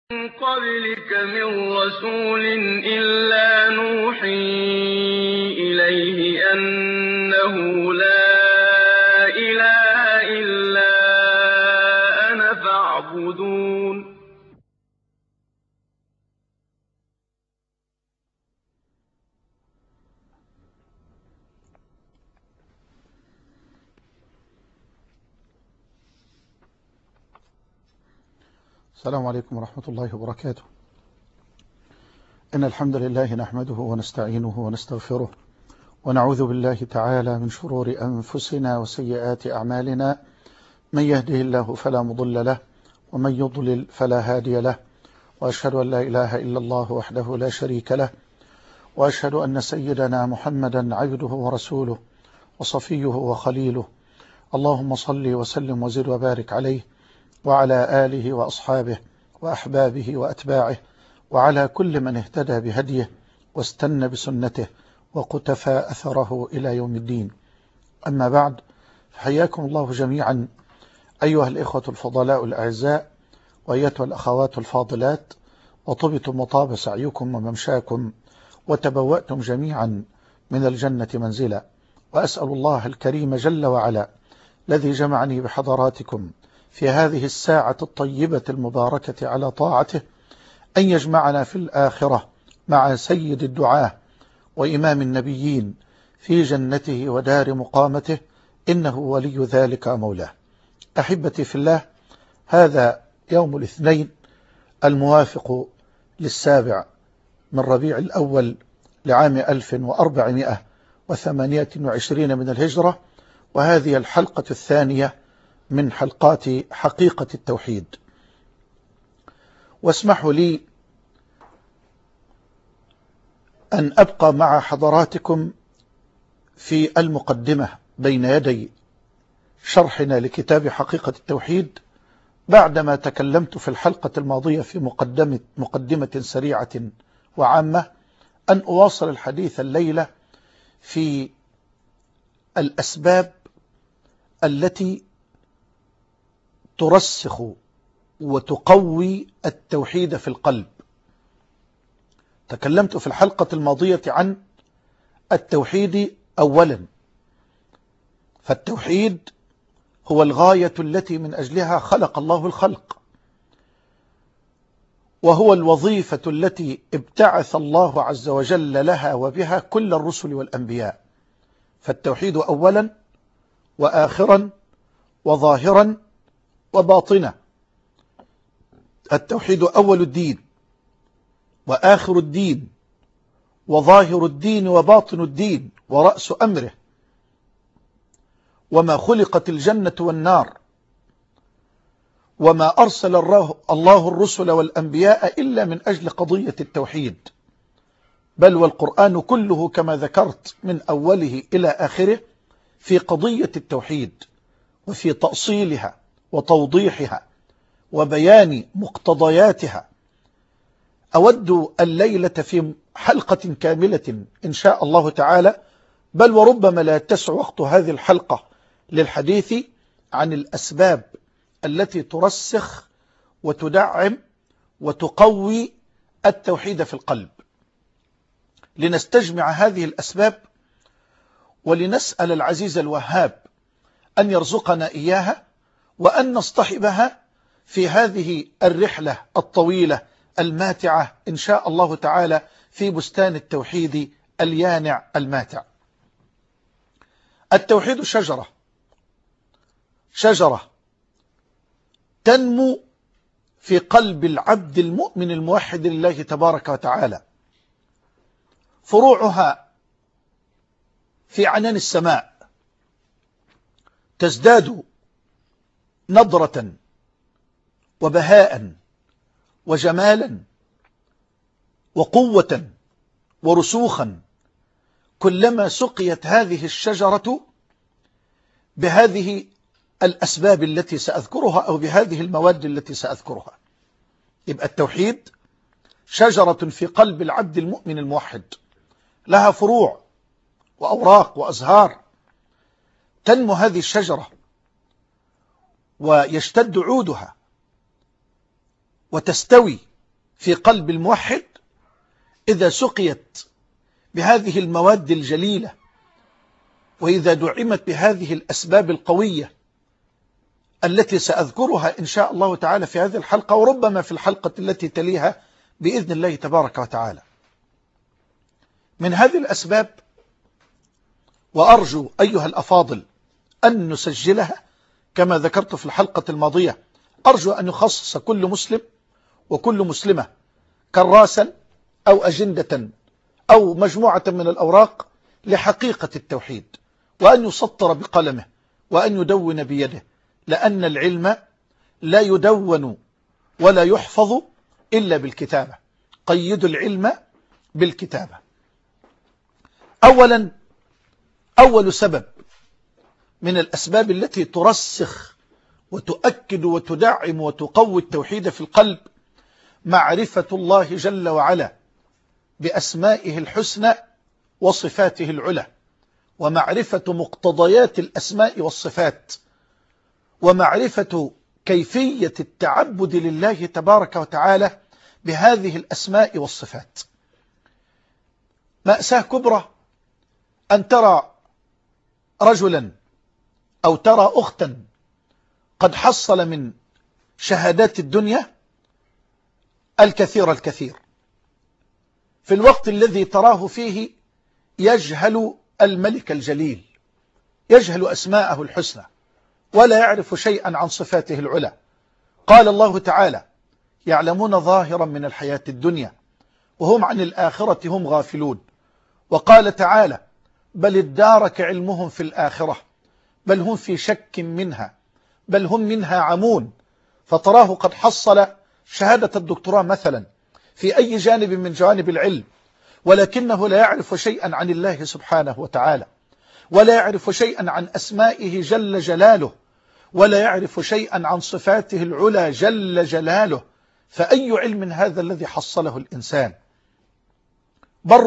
مِن قَبْلِكَ مِن رَّسُولٍ إِلَّا نُوحِي إِلَيْهِ أَنَّهُ لَا إِلَٰهَ إِلَّا أَنَا فَاعْبُدُونِ السلام عليكم ورحمة الله وبركاته. إن الحمد لله نحمده ونستعينه ونستغفره ونعوذ بالله تعالى من شرور أنفسنا وسيئات أعمالنا، من يهده الله فلا مضل له ومن يضلل فلا هادي له، وأشهد أن لا إله إلا الله وحده لا شريك له، وأشهد أن سيدنا محمدا عبده ورسوله وصفيه وخليله. اللهم صل وسلم وزد وبارك عليه وعلى آله وأصحابه وأحبابه وأتباعه وعلى كل من اهتدى بهديه واستنى بسنته وقتفى أثره إلى يوم الدين. أما بعد، فحياكم الله جميعا أيها الإخوة الفضلاء الأعزاء وأيتها الأخوات الفاضلات، وطبتم وطاب سعيكم وممشاكم وتبوأتم جميعا من الجنة منزلا. وأسأل الله الكريم جل وعلا الذي جمعني بحضراتكم في هذه الساعة الطيبة المباركة على طاعته أن يجمعنا في الآخرة مع سيد الدعاة وإمام النبيين في جنته ودار مقامته، إنه ولي ذلك مولاه. أحبتي في الله، هذا يوم الاثنين الموافق للسابع من ربيع الأول لعام 1428 من الهجرة، وهذه الحلقة الثانية من حلقات حقيقة التوحيد. واسمحوا لي أن أبقى مع حضراتكم في المقدمة بين يدي شرحنا لكتاب حقيقة التوحيد، بعدما تكلمت في الحلقة الماضية في مقدمة سريعة وعامة، أن أواصل الحديث الليلة في الأسباب التي ترسخ وتقوي التوحيد في القلب. تكلمت في الحلقة الماضية عن التوحيد أولا، فالتوحيد هو الغاية التي من أجلها خلق الله الخلق، وهو الوظيفة التي ابتعث الله عز وجل لها وبها كل الرسل والأنبياء. فالتوحيد أولا وآخرا وظاهرا وباطنا. التوحيد أول الدين وآخر الدين وظاهر الدين وباطن الدين ورأس أمره. وما خلقت الجنة والنار وما أرسل الله الرسل والأنبياء إلا من أجل قضية التوحيد، بل والقرآن كله كما ذكرت من أوله إلى آخره في قضية التوحيد وفي تأصيلها وتوضيحها وبيان مقتضياتها. أود الليلة في حلقة كاملة إن شاء الله تعالى، بل وربما لا يتسع وقت هذه الحلقة للحديث عن الأسباب التي ترسخ وتدعم وتقوي التوحيد في القلب، لنستجمع هذه الأسباب ولنسأل العزيز الوهاب أن يرزقنا إياها، وأن نصطحبها في هذه الرحلة الطويلة الماتعة إن شاء الله تعالى في بستان التوحيد اليانع الماتع. التوحيد شجرة تنمو في قلب العبد المؤمن الموحد لله تبارك وتعالى، فروعها في عنان السماء تزداد نضرة وبهاء وجمالا وقوة ورسوخا كلما سقيت هذه الشجرة بهذه الأسباب التي سأذكرها أو بهذه المواد التي سأذكرها. يبقى التوحيد شجرة في قلب العبد المؤمن الموحد، لها فروع وأوراق وأزهار. تنمو هذه الشجرة ويشتد عودها وتستوي في قلب الموحد إذا سقيت بهذه المواد الجليلة، وإذا دعمت بهذه الأسباب القوية التي سأذكرها إن شاء الله تعالى في هذه الحلقة، وربما في الحلقة التي تليها بإذن الله تبارك وتعالى. من هذه الأسباب، وأرجو أيها الأفاضل أن نسجلها كما ذكرت في الحلقة الماضية، أرجو أن يخصص كل مسلم وكل مسلمة كراسا أو أجندة أو مجموعة من الأوراق لحقيقة التوحيد، وأن يسطر بقلمه وأن يدون بيده، لأن العلم لا يدون ولا يحفظ إلا بالكتابة. قيدوا العلم بالكتابة. أولا، أول سبب من الأسباب التي ترسخ وتؤكد وتدعم وتقوي التوحيد في القلب معرفة الله جل وعلا بأسمائه الحسنى وصفاته العلى، ومعرفة مقتضيات الأسماء والصفات، ومعرفة كيفية التعبد لله تبارك وتعالى بهذه الأسماء والصفات. مأساة كبرى أن ترى رجلا أو ترى أختا قد حصل من شهادات الدنيا الكثير، في الوقت الذي تراه فيه يجهل الملك الجليل، يجهل أسماءه الحسنى، ولا يعرف شيئا عن صفاته العلى. قال الله تعالى: يعلمون ظاهرا من الحياة الدنيا وهم عن الآخرة هم غافلون. وقال تعالى: بل ادارك علمهم في الآخرة بل هم في شك منها بل هم منها عمون. فتراه قد حصل شهادة الدكتوراه مثلا في أي جانب من جوانب العلم، ولكنه لا يعرف شيئا عن الله سبحانه وتعالى، ولا يعرف شيئا عن أسمائه جل جلاله، ولا يعرف شيئا عن صفاته العلى جل جلاله. فأي علم هذا الذي حصله الإنسان؟ بل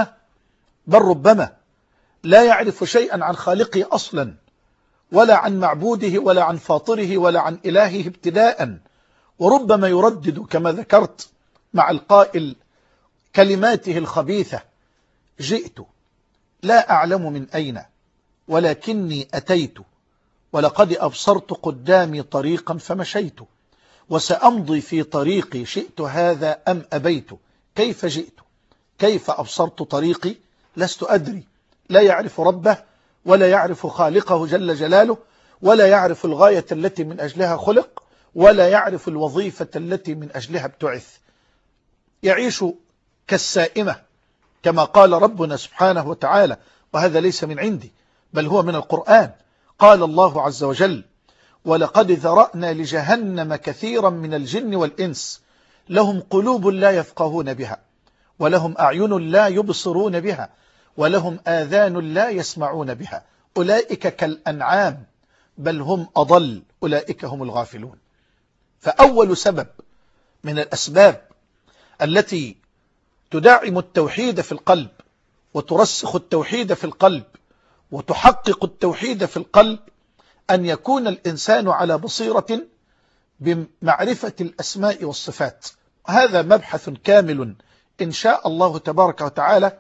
ربما لا يعرف شيئا عن خالقه أصلا، ولا عن معبوده، ولا عن فاطره، ولا عن إلهه ابتداء. وربما يردد كما ذكرت مع القائل كلماته الخبيثة: جئت لا أعلم من أين ولكني أتيت، ولقد أبصرت قدامي طريقا فمشيت، وسأمضي في طريقي شئت هذا أم أبيت. كيف جئت؟ كيف أبصرت طريقي؟ لست أدري. لا يعرف ربه، ولا يعرف خالقه جل جلاله، ولا يعرف الغاية التي من أجلها خلق، ولا يعرف الوظيفة التي من أجلها ابتعث. يعيش كالسائمة كما قال ربنا سبحانه وتعالى، وهذا ليس من عندي بل هو من القرآن. قال الله عز وجل: ولقد ذرأنا لجهنم كثيرا من الجن والإنس لهم قلوب لا يفقهون بها ولهم أعين لا يبصرون بها ولهم آذان لا يسمعون بها أولئك كالأنعام بل هم أضل أولئك هم الغافلون. فأول سبب من الأسباب التي تدعم التوحيد في القلب وترسخ التوحيد في القلب وتحقق التوحيد في القلب أن يكون الإنسان على بصيرة بمعرفة الأسماء والصفات. هذا مبحث كامل إن شاء الله تبارك وتعالى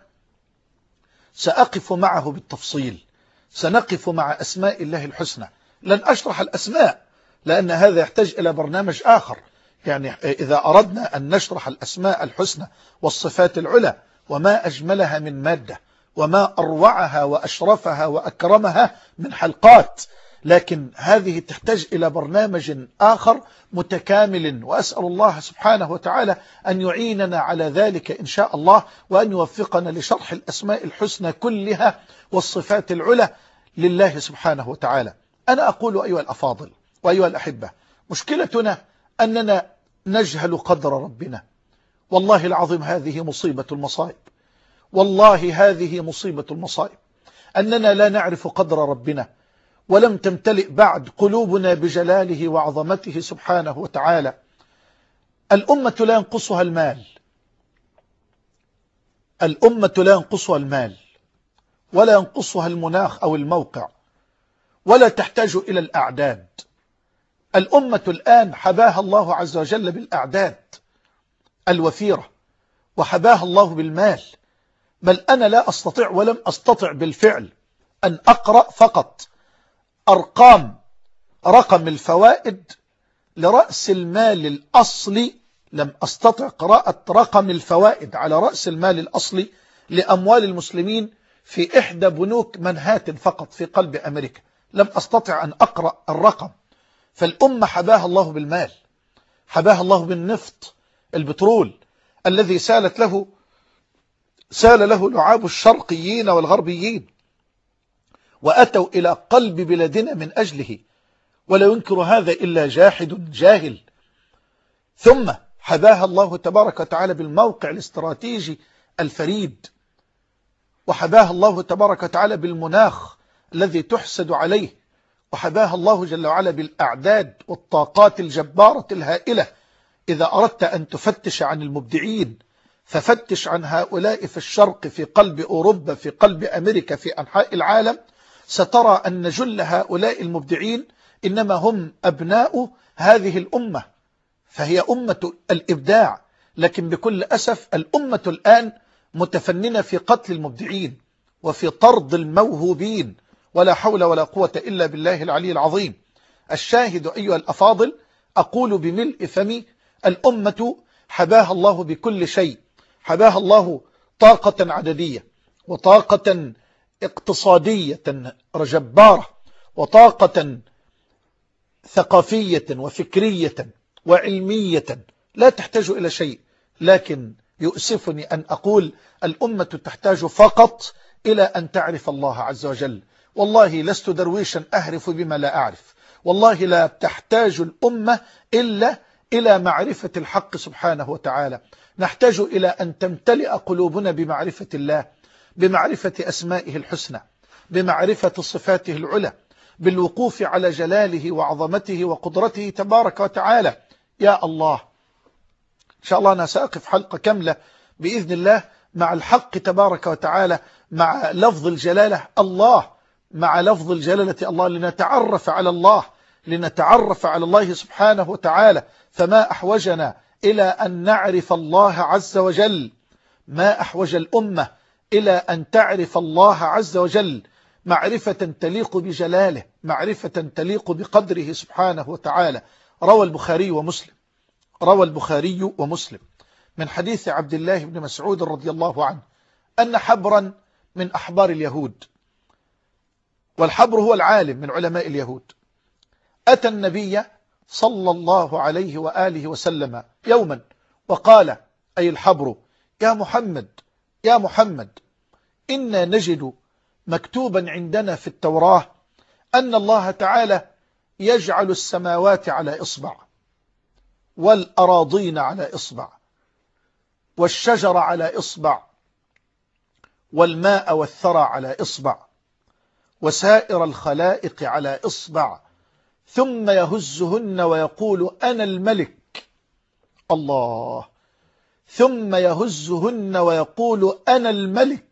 سأقف معه بالتفصيل. سنقف مع أسماء الله الحسنى. لن أشرح الأسماء لأن هذا يحتاج إلى برنامج آخر. يعني إذا أردنا أن نشرح الأسماء الحسنى والصفات العلى وما أجملها من مادة وما أروعها وأشرفها وأكرمها من حلقات، لكن هذه تحتاج إلى برنامج آخر متكامل، وأسأل الله سبحانه وتعالى أن يعيننا على ذلك إن شاء الله، وأن يوفقنا لشرح الأسماء الحسنى كلها والصفات العلى لله سبحانه وتعالى. أنا أقول أيها الأفاضل وأيها الأحبة، مشكلتنا أننا نجهل قدر ربنا. والله العظيم هذه مصيبة المصائب، والله هذه مصيبة المصائب، أننا لا نعرف قدر ربنا، ولم تمتلئ بعد قلوبنا بجلاله وعظمته سبحانه وتعالى. الأمة لا ينقصها المال، الأمة لا ينقصها المال، ولا ينقصها المناخ أو الموقع، ولا تحتاج إلى الأعداد. الأمة الآن حباها الله عز وجل بالأعداد. الوفيرة، وحباها الله بالمال. بل أنا لا أستطيع ولم أستطع بالفعل أن أقرأ فقط رقم الفوائد لرأس المال الأصلي. لم أستطع قراءة رقم الفوائد على رأس المال الأصلي لأموال المسلمين في إحدى بنوك منهاتن فقط في قلب أمريكا. لم أستطع أن أقرأ الرقم. فالأمة حباها الله بالمال، حباها الله بالنفط، البترول الذي سال له لعاب الشرقيين والغربيين، وأتوا إلى قلب بلادنا من أجله، ولا ينكر هذا إلا جاحد جاهل. ثم حباها الله تبارك وتعالى بالموقع الاستراتيجي الفريد، وحباها الله تبارك وتعالى بالمناخ الذي تحسد عليه، وحباها الله جل وعلا بالأعداد والطاقات الجبارة الهائلة. إذا أردت أن تفتش عن المبدعين ففتش عن هؤلاء في الشرق، في قلب أوروبا، في قلب أمريكا، في أنحاء العالم، سترى أن جل هؤلاء المبدعين إنما هم أبناء هذه الأمة، فهي أمة الإبداع. لكن بكل أسف الأمة الآن متفننة في قتل المبدعين وفي طرد الموهوبين، ولا حول ولا قوة إلا بالله العلي العظيم. الشاهد أيها الأفاضل، أقول بملء فمي: الأمة حباها الله بكل شيء، حباها الله طاقة عددية، وطاقة اقتصادية جبارة، وطاقة ثقافية وفكرية وعلمية لا تحتاج إلى شيء. لكن يؤسفني أن أقول الأمة تحتاج فقط إلى أن تعرف الله عز وجل. والله لست درويشا أهرف بما لا أعرف، والله لا تحتاج الأمة إلا إلى معرفة الحق سبحانه وتعالى. نحتاج إلى أن تمتلئ قلوبنا بمعرفة الله، بمعرفة أسمائه الحسنى، بمعرفة صفاته العلى، بالوقوف على جلاله وعظمته وقدرته تبارك وتعالى. يا الله، إن شاء الله أنا سأقف حلقة كاملة بإذن الله مع الحق تبارك وتعالى، مع لفظ الجلالة الله، مع لفظ الجلالة الله، لنتعرف على الله، لنتعرف على الله سبحانه وتعالى. فما أحوجنا إلى أن نعرف الله عز وجل، ما أحوج الأمة إلى أن تعرف الله عز وجل معرفة تليق بجلاله، معرفة تليق بقدره سبحانه وتعالى. روى البخاري ومسلم من حديث عبد الله بن مسعود رضي الله عنه أن حبرا من أحبار اليهود، والحبر هو العالم من علماء اليهود، أتى النبي صلى الله عليه وآله وسلم يوما وقال، أي الحبر: يا محمد إنا نجد مكتوبا عندنا في التوراة أن الله تعالى يجعل السماوات على إصبع، والأراضين على إصبع، والشجر على إصبع، والماء والثرى على إصبع، وسائر الخلائق على إصبع، ثم يهزهن ويقول أنا الملك. الله، ثم يهزهن ويقول أنا الملك.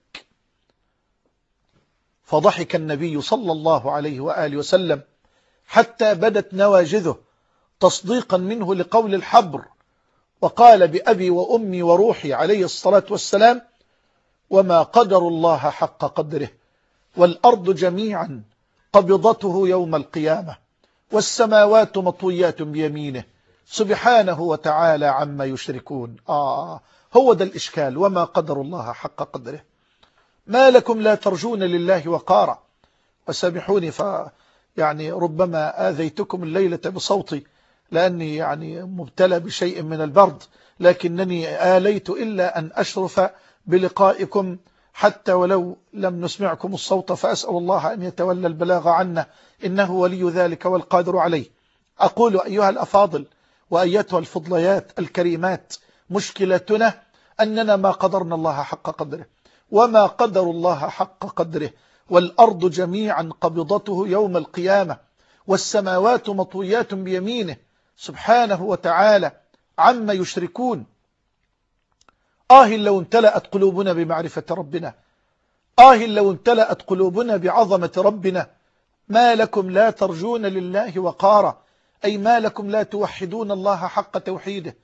فضحك النبي صلى الله عليه وآله وسلم حتى بدت نواجذه تصديقا منه لقول الحبر، وقال بأبي وأمي وروحي عليه الصلاة والسلام: وما قدر الله حق قدره، والأرض جميعا قبضته يوم القيامة، والسماوات مطويات بيمينه سبحانه وتعالى عما يشركون. هو ده الإشكال، وما قدر الله حق قدره. ما لكم لا ترجون لله وقارا. وسامحوني يعني ربما آذيتكم الليلة بصوتي، لأني يعني مبتلى بشيء من البرد، لكنني آليت إلا أن أشرف بلقائكم حتى ولو لم نسمعكم الصوت، فأسأل الله أن يتولى البلاغ عنا، إنه ولي ذلك والقادر عليه. أقول أيها الأفاضل وأيتها الفضليات الكريمات، مشكلتنا أننا ما قدرنا الله حق قدره، وما قدر الله حق قدره، والأرض جميعا قبضته يوم القيامة، والسماوات مطويات بيمينه سبحانه وتعالى عما يشركون. لو امتلأت قلوبنا بمعرفة ربنا، لو امتلأت قلوبنا بعظمة ربنا. ما لكم لا ترجون لله وقارا، أي ما لكم لا توحدون الله حق توحيده،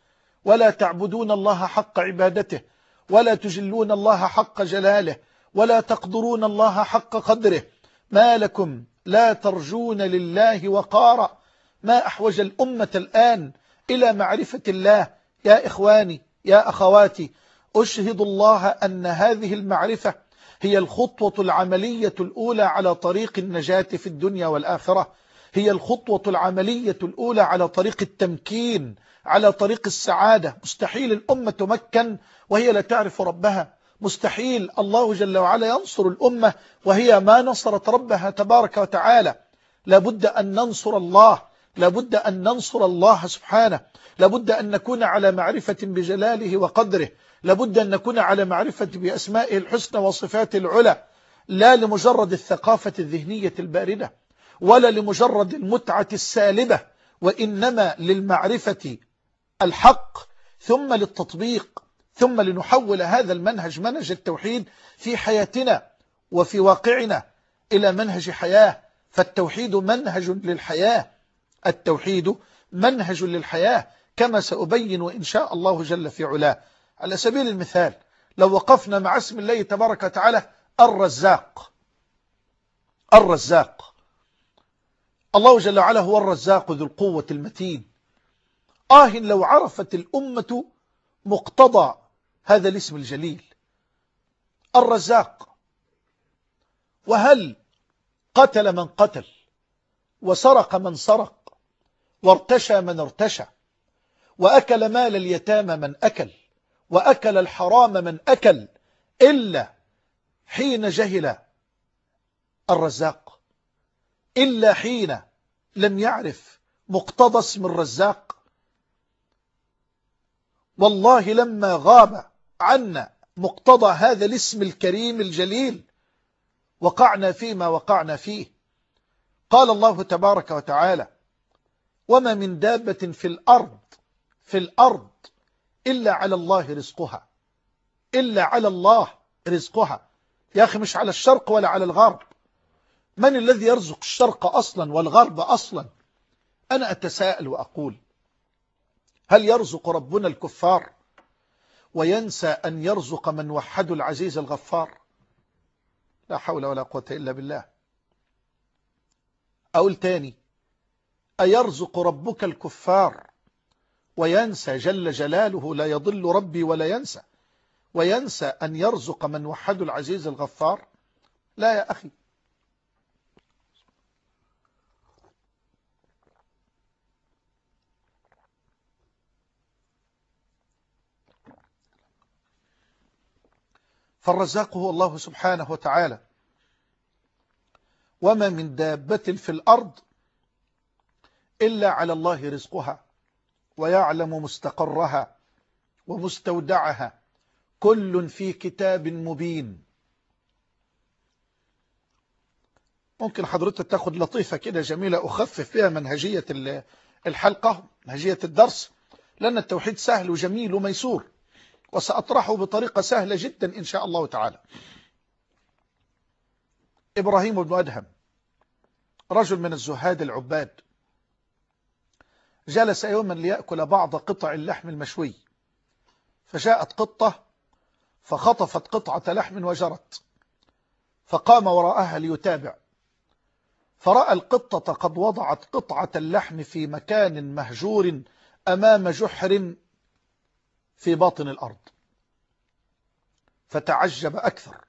ولا تعبدون الله حق عبادته، ولا تجلون الله حق جلاله، ولا تقدرون الله حق قدره. ما لكم لا ترجون لله وقارا؟ ما أحوج الأمة الآن إلى معرفة الله؟ يا إخواني يا أخواتي، أشهد الله أن هذه المعرفة هي الخطوة العملية الأولى على طريق النجاة في الدنيا والآخرة، هي الخطوة العملية الأولى على طريق التمكين، على طريق السعادة. مستحيل الأمة تمكن وهي لا تعرف ربها، مستحيل الله جل وعلا ينصر الأمة وهي ما نصرت ربها تبارك وتعالى. لابد أن ننصر الله، لابد أن ننصر الله سبحانه، لابد أن نكون على معرفة بجلاله وقدره، لابد أن نكون على معرفة بأسمائه الحسنى وصفاته العلى، لا لمجرد الثقافة الذهنية الباردة ولا لمجرد المتعة السالبة، وإنما للمعرفة الحق ثم للتطبيق، ثم لنحول هذا المنهج، منهج التوحيد، في حياتنا وفي واقعنا إلى منهج حياة. فالتوحيد منهج للحياة، التوحيد منهج للحياة كما سأبين إن شاء الله جل في علاه. على سبيل المثال، لو وقفنا مع اسم الله تبارك وتعالى الرزاق، الرزاق، الله جل وعلا هو الرزاق ذو القوة المتين. لو عرفت الأمة مقتضى هذا الاسم الجليل الرزاق، وهل قتل من قتل، وسرق من سرق، وارتشى من ارتشى، وأكل مال اليتامى من أكل، وأكل الحرام من أكل، إلا حين جهل الرزاق، إلا حين لم يعرف مقتضى اسم الرزاق. والله لما غاب عنا مقتضى هذا الاسم الكريم الجليل وقعنا فيما وقعنا فيه. قال الله تبارك وتعالى: وما من دابة في الأرض إلا على الله رزقها، إلا على الله رزقها. يا أخي مش على الشرق ولا على الغرب. من الذي يرزق الشرق أصلا والغرب أصلا؟ أنا أتساءل وأقول: هل يرزق ربنا الكفار وينسى أن يرزق من وحدوا العزيز الغفار؟ لا حول ولا قوة إلا بالله. أقول تاني: أيرزق ربك الكفار وينسى جل جلاله، لا يضل ربي ولا ينسى، وينسى أن يرزق من وحدوا العزيز الغفار؟ لا يا أخي. فالرزاق هو الله سبحانه وتعالى. وما من دابة في الأرض إلا على الله رزقها ويعلم مستقرها ومستودعها، كل في كتاب مبين. ممكن حضرتك تاخد لطيفة كده جميلة أخفف فيها منهجية الحلقة، منهجية الدرس، لأن التوحيد سهل وجميل وميسور، وسأطرحه بطريقة سهلة جدا إن شاء الله تعالى. إبراهيم بن أدهم رجل من الزهاد العباد، جلس يوما ليأكل بعض قطع اللحم المشوي، فجاءت قطة فخطفت قطعة لحم وجرت، فقام وراءها ليتابع، فرأى القطة قد وضعت قطعة اللحم في مكان مهجور أمام جحر في باطن الأرض، فتعجب أكثر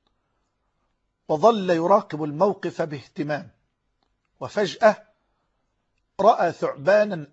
وظل يراقب الموقف باهتمام. وفجأة رأى ثعبانا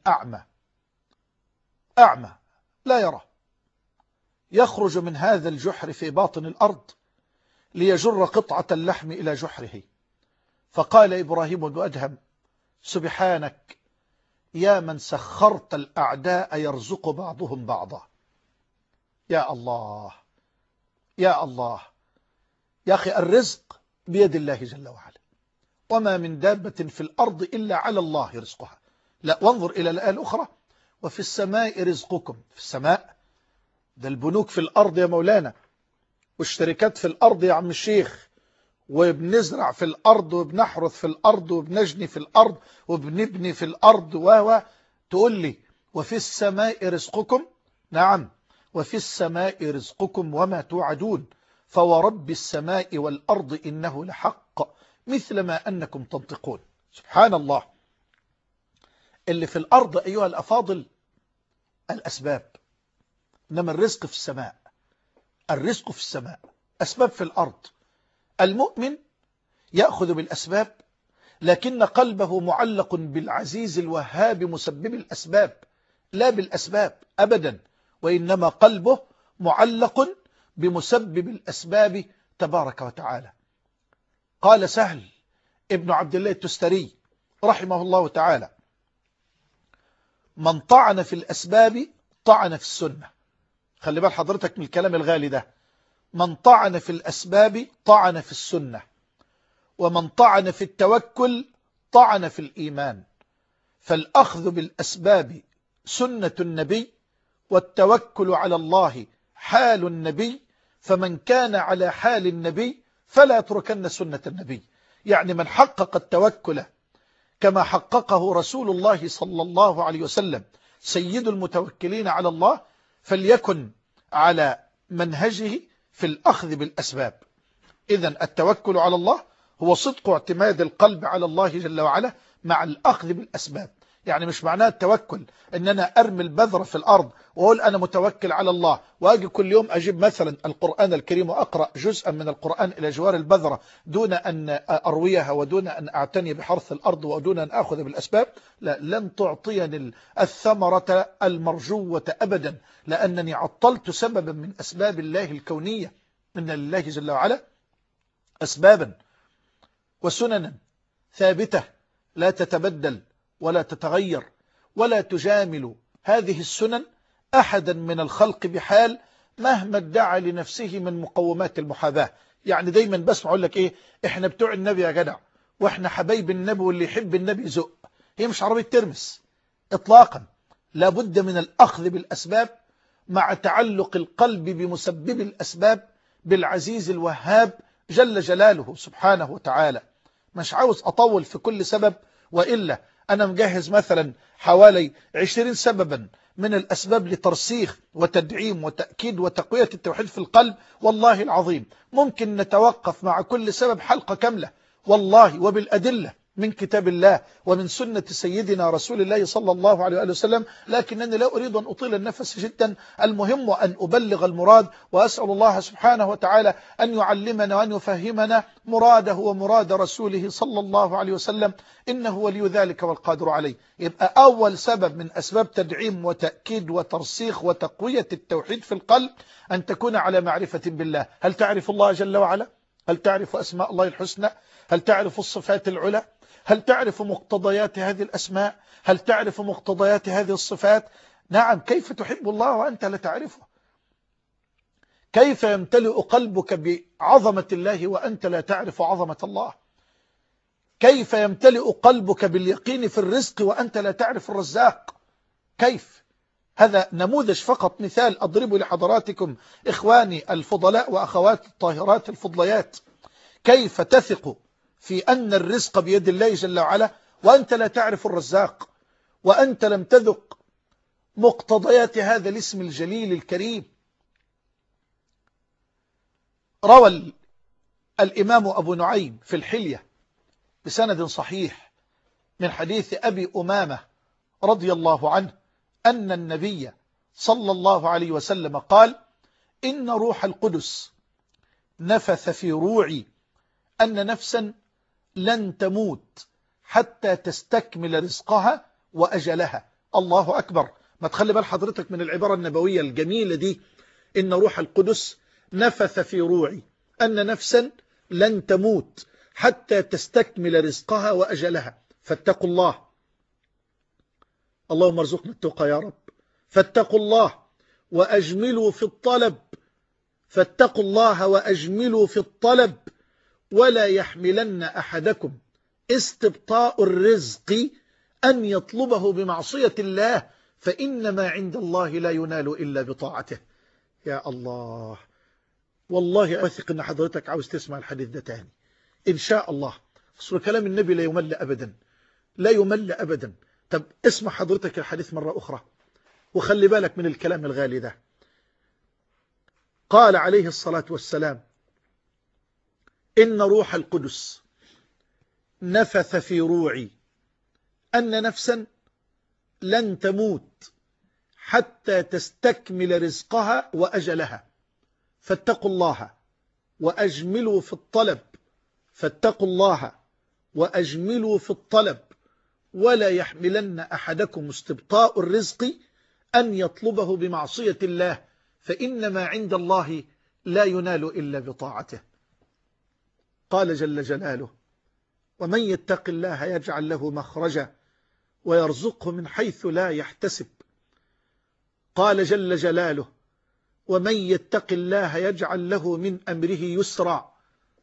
أعمى لا يرى يخرج من هذا الجحر في باطن الأرض ليجر قطعة اللحم إلى جحره. فقال إبراهيم بن أدهم: سبحانك يا من سخرت الأعداء يرزق بعضهم بعضا. يا الله يا الله يا أخي، الرزق بيد الله جل وعلا، وما من دابة في الأرض إلا على الله رزقها. لا، وانظر إلى الآية الأخرى: وفي السماء رزقكم. في السماء، ده البنوك في الأرض يا مولانا، والشركات في الأرض يا عم الشيخ، وبنزرع في الأرض وبنحرث في الأرض وبنجني في الأرض وبنبني في الأرض تقول لي وفي السماء رزقكم؟ نعم، وفي السماء رزقكم وما توعدون فورب السماء والأرض إنه لحق مثل ما أنكم تنطقون. سبحان الله. اللي في الأرض أيها الأفاضل الأسباب، إنما الرزق في السماء. الرزق في السماء، أسباب في الأرض. المؤمن يأخذ بالأسباب، لكن قلبه معلق بالعزيز الوهاب مسبب الأسباب، لا بالأسباب أبدا، وإنما قلبه معلق بمسبب الأسباب تبارك وتعالى. قال سهل ابن عبد الله التستري رحمه الله تعالى: من طعن في الأسباب طعن في السنة. خلي بال حضرتك من الكلام الغالي ده. من طعن في الأسباب طعن في السنة، ومن طعن في التوكل طعن في الإيمان. فالأخذ بالأسباب سنة النبي، والتوكل على الله حال النبي، فمن كان على حال النبي فلا يتركن سنة النبي. يعني من حقق التوكل كما حققه رسول الله صلى الله عليه وسلم سيد المتوكلين على الله، فليكن على منهجه في الأخذ بالأسباب. إذن التوكل على الله هو صدق اعتماد القلب على الله جل وعلا مع الأخذ بالأسباب. يعني مش معناه التوكل ان انا ارمي البذرة في الارض واقول انا متوكل على الله، واجي كل يوم اجيب مثلا القرآن الكريم واقرأ جزءا من القرآن الى جوار البذرة دون ان ارويها ودون ان اعتني بحرث الارض ودون ان اخذ بالاسباب. لا، لن تعطيني الثمرة المرجوة ابدا، لانني عطلت سببا من اسباب الله الكونية. ان لله جل وعلا اسبابا وسننا ثابتة لا تتبدل ولا تتغير، ولا تجامل هذه السنن أحدا من الخلق بحال مهما ادعى لنفسه من مقومات المحاباة. يعني دايما بسمع أقول لك إيه، إحنا بتوع النبي يا جدع، وإحنا حبايب النبي، واللي يحب النبي يزق. هي مش عربية ترمس إطلاقا. لابد من الأخذ بالأسباب مع تعلق القلب بمسبب الأسباب بالعزيز الوهاب جل جلاله سبحانه وتعالى. مش عاوز أطول في كل سبب، وإلا أنا مجهز مثلا حوالي 20 سببا من الأسباب لترسيخ وتدعيم وتأكيد وتقوية التوحيد في القلب. والله العظيم ممكن نتوقف مع كل سبب حلقة كاملة، والله، وبالأدلة من كتاب الله ومن سنة سيدنا رسول الله صلى الله عليه وآله وسلم. لكنني لا أريد أن أطيل النفس جدا، المهم أن أبلغ المراد، وأسأل الله سبحانه وتعالى أن يعلمنا وأن يفهمنا مراده ومراد رسوله صلى الله عليه وسلم، إنه ولي ذلك والقادر عليه. يبقى أول سبب من أسباب تدعيم وتأكيد وترسيخ وتقوية التوحيد في القلب أن تكون على معرفة بالله. هل تعرف الله جل وعلا؟ هل تعرف أسماء الله الحسنى؟ هل تعرف الصفات العلى؟ هل تعرف مقتضيات هذه الأسماء؟ هل تعرف مقتضيات هذه الصفات؟ نعم. كيف تحب الله وأنت لا تعرفه؟ كيف يمتلئ قلبك بعظمة الله وأنت لا تعرف عظمة الله؟ كيف يمتلئ قلبك باليقين في الرزق وأنت لا تعرف الرزاق؟ كيف؟ هذا نموذج فقط، مثال أضربه لحضراتكم إخواني الفضلاء وأخوات الطاهرات الفضليات. كيف تثق في أن الرزق بيد الله جل وعلا وأنت لا تعرف الرزاق، وأنت لم تذق مقتضيات هذا الاسم الجليل الكريم؟ روى الإمام أبو نعيم في الحلية بسند صحيح من حديث أبي أمامة رضي الله عنه أن النبي صلى الله عليه وسلم قال: إن روح القدس نفث في روعي أن نفسا لن تموت حتى تستكمل رزقها وأجلها. الله أكبر. ما تخلي بال حضرتك من العبارة النبوية الجميلة دي، إن روح القدس نفث في روعي أن نفسا لن تموت حتى تستكمل رزقها وأجلها. فاتقوا الله، اللهم ارزقنا التقى يا رب. فاتقوا الله وأجملوا في الطلب، فاتقوا الله وأجملوا في الطلب، ولا يحملن أحدكم استبطاء الرزق أن يطلبه بمعصية الله، فإن ما عند الله لا ينال إلا بطاعته. يا الله، والله أثق أن حضرتك عاوز تسمع الحديث ده تاني إن شاء الله. أصل كلام النبي لا يمل أبدا، لا يمل أبدا. طب اسمع حضرتك الحديث مرة أخرى. وخلي بالك من الكلام الغالي ده. قال عليه الصلاة والسلام: إن روح القدس نفث في روعي أن نفسا لن تموت حتى تستكمل رزقها وأجلها، فاتقوا الله وأجملوا في الطلب، فاتقوا الله وأجملوا في الطلب، ولا يحملن أحدكم استبطاء الرزق أن يطلبه بمعصية الله، فإنما عند الله لا ينال إلا بطاعته. قال جل جلاله: ومن يتق الله يجعل له مخرجا ويرزقه من حيث لا يحتسب. قال جل جلاله: ومن يتق الله يجعل له من أمره يسرا.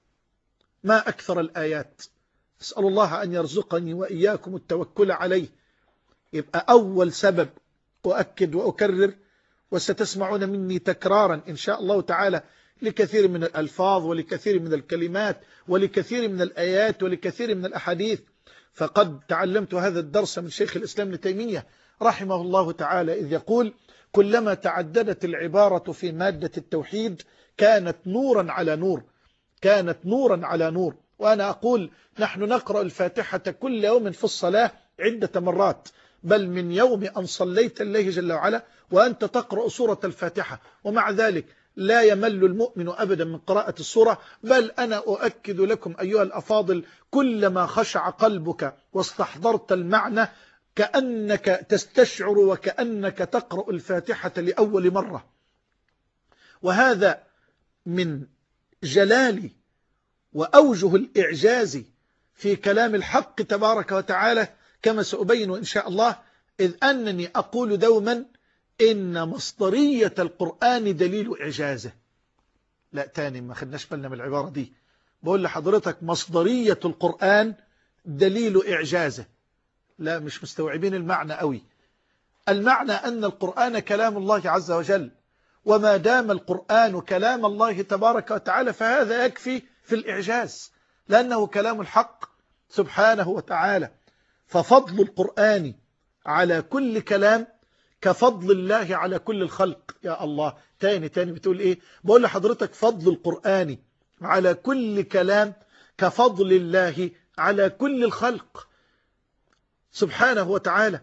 ما أكثر الآيات. أسأل الله أن يرزقني وإياكم التوكل عليه. يبقى أول سبب، أؤكد وأكرر وستسمعون مني تكرارا إن شاء الله تعالى لكثير من الألفاظ ولكثير من الكلمات ولكثير من الآيات ولكثير من الأحاديث، فقد تعلمت هذا الدرس من شيخ الإسلام ابن تيمية رحمه الله تعالى، إذ يقول: كلما تعددت العبارة في مادة التوحيد كانت نورا على نور، كانت نورا على نور. وأنا أقول: نحن نقرأ الفاتحة كل يوم في الصلاة عدة مرات، بل من يوم أن صليت الله جل وعلا وأنت تقرأ سورة الفاتحة، ومع ذلك لا يمل المؤمن أبدا من قراءة السورة. بل أنا أؤكد لكم أيها الأفاضل، كلما خشع قلبك واستحضرت المعنى كأنك تستشعر وكأنك تقرأ الفاتحة لأول مرة. وهذا من جلال وأوجه الإعجاز في كلام الحق تبارك وتعالى، كما سأبين إن شاء الله، إذ أنني أقول دوما إن مصدرية القرآن دليل إعجازه. لا، تاني ما خدناش بالنا من العبارة دي. بقول لحضرتك مصدرية القرآن دليل إعجازه. لا، مش مستوعبين المعنى قوي. المعنى أن القرآن كلام الله عز وجل، وما دام القرآن كلام الله تبارك وتعالى فهذا يكفي في الإعجاز، لأنه كلام الحق سبحانه وتعالى. ففضل القرآن على كل كلام كفضل الله على كل الخلق. يا الله، تاني بتقول إيه؟ بقول لحضرتك فضل القرآن على كل كلام كفضل الله على كل الخلق سبحانه وتعالى.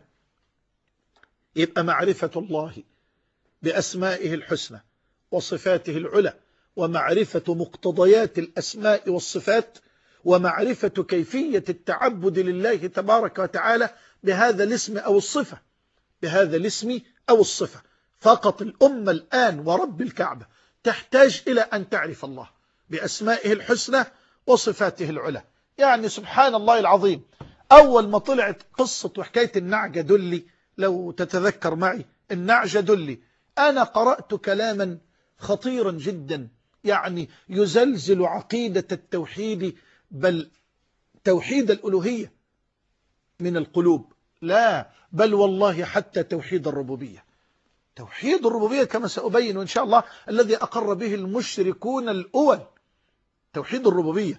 يبقى معرفة الله بأسمائه الحسنى وصفاته العلى، ومعرفة مقتضيات الأسماء والصفات، ومعرفة كيفية التعبد لله تبارك وتعالى بهذا الاسم أو الصفة، بهذا الاسم أو الصفة. فقط الأمة الآن ورب الكعبة تحتاج إلى أن تعرف الله بأسمائه الحسنى وصفاته العلى. يعني سبحان الله العظيم، أول ما طلعت قصة وحكاية النعجة دلي، لو تتذكر معي النعجة دلي، أنا قرأت كلاما خطيرا جدا، يعني يزلزل عقيدة التوحيد، بل توحيد الألوهية من القلوب. لا، بل والله حتى توحيد الربوبية. توحيد الربوبية كما سأبين إن شاء الله الذي أقر به المشركون الأول. توحيد الربوبية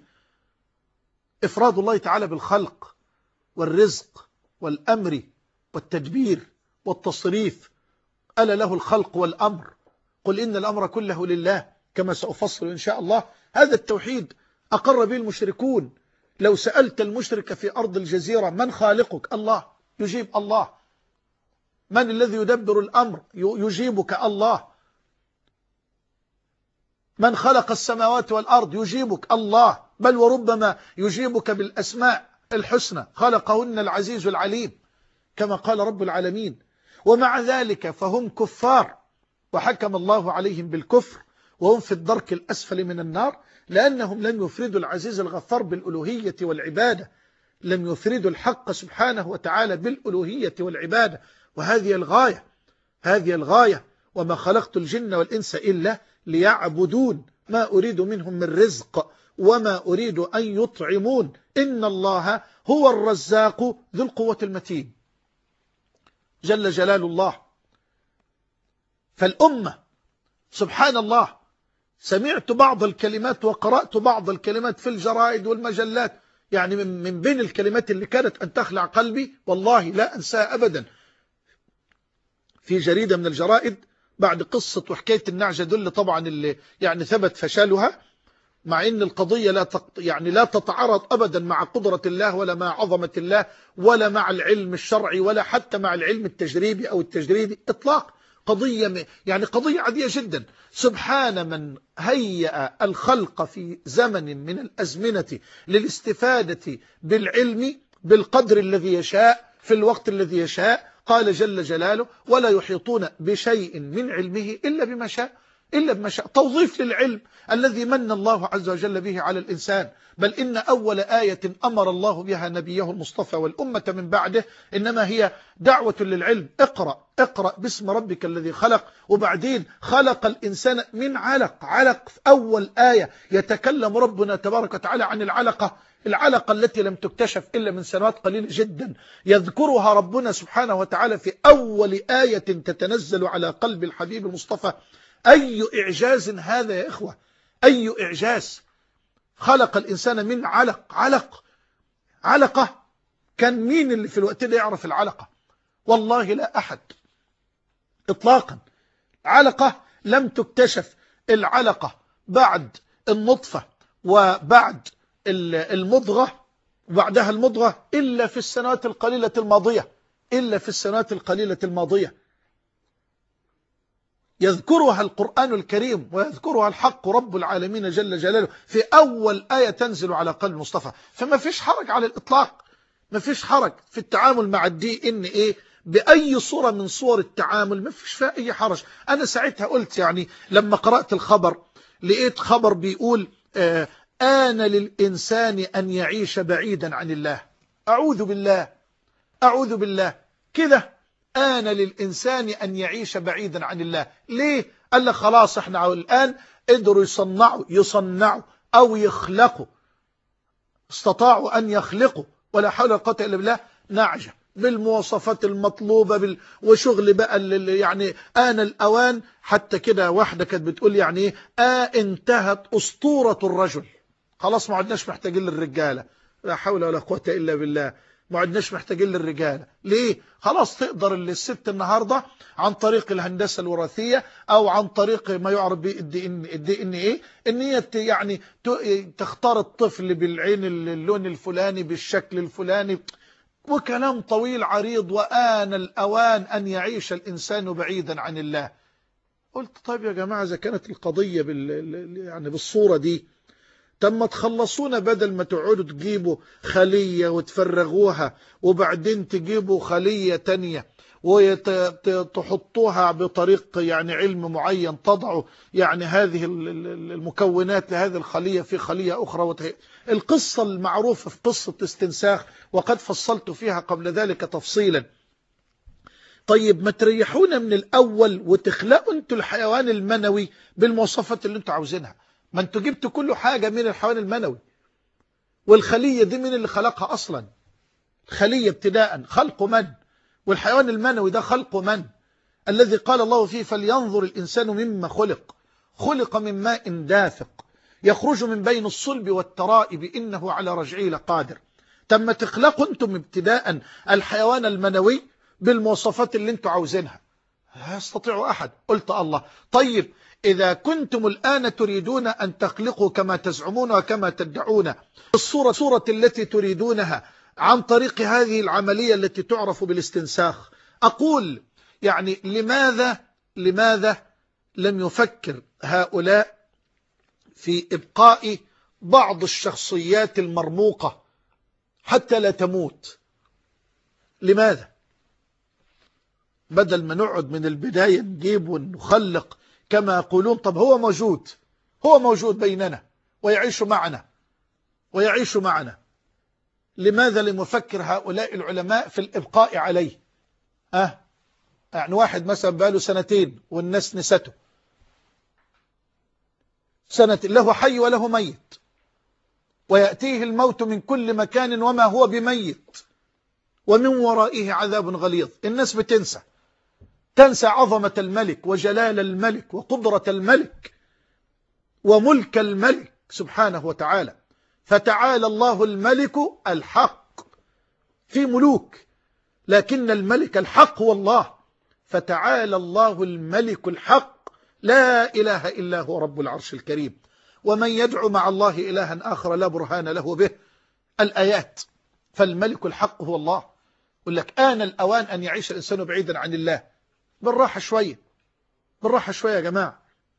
إفراد الله تعالى بالخلق والرزق والأمر والتدبير والتصريف. ألا له الخلق والأمر، قل إن الأمر كله لله، كما سأفصل إن شاء الله. هذا التوحيد أقر به المشركون. لو سألت المشرك في أرض الجزيرة من خالقك؟ الله، يجيب الله. من الذي يدبر الأمر؟ يجيبك الله. من خلق السماوات والأرض؟ يجيبك الله، بل وربما يجيبك بالأسماء الحسنى، خلقهن العزيز العليم كما قال رب العالمين. ومع ذلك فهم كفار، وحكم الله عليهم بالكفر، وهم في الدرك الأسفل من النار، لأنهم لم يفردوا العزيز الغفار بالألوهية والعبادة، لم يفردوا الحق سبحانه وتعالى بالألوهية والعبادة. وهذه الغاية، هذه الغاية. وما خلقت الجن والإنس إلا ليعبدون، ما أريد منهم من رزق وما أريد أن يطعمون، إن الله هو الرزاق ذو القوة المتين جل جلال الله. فالأمة سبحان الله، سمعت بعض الكلمات وقرأت بعض الكلمات في الجرائد والمجلات، يعني من بين الكلمات اللي كانت أن تخلع قلبي والله لا أنساها أبدا، في جريدة من الجرائد بعد قصة وحكاية النعجة دول طبعا اللي يعني ثبت فشلها، مع ان القضية لا تتعارض ابدا مع قدرة الله ولا مع عظمة الله ولا مع العلم الشرعي ولا حتى مع العلم التجريبي او التجريدي اطلاق. قضية يعني قضية عادية جدا. سبحان من هيأ الخلق في زمن من الأزمنة للاستفادة بالعلم بالقدر الذي يشاء في الوقت الذي يشاء. قال جل جلاله ولا يحيطون بشيء من علمه إلا بما شاء، إلا بما شاء. توظيف للعلم الذي من الله عز وجل به على الإنسان. بل إن أول آية أمر الله بها نبيه المصطفى والأمة من بعده إنما هي دعوة للعلم. اقرأ باسم ربك الذي خلق، وبعدين خلق الإنسان من علق. في أول آية يتكلم ربنا تبارك وتعالى عن العلقة التي لم تكتشف إلا من سنوات قليلة جدا، يذكرها ربنا سبحانه وتعالى في أول آية تتنزل على قلب الحبيب المصطفى. أي إعجاز هذا يا إخوة، أي إعجاز. خلق الإنسان من علقة. كان مين اللي في الوقت ده يعرف العلقة؟ والله لا أحد إطلاقا. علقة لم تكتشف العلقة بعد النطفة وبعد المضغة وبعدها المضغة إلا في السنوات القليلة الماضية. يذكرها القرآن الكريم ويذكرها الحق رب العالمين جل جلاله في أول آية تنزل على قلب المصطفى. فما فيش حرج على الإطلاق، ما فيش حرج في التعامل مع الدي ان ايه بأي صورة من صور التعامل، ما فيش فيها أي حرج. أنا ساعتها قلت يعني لما قرأت الخبر لقيت خبر بيقول آن للإنسان أن يعيش بعيدا عن الله. أعوذ بالله كده. آن للإنسان أن يعيش بعيدا عن الله. ليه؟ قال لك خلاص احنا الآن قدروا يصنعوا أو يخلقوا، استطاعوا أن يخلقوا ولا حول ولا قوة إلا بالله نعجة بالمواصفات المطلوبة وشغل بقى يعني آن الأوان. حتى كده واحدة كانت بتقول يعني انتهت أسطورة الرجل، خلاص ما عدناش محتاجين للرجالة، لا حول ولا قوة إلا بالله، ما عدناش محتاجين للرجال. ليه؟ خلاص تقدر الست النهاردة عن طريق الهندسة الوراثية أو عن طريق ما يعرف بالدي ان ايه ان هي يعني تختار الطفل بالعين اللون الفلاني بالشكل الفلاني وكلام طويل عريض. وآن الأوان أن يعيش الإنسان بعيدا عن الله. قلت طيب يا جماعة إذا كانت القضية يعني بالصورة دي، طب ما تخلصونا بدل ما تقعدوا تجيبوا خلية وتفرغوها وبعدين تجيبوا خلية تانية وتحطوها بطريق يعني علم معين، تضعوا يعني هذه المكونات لهذه الخلية في خلية أخرى. القصة المعروفة في قصة استنساخ وقد فصلت فيها قبل ذلك تفصيلا. طيب ما تريحونا من الأول وتخلقوا انتوا الحيوان المنوي بالمواصفات اللي انتوا عاوزينها. ما انتوا جبتوا كل حاجة من الحيوان المنوي، والخلية دي من اللي خلقها أصلا؟ خلية ابتداء خلق من؟ والحيوان المنوي ده خلق من؟ الذي قال الله فيه فلينظر الإنسان مما خلق من ماء دافق يخرج من بين الصلب والترائب إنه على رجعه لقادر. تم تخلقوا انتم ابتداء الحيوان المنوي بالمواصفات اللي انتوا عاوزينها، لا يستطيع أحد. قلت الله طيب إذا كنتم الآن تريدون أن تخلقوا كما تزعمون وكما تدعون الصورة التي تريدونها عن طريق هذه العملية التي تعرف بالاستنساخ، أقول يعني لماذا لم يفكر هؤلاء في إبقاء بعض الشخصيات المرموقة حتى لا تموت؟ لماذا بدل ما نقعد من البداية نجيب ونخلق كما يقولون؟ طب هو موجود بيننا ويعيش معنا. لماذا لم يفكر هؤلاء العلماء في الإبقاء عليه؟ يعني واحد مثلا بقاله 2 سنين والناس نسته، 2 له حي وله ميت، ويأتيه الموت من كل مكان وما هو بميت ومن ورائه عذاب غليظ. الناس تنسى عظمة الملك وجلال الملك وقدرة الملك وملك الملك سبحانه وتعالى. فتعالى الله الملك الحق. في ملوك لكن الملك الحق هو الله. فتعالى الله الملك الحق لا إله إلا هو رب العرش الكريم. ومن يدعو مع الله إلها آخر لا برهان له به. الآيات. فالملك الحق هو الله. يقول لك آن الأوان أن يعيش الإنسان بعيدا عن الله. بالراحة شوية، بالراحة شوية يا جماعة.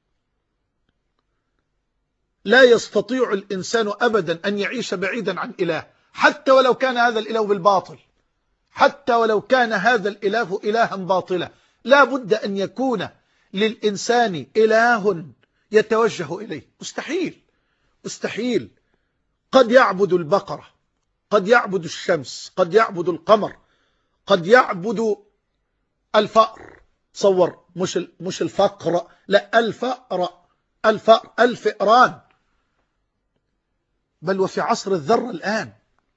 لا يستطيع الإنسان أبدا أن يعيش بعيدا عن إله، حتى ولو كان هذا الإله بالباطل، حتى ولو كان هذا الإله إلها باطلا. لا بد أن يكون للإنسان إله يتوجه إليه. مستحيل، مستحيل. قد يعبد البقرة، قد يعبد الشمس، قد يعبد القمر، قد يعبد الفأر. تصور، مش الفقر، لا الفأر، الفأر، الفئران. بل وفي عصر الذرة الآن،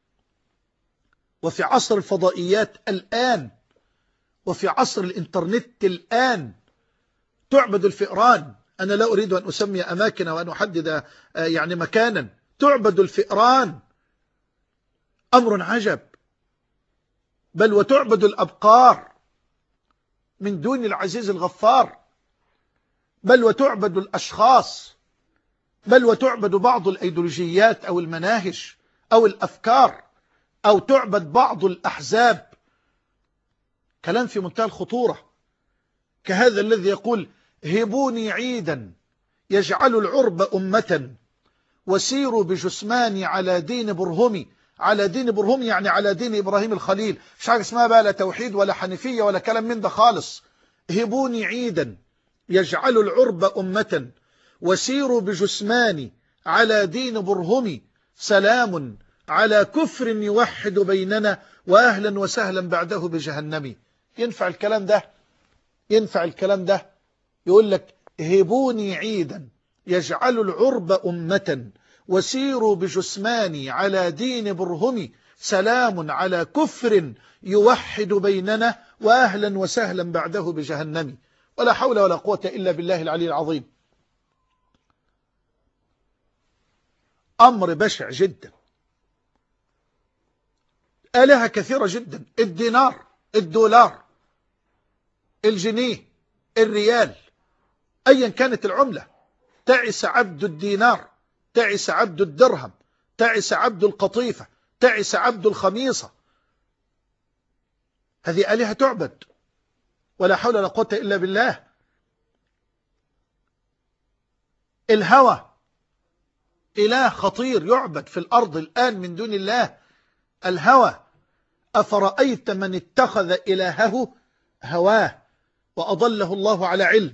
وفي عصر الفضائيات الآن، وفي عصر الإنترنت الآن تعبد الفئران. أنا لا أريد أن أسمي أماكن وأن أحدد يعني مكانا. تعبد الفئران. أمر عجب. بل وتعبد الأبقار من دون العزيز الغفار. بل وتعبد الأشخاص. بل وتعبد بعض الأيديولوجيات أو المناهج أو الأفكار، أو تعبد بعض الأحزاب. كلام في منتهى الخطورة، كهذا الذي يقول هبوني عيدا يجعل العرب أمة وسيروا بجثماني على دين برهمي. على دين برهمي يعني على دين إبراهيم الخليل. مش حاجة اسمها بقى لا توحيد ولا حنيفية ولا كلام من ده خالص. هبوني عيدا يجعل العرب أمة وسيروا بجثماني على دين برهمي. سلام على كفر يوحد بيننا وأهلا وسهلا بعده بجهنم. ينفع الكلام ده؟ ينفع الكلام ده؟ يقول لك هبوني عيدا يجعل العرب أمة وسيروا بجثماني على دين برهمي. سلام على كفر يوحد بيننا وأهلا وسهلا بعده بجهنم. ولا حول ولا قوة إلا بالله العلي العظيم. أمر بشع جدا. آلهة كثيرة جدا. الدينار، الدولار، الجنيه، الريال، أيا كانت العملة. تعس عبد الدينار، تعس عبد الدرهم، تعس عبد القطيفة، تعس عبد الخميصة. هذه آلهة تعبد. ولا حول ولا قوة إلا بالله. الهوى إله خطير يعبد في الأرض الآن من دون الله. الهوى. أفرأيت من اتخذ إلهه هواه وأضله الله على علم.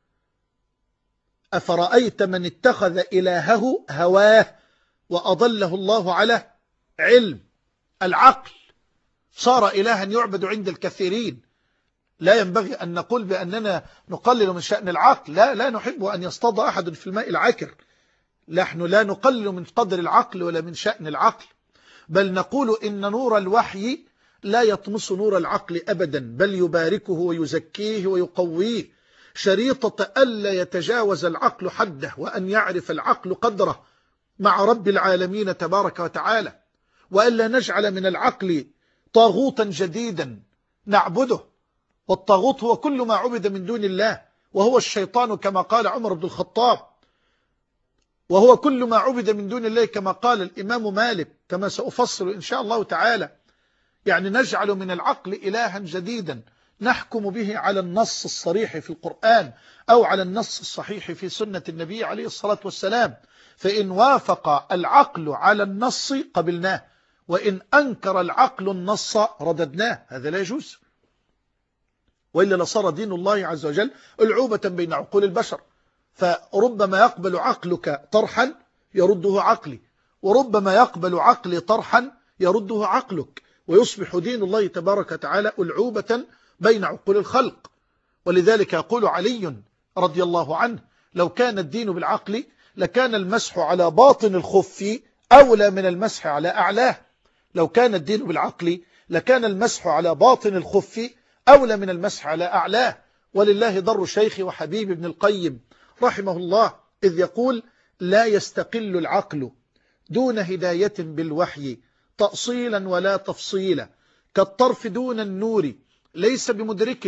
أفرأيت من اتخذ إلهه هواه وأضله الله على علم. العقل صار إلها يعبد عند الكثيرين. لا ينبغي أن نقول بأننا نقلل من شأن العقل. لا نحب أن يصطاد أحد في الماء العكر. نحن لا نقلل من قدر العقل ولا من شأن العقل، بل نقول إن نور الوحي لا يطمس نور العقل أبدا، بل يباركه ويزكيه ويقويه. شريطة ألا يتجاوز العقل حده، وأن يعرف العقل قدره مع رب العالمين تبارك وتعالى، وألا نجعل من العقل طاغوتا جديدا نعبده. والطاغوت هو كل ما عبد من دون الله، وهو الشيطان كما قال عمر بن الخطاب، وهو كل ما عبد من دون الله كما قال الإمام مالك، كما سأفصل إن شاء الله تعالى. يعني نجعل من العقل إلها جديدا نحكم به على النص الصريح في القرآن أو على النص الصحيح في سنة النبي عليه الصلاة والسلام. فإن وافق العقل على النص قبلناه، وإن أنكر العقل النص رددناه. هذا لا يجوز، وإلا لصار دين الله عز وجل ألعوبة بين عقول البشر. فربما يقبل عقلك طرحا يرده عقلي، وربما يقبل عقلي طرحا يرده عقلك، ويصبح دين الله تبارك وتعالى ألعوبة بين عقول الخلق. ولذلك يقول علي رضي الله عنه: لو كان الدين بالعقل لكان المسح على باطن الخف أولى من المسح على أعلاه. لو كان الدين بالعقل لكان المسح على باطن الخف أولى من المسح على أعلاه. ولله ضر شيخي وحبيب ابن القيم رحمه الله إذ يقول: لا يستقل العقل دون هداية بالوحي تأصيلا ولا تفصيلا، كالطرف دون النور ليس بمدرك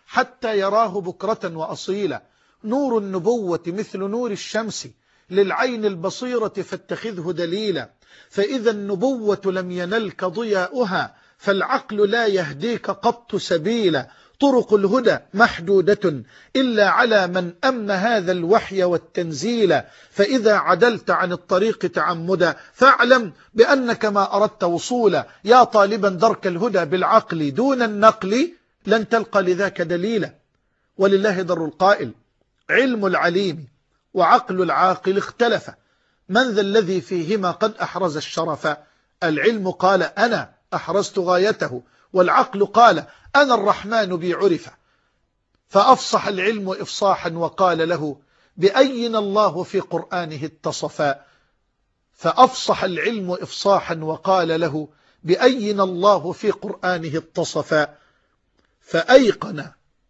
حتى يراه بكرة وأصيلا. نور النبوة مثل نور الشمس للعين البصيرة فاتخذه دليلا. فإذا النبوة لم ينلك ضياؤها فالعقل لا يهديك قط سبيلا. طرق الهدى محدودة إلا على من أم هذا الوحي والتنزيل. فإذا عدلت عن الطريق تعمدا فاعلم بأنك ما أردت وصولا. يا طالبا درك الهدى بالعقل دون النقل لن تلقى لذاك دليلا. ولله در القائل: علم العليم وعقل العاقل اختلف، من ذا الذي فيهما قد أحرز الشرف؟ العلم قال أنا أحرزت غايته، والعقل قال أنا الرحمن بي عرف. فأفصح العلم إفصاحا وقال له بأين الله في قرآنه اتصفا. فأفصح العلم إفصاحا وقال له بأين الله في قرآنه اتصفا. فأيقن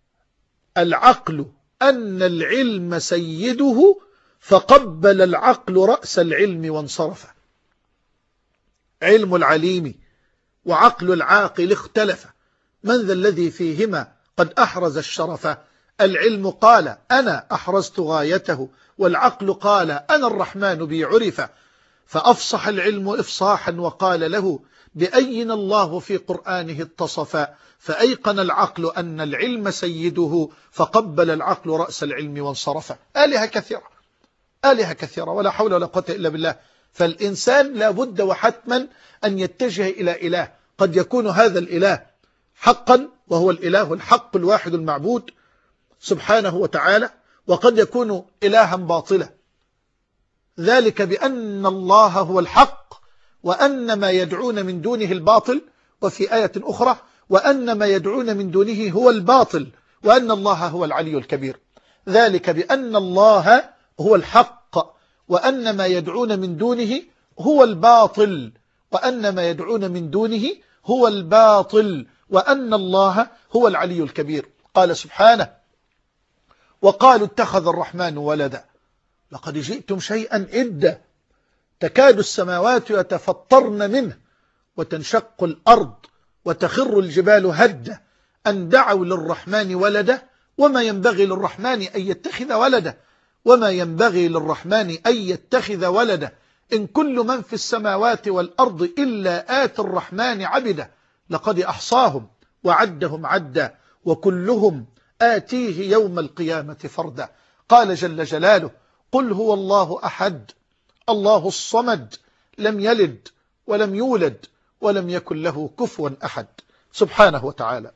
العقل أن العلم سيده فقبل العقل رأس العلم وانصرف. علم العليم وعقل العاقل اختلف، من ذا الذي فيهما قد أحرز الشرف؟ العلم قال أنا أحرزت غايته، والعقل قال أنا الرحمن بي عرف. فأفصح العلم إفصاحا وقال له بأين الله في قرآنه اتصفا. فأيقن العقل أن العلم سيده فقبل العقل رأس العلم وانصرف. آلهة كثيرة، آلهة كثيرة، ولا حول ولا قوة إلا بالله. فالإنسان لا بد وحتما أن يتجه إلى إله، قد يكون هذا الإله حقا وهو الإله الحق الواحد المعبود سبحانه وتعالى، وقد يكون إلها باطلا، ذلك بأن الله هو الحق وأن ما يدعون من دونه الباطل. وفي آية أخرى وأن ما يدعون من دونه هو الباطل وأن الله هو العلي الكبير. ذلك بأن الله هو الحق وأن ما يدعون من دونه هو الباطل وأن ما يدعون من دونه هو الباطل وأن الله هو العلي الكبير. قال سبحانه وقالوا اتخذ الرحمن ولدا لقد جئتم شيئا إدا تكاد السماوات يتفطرن منه وتنشق الأرض وتخر الجبال هدا أن دعوا للرحمن ولدا وما ينبغي للرحمن أن يتخذ ولدا وما ينبغي للرحمن أن يتخذ ولدا إن كل من في السماوات والأرض إلا آتي الرحمن عبدا لقد أحصاهم وعدهم عدا وكلهم آتيه يوم القيامة فردا. قال جل جلاله قل هو الله أحد الله الصمد لم يلد ولم يولد ولم يكن له كفوا أحد سبحانه وتعالى.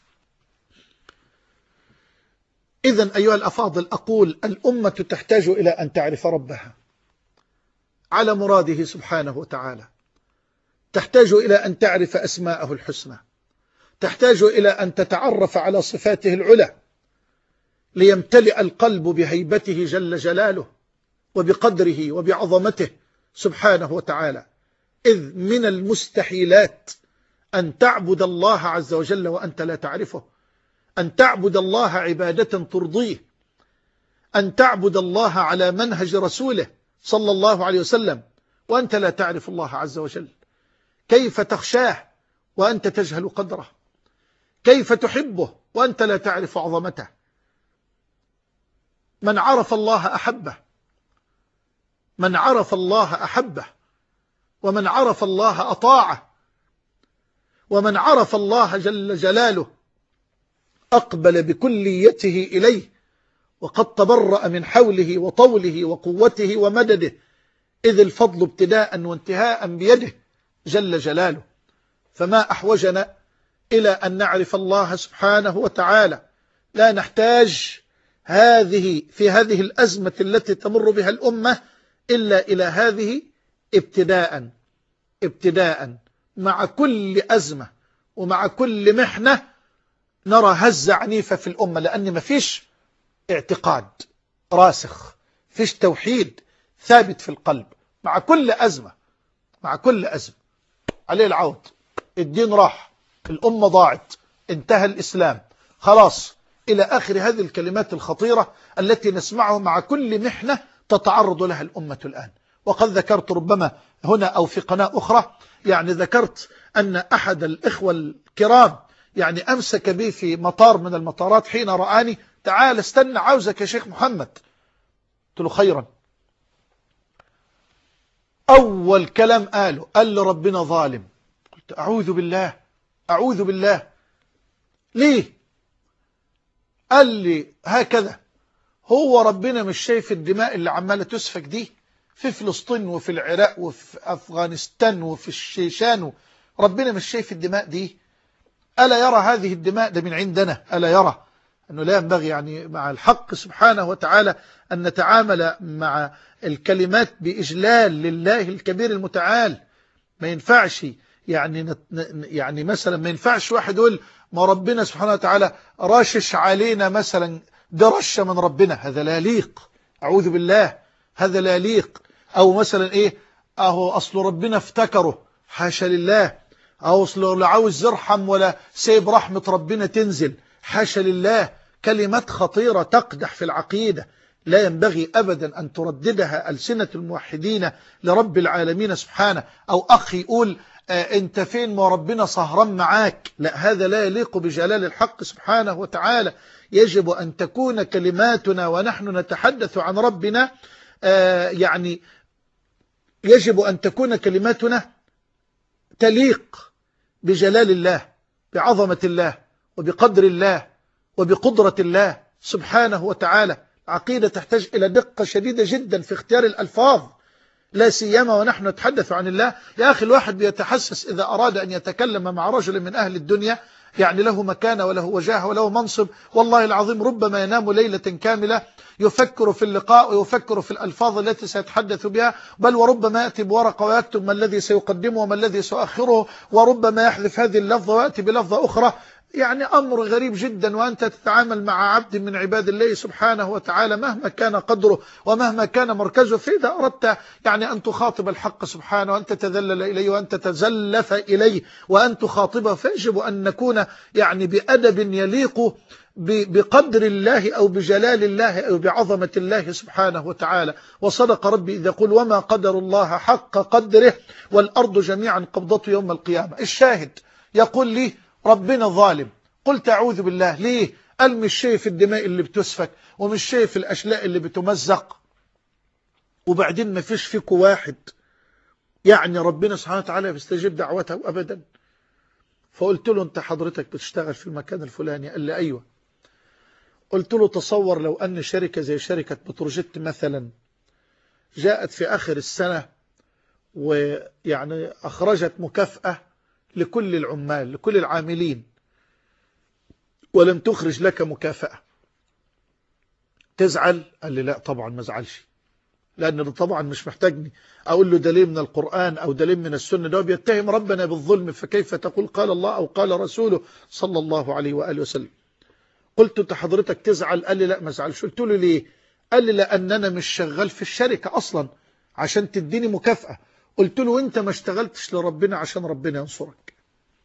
إذن أيها الأفاضل أقول الأمة تحتاج إلى أن تعرف ربها على مراده سبحانه وتعالى، تحتاج إلى أن تعرف أسماءه الحسنى، تحتاج إلى أن تتعرف على صفاته العلى ليمتلئ القلب بهيبته جل جلاله وبقدره وبعظمته سبحانه وتعالى. إذ من المستحيلات أن تعبد الله عز وجل وأنت لا تعرفه، أن تعبد الله عبادة ترضيه، أن تعبد الله على منهج رسوله صلى الله عليه وسلم وأنت لا تعرف الله عز وجل. كيف تخشاه وأنت تجهل قدره؟ كيف تحبه وأنت لا تعرف عظمته؟ من عرف الله أحبه، من عرف الله أحبه، ومن عرف الله أطاعه، ومن عرف الله جل جلاله أقبل بكليته إليه وقد تبرأ من حوله وطوله وقوته ومدده، إذ الفضل ابتداء وانتهاء بيده جل جلاله. فما أحوجنا إلى أن نعرف الله سبحانه وتعالى. لا نحتاج في هذه الأزمة التي تمر بها الأمة إلا إلى هذه ابتداء مع كل أزمة ومع كل محنة نرى هزة عنيفة في الأمة، لأن ما فيش اعتقاد راسخ، فيش توحيد ثابت في القلب. مع كل أزمة عليه العوض، الدين راح، الأمة ضاعت، انتهى الإسلام، خلاص، إلى آخر هذه الكلمات الخطيرة التي نسمعها مع كل محنة تتعرض لها الأمة الآن. وقد ذكرت ربما هنا أو في قناة أخرى، ذكرت أن أحد الإخوة الكرام يعني أمسك بي في مطار من المطارات حين رآني، تعال استنى عاوزك يا شيخ محمد. قلت له خيرا. أول كلام قال لي ربنا ظالم. قلت أعوذ بالله، أعوذ بالله. ليه؟ قال لي هكذا، هو ربنا مش شايف الدماء اللي عمالة تسفك دي في فلسطين وفي العراق وفي أفغانستان وفي الشيشان؟ ربنا مش شايف الدماء دي؟ ألا يرى هذه الدماء ده من عندنا؟ ألا يرى أنه لا ينبغي يعني مع الحق سبحانه وتعالى أن نتعامل مع الكلمات بإجلال لله الكبير المتعال؟ ما ينفعش يعني مثلا ما ينفعش واحد يقول ما ربنا سبحانه وتعالى راشش علينا مثلا، ده رشة من ربنا، هذا لا يليق، أعوذ بالله، هذا لا يليق. أو مثلا إيه، أهو أصل ربنا افتكره، حاشا لله. أو أصل لا عاوز يرحم ولا سيب رحمة ربنا تنزل، حاشا لله. كلمات خطيرة تقدح في العقيدة، لا ينبغي أبدا أن ترددها ألسنة الموحدين لرب العالمين سبحانه. أو أخي يقول أنت فين ما ربنا سهران معاك، لا، هذا لا يليق بجلال الحق سبحانه وتعالى. يجب أن تكون كلماتنا ونحن نتحدث عن ربنا يعني يجب أن تكون كلماتنا تليق بجلال الله، بعظمة الله، وبقدر الله، وبقدرة الله سبحانه وتعالى. عقيدة تحتاج إلى دقة شديدة جدا في اختيار الألفاظ، لا سيما ونحن نتحدث عن الله. يا أخي الواحد بيتحسس إذا أراد أن يتكلم مع رجل من أهل الدنيا، يعني له مكانة وله وجاهة وله منصب، والله العظيم ربما ينام ليلة كاملة يفكر في اللقاء ويفكر في الألفاظ التي سيتحدث بها، بل وربما يأتي بورقة ويكتب ما الذي سيقدمه وما الذي سيؤخره، وربما يحذف هذه اللفظة ويأتي بلفظة أخرى. يعني أمر غريب جدا، وأنت تتعامل مع عبد من عباد الله سبحانه وتعالى مهما كان قدره ومهما كان مركزه. فإذا أردت يعني أن تخاطب الحق سبحانه وأن تتذلل إليه وأن تتزلف إليه وأن تخاطبه، فيجب أن نكون يعني بأدب يليق بقدر الله أو بجلال الله أو بعظمة الله سبحانه وتعالى. وصدق ربي إذا يقول وما قدر الله حق قدره والأرض جميعا قبضته يوم القيامة. الشاهد يقول لي ربنا ظالم. قلت أعوذ بالله. ليه؟ قال مش شايف الدماء اللي بتسفك ومش شايف الأشلاء اللي بتمزق، وبعدين ما فيش فيكم واحد يعني ربنا سبحانه وتعالى بيستجيب دعوته أبدا. فقلت له أنت حضرتك بتشتغل في المكان الفلاني؟ قال لي أيوة. قلت له تصور لو أن شركة زي شركة بتروجيت مثلا جاءت في آخر السنة ويعني أخرجت مكافأة لكل العمال لكل العاملين ولم تخرج لك مكافأة، تزعل؟ قال لي لا طبعا ما ازعلش، لأن طبعا مش محتاجني أقول له دليل من القرآن أو دليل من السنة، ده بيتهم ربنا بالظلم، فكيف تقول قال الله أو قال رسوله صلى الله عليه وآله وسلم. قلت أنت حضرتك تزعل؟ قال لي لا ما ازعلش. قلت له ليه؟ قال لي لأن أنا مش شغال في الشركة أصلا عشان تديني مكافأة. قلت له أنت ما اشتغلتش لربنا عشان ربنا ينصرك.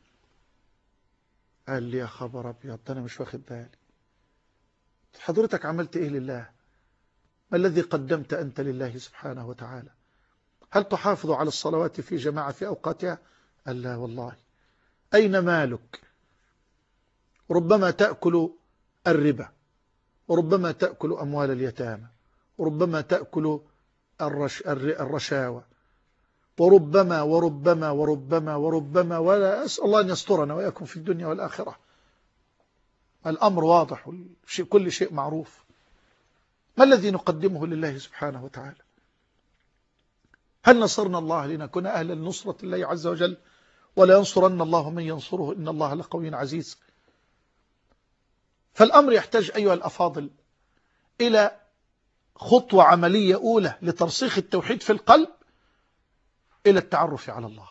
قال لي يا خبر أبيض، أنا مش واخد بالي. حضرتك عملت إيه لله؟ ما الذي قدمت أنت لله سبحانه وتعالى؟ هل تحافظ على الصلوات في جماعة في أوقاتها؟ قال لا والله. أين مالك؟ ربما تأكل الربا، وربما تأكل أموال اليتامى، وربما تأكل الرشاوى، وربما وربما وربما وربما، ولا أسأل الله أن يسترنا ويكون في الدنيا والآخرة. الأمر واضح، كل شيء معروف. ما الذي نقدمه لله سبحانه وتعالى؟ هل نصرنا الله لنكون أهلا لنصرة الله عز وجل؟ ولا ينصرن الله من ينصره إن الله لقوي عزيز. فالأمر يحتاج أيها الأفاضل إلى خطوة عملية أولى لترسيخ التوحيد في القلب، إلى التعرف على الله.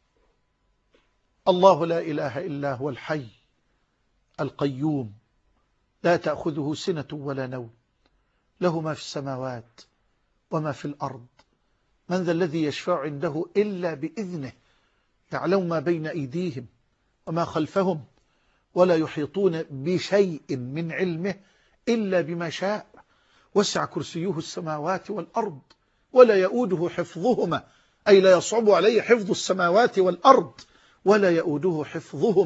الله لا إله إلا هو الحي القيوم لا تأخذه سنة ولا نوم، له ما في السماوات وما في الأرض، من ذا الذي يشفع عنده إلا بإذنه، يعلم ما بين أيديهم وما خلفهم، ولا يحيطون بشيء من علمه إلا بما شاء، وسع كرسيه السماوات والأرض ولا يؤوده حفظهما، أي لا يصعب عليه حفظ السماوات والأرض ولا يؤوده حفظهما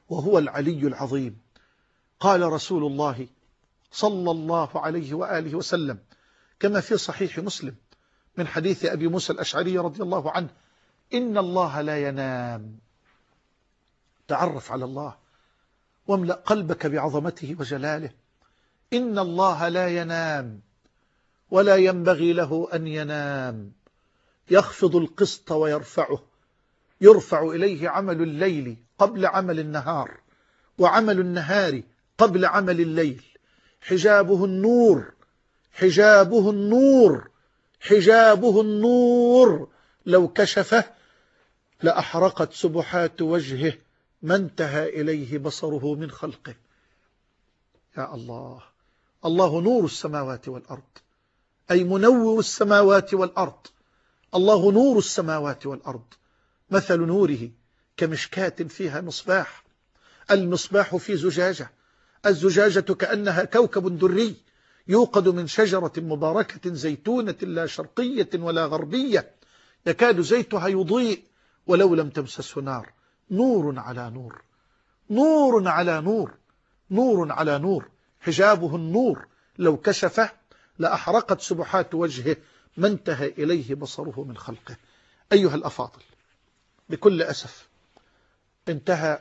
وهو العلي العظيم. قال رسول الله صلى الله عليه وآله وسلم كما في صحيح مسلم من حديث أبي موسى الأشعري رضي الله عنه: إن الله لا ينام. تعرف على الله واملأ قلبك بعظمته وجلاله. إن الله لا ينام ولا ينبغي له أن ينام، يخفض القسط ويرفعه، يرفع إليه عمل الليل قبل عمل النهار، وعمل النهار قبل عمل الليل. حجابه النور، حجابه النور، حجابه النور، لو كشفه لأحرقت سبحات وجهه ما انتهى إليه بصره من خلقه. يا الله، الله نور السماوات والأرض، أي منور السماوات والأرض. الله نور السماوات والأرض، مثل نوره كمشكاة فيها مصباح، المصباح في زجاجة، الزجاجة كأنها كوكب دري يوقد من شجرة مباركة زيتونة لا شرقية ولا غربية، يكاد زيتها يضيء ولو لم تمسسه نار. نور على نور، نور على نور، نور على نور. حجابه النور، لو كشفه لأحرقت سبحات وجهه ما انتهى إليه بصره من خلقه. أيها الأفاضل، بكل أسف انتهى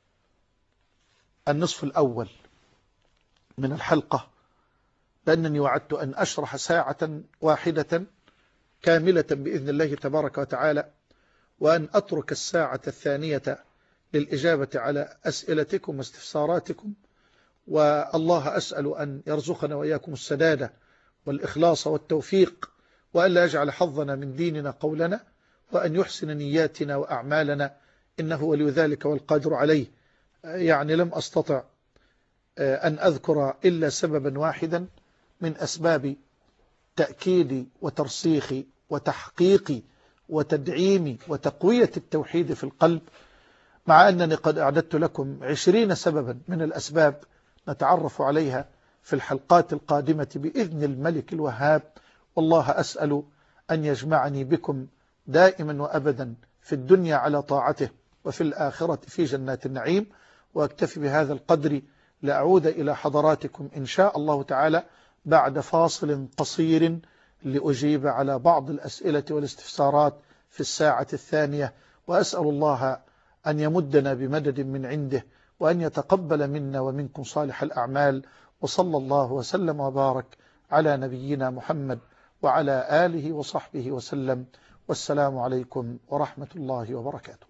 النصف الأول من الحلقة، لأنني وعدت أن أشرح ساعة واحدة كاملة بإذن الله تبارك وتعالى، وأن أترك الساعة الثانية للإجابة على أسئلتكم واستفساراتكم. والله أسأل أن يرزقنا وإياكم السداد والإخلاص والتوفيق، وأن لا يجعل حظنا من ديننا قولنا، وأن يحسن نياتنا وأعمالنا، إنه ولي ذلك والقادر عليه. يعني لم أستطع أن أذكر إلا سببا واحدا من أسباب تأكيد وترسيخ وتحقيق وتدعيم وتقوية التوحيد في القلب، مع أنني قد أعددت لكم 20 سببا من الأسباب نتعرف عليها في الحلقات القادمة بإذن الملك الوهاب. والله أسأل أن يجمعني بكم دائما وأبدا في الدنيا على طاعته، وفي الآخرة في جنات النعيم. وأكتفي بهذا القدر، لأعود إلى حضراتكم إن شاء الله تعالى بعد فاصل قصير لأجيب على بعض الأسئلة والاستفسارات في الساعة الثانية. وأسأل الله أن يمدنا بمدد من عنده، وأن يتقبل منا ومنكم صالح الأعمال. وصلى الله وسلم وبارك على نبينا محمد وعلى آله وصحبه وسلم. والسلام عليكم ورحمة الله وبركاته.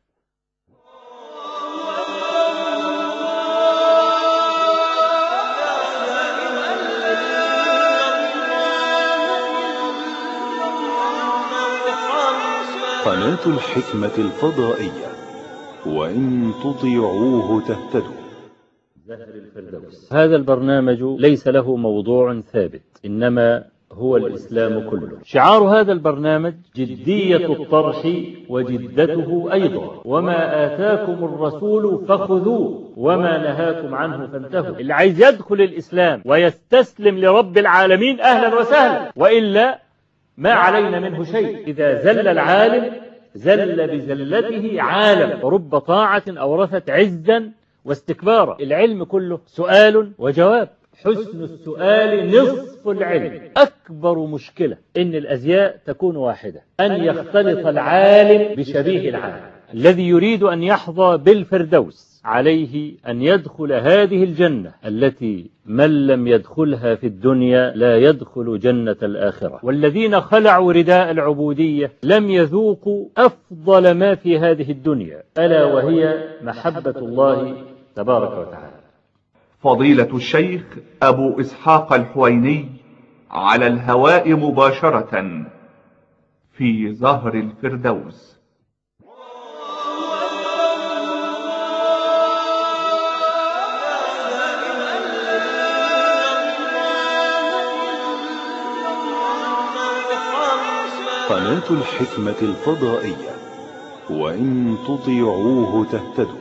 قناة الحكمة الفضائية، وإن تطيعوه تهتدوا. زهر الفردوس. هذا البرنامج ليس له موضوع ثابت، إنما هو الإسلام كله. شعار هذا البرنامج جدية الطرح وجدته أيضا، وما آتاكم الرسول فخذوه وما نهاكم عنه فانتهوا. اللي عايز يدخل الإسلام ويستسلم لرب العالمين أهلا وسهلا، وإلا ما علينا منه شيء. إذا زل العالم زل بزلته عالم، ورب طاعة أورثت عزا واستكبارا. العلم كله سؤال وجواب، حسن السؤال نصف العلم. أكبر مشكلة إن الأزياء تكون واحدة، أن يختلط العالم بشبيه العالم. الذي يريد أن يحظى بالفردوس عليه أن يدخل هذه الجنة التي من لم يدخلها في الدنيا لا يدخل جنة الآخرة. والذين خلعوا رداء العبودية لم يذوقوا أفضل ما في هذه الدنيا، ألا وهي محبة الله تبارك وتعالى. فضيلة الشيخ أبو إسحاق الحويني على الهواء مباشرة في زهر الفردوس. قناة الحكمة الفضائية، وإن تطيعوه تهتدوا.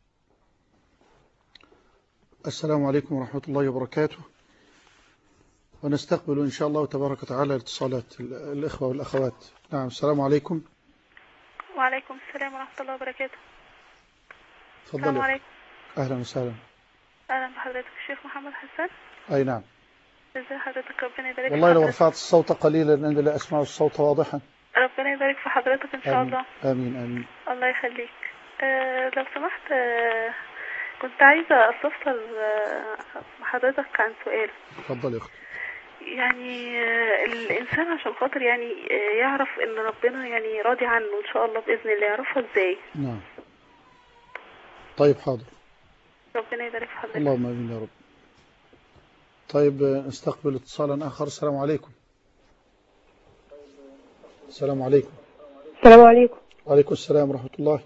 السلام عليكم ورحمة الله وبركاته. ونستقبل إن شاء الله تبارك وتعالى اتصالات الإخوة والأخوات. نعم، السلام عليكم. وعليكم السلام ورحمة الله وبركاته. السلام تفضلي. عليكم. أهلا وسهلا. أهلا بحضرتك الشيخ محمد حسن. أي نعم. ازي حضرتك؟ ربنا يبارك والله لو في رفعت الصوت قليلا أنني لا أسمع الصوت واضحا. ربنا يبارك في حضرتك إن شاء الله. آمين آمين. الله يخليك. لو سمحت، كنت عايزة أستفسر حضرتك عن سؤال. تفضل يا أختي. يعني الإنسان عشان خاطر يعني يعرف إن ربنا يعني راضي عنه إن شاء الله بإذن الله، يعرفها إزاي؟ نعم. طيب حاضر. ربنا يبارك في حضرتك. اللهم آمين يا رب. طيب نستقبل اتصالا آخر. السلام عليكم. السلام عليكم. السلام عليكم. وعليكم السلام ورحمة الله.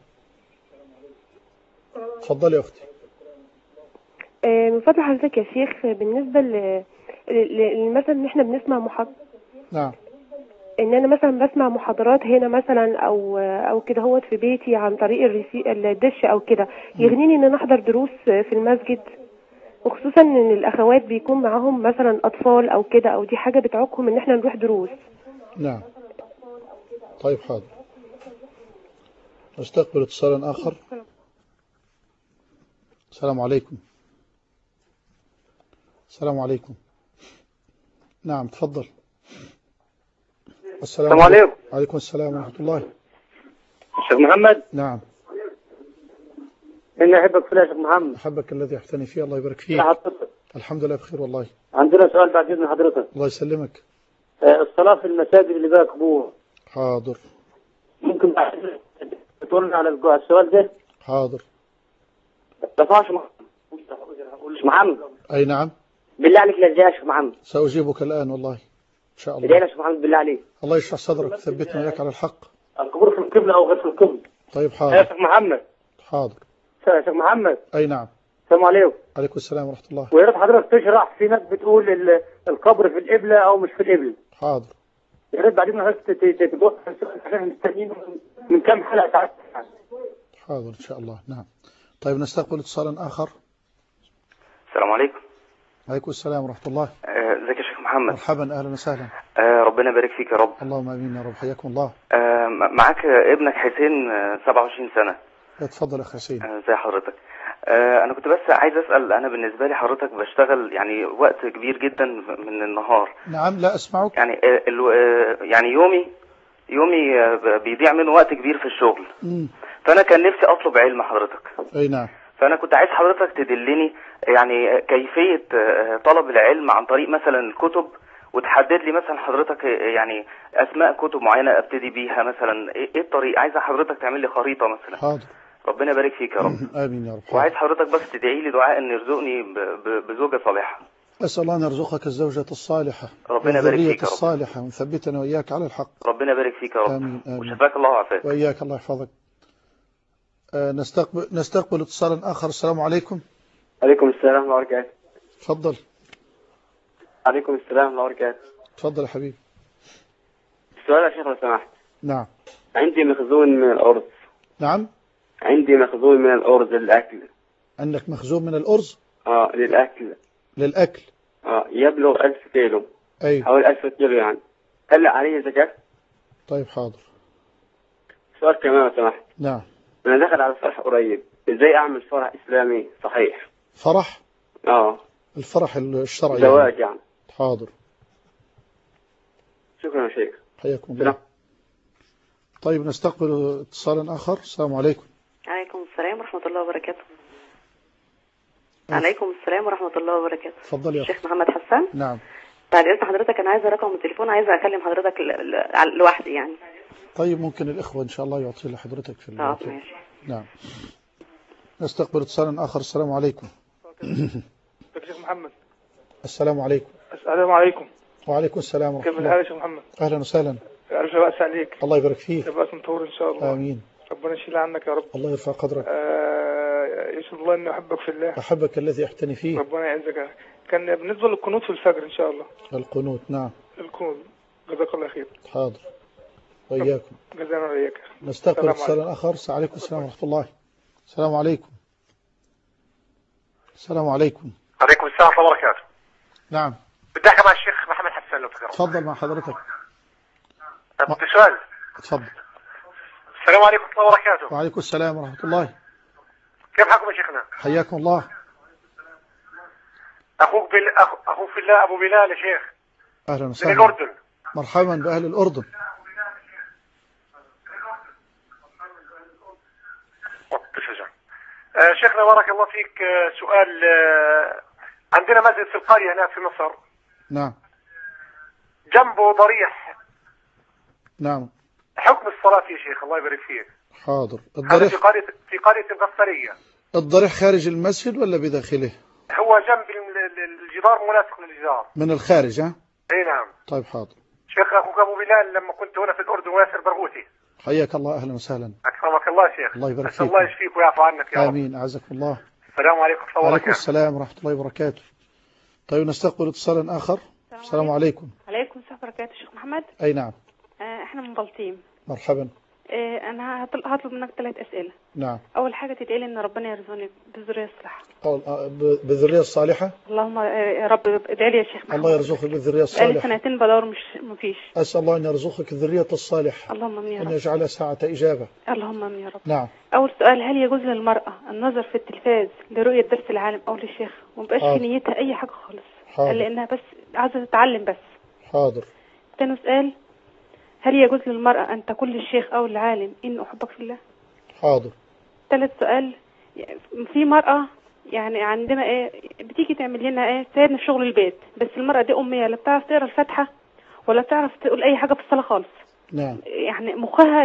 تفضل يا أختي. من فضل حضرتك يا شيخ، بالنسبة مثلا ان احنا بنسمع نعم. ان انا مثلا بسمع محاضرات هنا مثلا او كده هوت في بيتي عن طريق الدش او كده، يغنيني ان انا احضر دروس في المسجد، وخصوصا ان الاخوات بيكون معاهم مثلا اطفال او كده، او دي حاجة بتعوقهم ان احنا نروح دروس. نعم. طيب حاضر. نستقبل اتصالا آخر. السلام عليكم. السلام عليكم. نعم تفضل. السلام عليكم. وعليكم السلام ورحمة الله. شيخ محمد. نعم. إني أحبك في الله يا شيخ محمد. أحبك الذي أحتني فيه، الله يبارك فيك. الحمد لله بخير والله. عندنا سؤال بعد إذن حضرتك. الله يسلمك. الصلاة في المساجد اللي بها قبور. حاضر. ممكن تقولنا على السؤال ده؟ حاضر. دفعش محمد. أي نعم. بالله عليك لا يا شيخ محمد. سأجيبك الآن والله إن شاء الله. ادعي يا شيخ محمد بالله عليك. الله يشرح صدرك وثبتنا وياك على الحق. القبور في القبلة أو غير في القبلة. طيب حاضر. يا شيخ محمد. حاضر. يا شيخ محمد. أي نعم. السلام عليكم. عليكم السلام ورحمة الله. ويا ريت حضرتك تشرح، في ناس بتقول القبر في القبلة أو مش في القبلة. حاضر. يا ريت بعدين حضرتك تجاوب عشان مستنيين من كام حلقة تعرف. حاضر إن شاء الله. نعم. طيب نستقبل اتصالا آخر. السلام عليكم. عليكم السلام ورحمة الله. ازيك يا شيخ محمد؟ مرحبا أهلا وسهلا. ربنا يبارك فيك يا رب. اللهم آمين يا رب. حياكم الله. معاك ابنك حسين 27 سنة. اتفضل أخي حسين. ازي حضرتك؟ أنا كنت بس عايز أسأل، أنا بالنسبة لي حضرتك بشتغل يعني وقت كبير جدا من النهار. نعم لا أسمعك. يعني يعني يومي بيضيع منه وقت كبير في الشغل. فأنا كان نفسي أطلب علم حضرتك. أي نعم. فأنا كنت عايز حضرتك تدلني يعني كيفية طلب العلم عن طريق مثلا الكتب، وتحدد لي مثلا حضرتك يعني أسماء كتب معينة أبتدي بيها مثلا. إيه الطريق؟ عايزة حضرتك تعمل لي خريطة مثلا. حاضر. ربنا يبارك فيك يا رب. آمين يا رب. وعايز حضرتك بس تدعي لي دعاء إن يرزقني بزوجة صالحة. أسأل الله أن يرزقك الزوجة الصالحة. ربنا يبارك فيك يا رب. الصالحة ونثبتنا وإياك على الحق. ربنا يبارك فيك يا رب. آمين آمين. وشفاك الله وعافاك. وإياك الله يحفظك. نستقبل اتصالا آخر. السلام عليكم. عليكم السلام ورحمة الله وبركاته. تفضل. عليكم السلام ورحمة الله وبركاته. تفضل يا حبيبي. السؤال يا شيخ لو سمحت. نعم. عندي مخزون من الأرز. نعم. عندي مخزون من الأرز للأكل. عندك مخزون من الأرز؟ للأكل. للأكل. يبلغ 1000 كيلو. أي. حوالي 1000 كيلو يعني. هل عليه زكاة؟ طيب حاضر. سؤال كمان لو سمحت. نعم. أنا داخل على فرح قريب، إزاي أعمل فرح إسلامي صحيح؟ فرح؟ الفرح الشرعي. زواج يعني. حاضر. شكرا يا شيخ. حياكم الله. طيب نستقبل اتصالا آخر. السلام عليكم. عليكم السلام ورحمة الله وبركاته. عليكم السلام ورحمة الله وبركاته. تفضل يا الشيخ محمد حسان. نعم. بعد إذن حضرتك أنا عايزة رقم التليفون، عايزة أكلم حضرتك لوحدي يعني. طيب ممكن الإخوة إن شاء الله يعطي لحضرتك في ماشي. نعم. نستقبل اتصالا آخر. السلام عليكم. شيخ محمد. السلام عليكم. السلام عليكم. وعليكم السلام ورحمة الله. كيف الحال يا شيخ محمد؟ أهلا وسهلا. ألف بأس عليك. الله يبارك فيك. بأس مطور إن شاء الله. آمين. ربنا يشيل عنك يا رب. الله يرفع قدرك. يشهد الله إني أحبك في الله. أحبك الذي أحتني فيه. ربنا يعزك. كان بالنسبة للقنوت في الفجر إن شاء الله. القنوت نعم. القنوت. جزاك الله خير. حاضر. وإياكم. جزانا وإياك. نستقبل اتصالا آخر. عليكم السلام ورحمة الله. السلام عليكم. السلام عليكم. عليكم السلام ورحمة الله وبركاته. نعم. بدي احكي مع الشيخ محمد حسان لو تكرم. تفضل مع حضرتك. طب بدي سؤال. تفضل. السلام عليكم ورحمة الله وبركاته. وعليكم السلام ورحمة الله. كيف حالكم يا شيخنا؟ حياكم الله. اخوك اخوك في الله ابو بلال يا شيخ. اهلا وسهلا. من الاردن. مرحبا باهل الاردن. شيخنا بارك الله فيك، سؤال. عندنا مسجد في القرية هناك في مصر. نعم. جنبه ضريح. نعم. حكم الصلاة يا شيخ الله يبارك فيك. حاضر. هذا في قرية الغفارية. الضريح خارج المسجد ولا بداخله؟ هو جنب الجدار، ملاصق للجدار. من الخارج ها؟ اي نعم. طيب حاضر. شيخ اخوك ابو بلال لما كنت هنا في الاردن وياسر برغوثي. حياك الله، اهلا وسهلا. اكرمك الله يا شيخ. الله يبارك فيك. الله يشفيك ويعفو عنك يا رب. امين، اعزكم الله. السلام عليكم ورحمة الله وبركاته. وعليكم السلام ورحمة الله وبركاته. طيب نستقبل اتصالا آخر. السلام عليكم. عليكم السلام وبركاته. شيخ محمد. أي نعم. احنا من بلطيم. مرحبا. انا هطلب منك 3 أسئلة. نعم. اول حاجة تدعي لي ان ربنا يرزقني بالذرية الصالحة. بالذرية الصالحة. اللهم يا رب ادعي لي يا شيخ محمد. الله يرزقك بالذرية الصالحة. بقالي 2 بدور مفيش. أسأل الله أن يرزقك الذرية الصالحة. اللهم امين يا رب. وأن يجعلها ساعة إجابة. اللهم امين يا رب. نعم. اول سؤال، هل يجوز للمرأة النظر في التلفاز لرؤية درس العالم او للشيخ ومبقاش في نيتها اي حاجة خالص؟ حاضر. لانها بس عايزة تتعلم بس. حاضر. تاني سؤال، هل يجوز للمرأة أن تقول للشيخ أو العالم إن أحبك في الله؟ حاضر. ثالث سؤال، في مرأة يعني عندنا بتيجي تعمل لنا تساعدنا في شغل البيت، بس المرأة دي أمية لا بتعرف تقرا الفاتحة ولا بتعرف تقول أي حاجة في الصلاة خالص. نعم. يعني مخها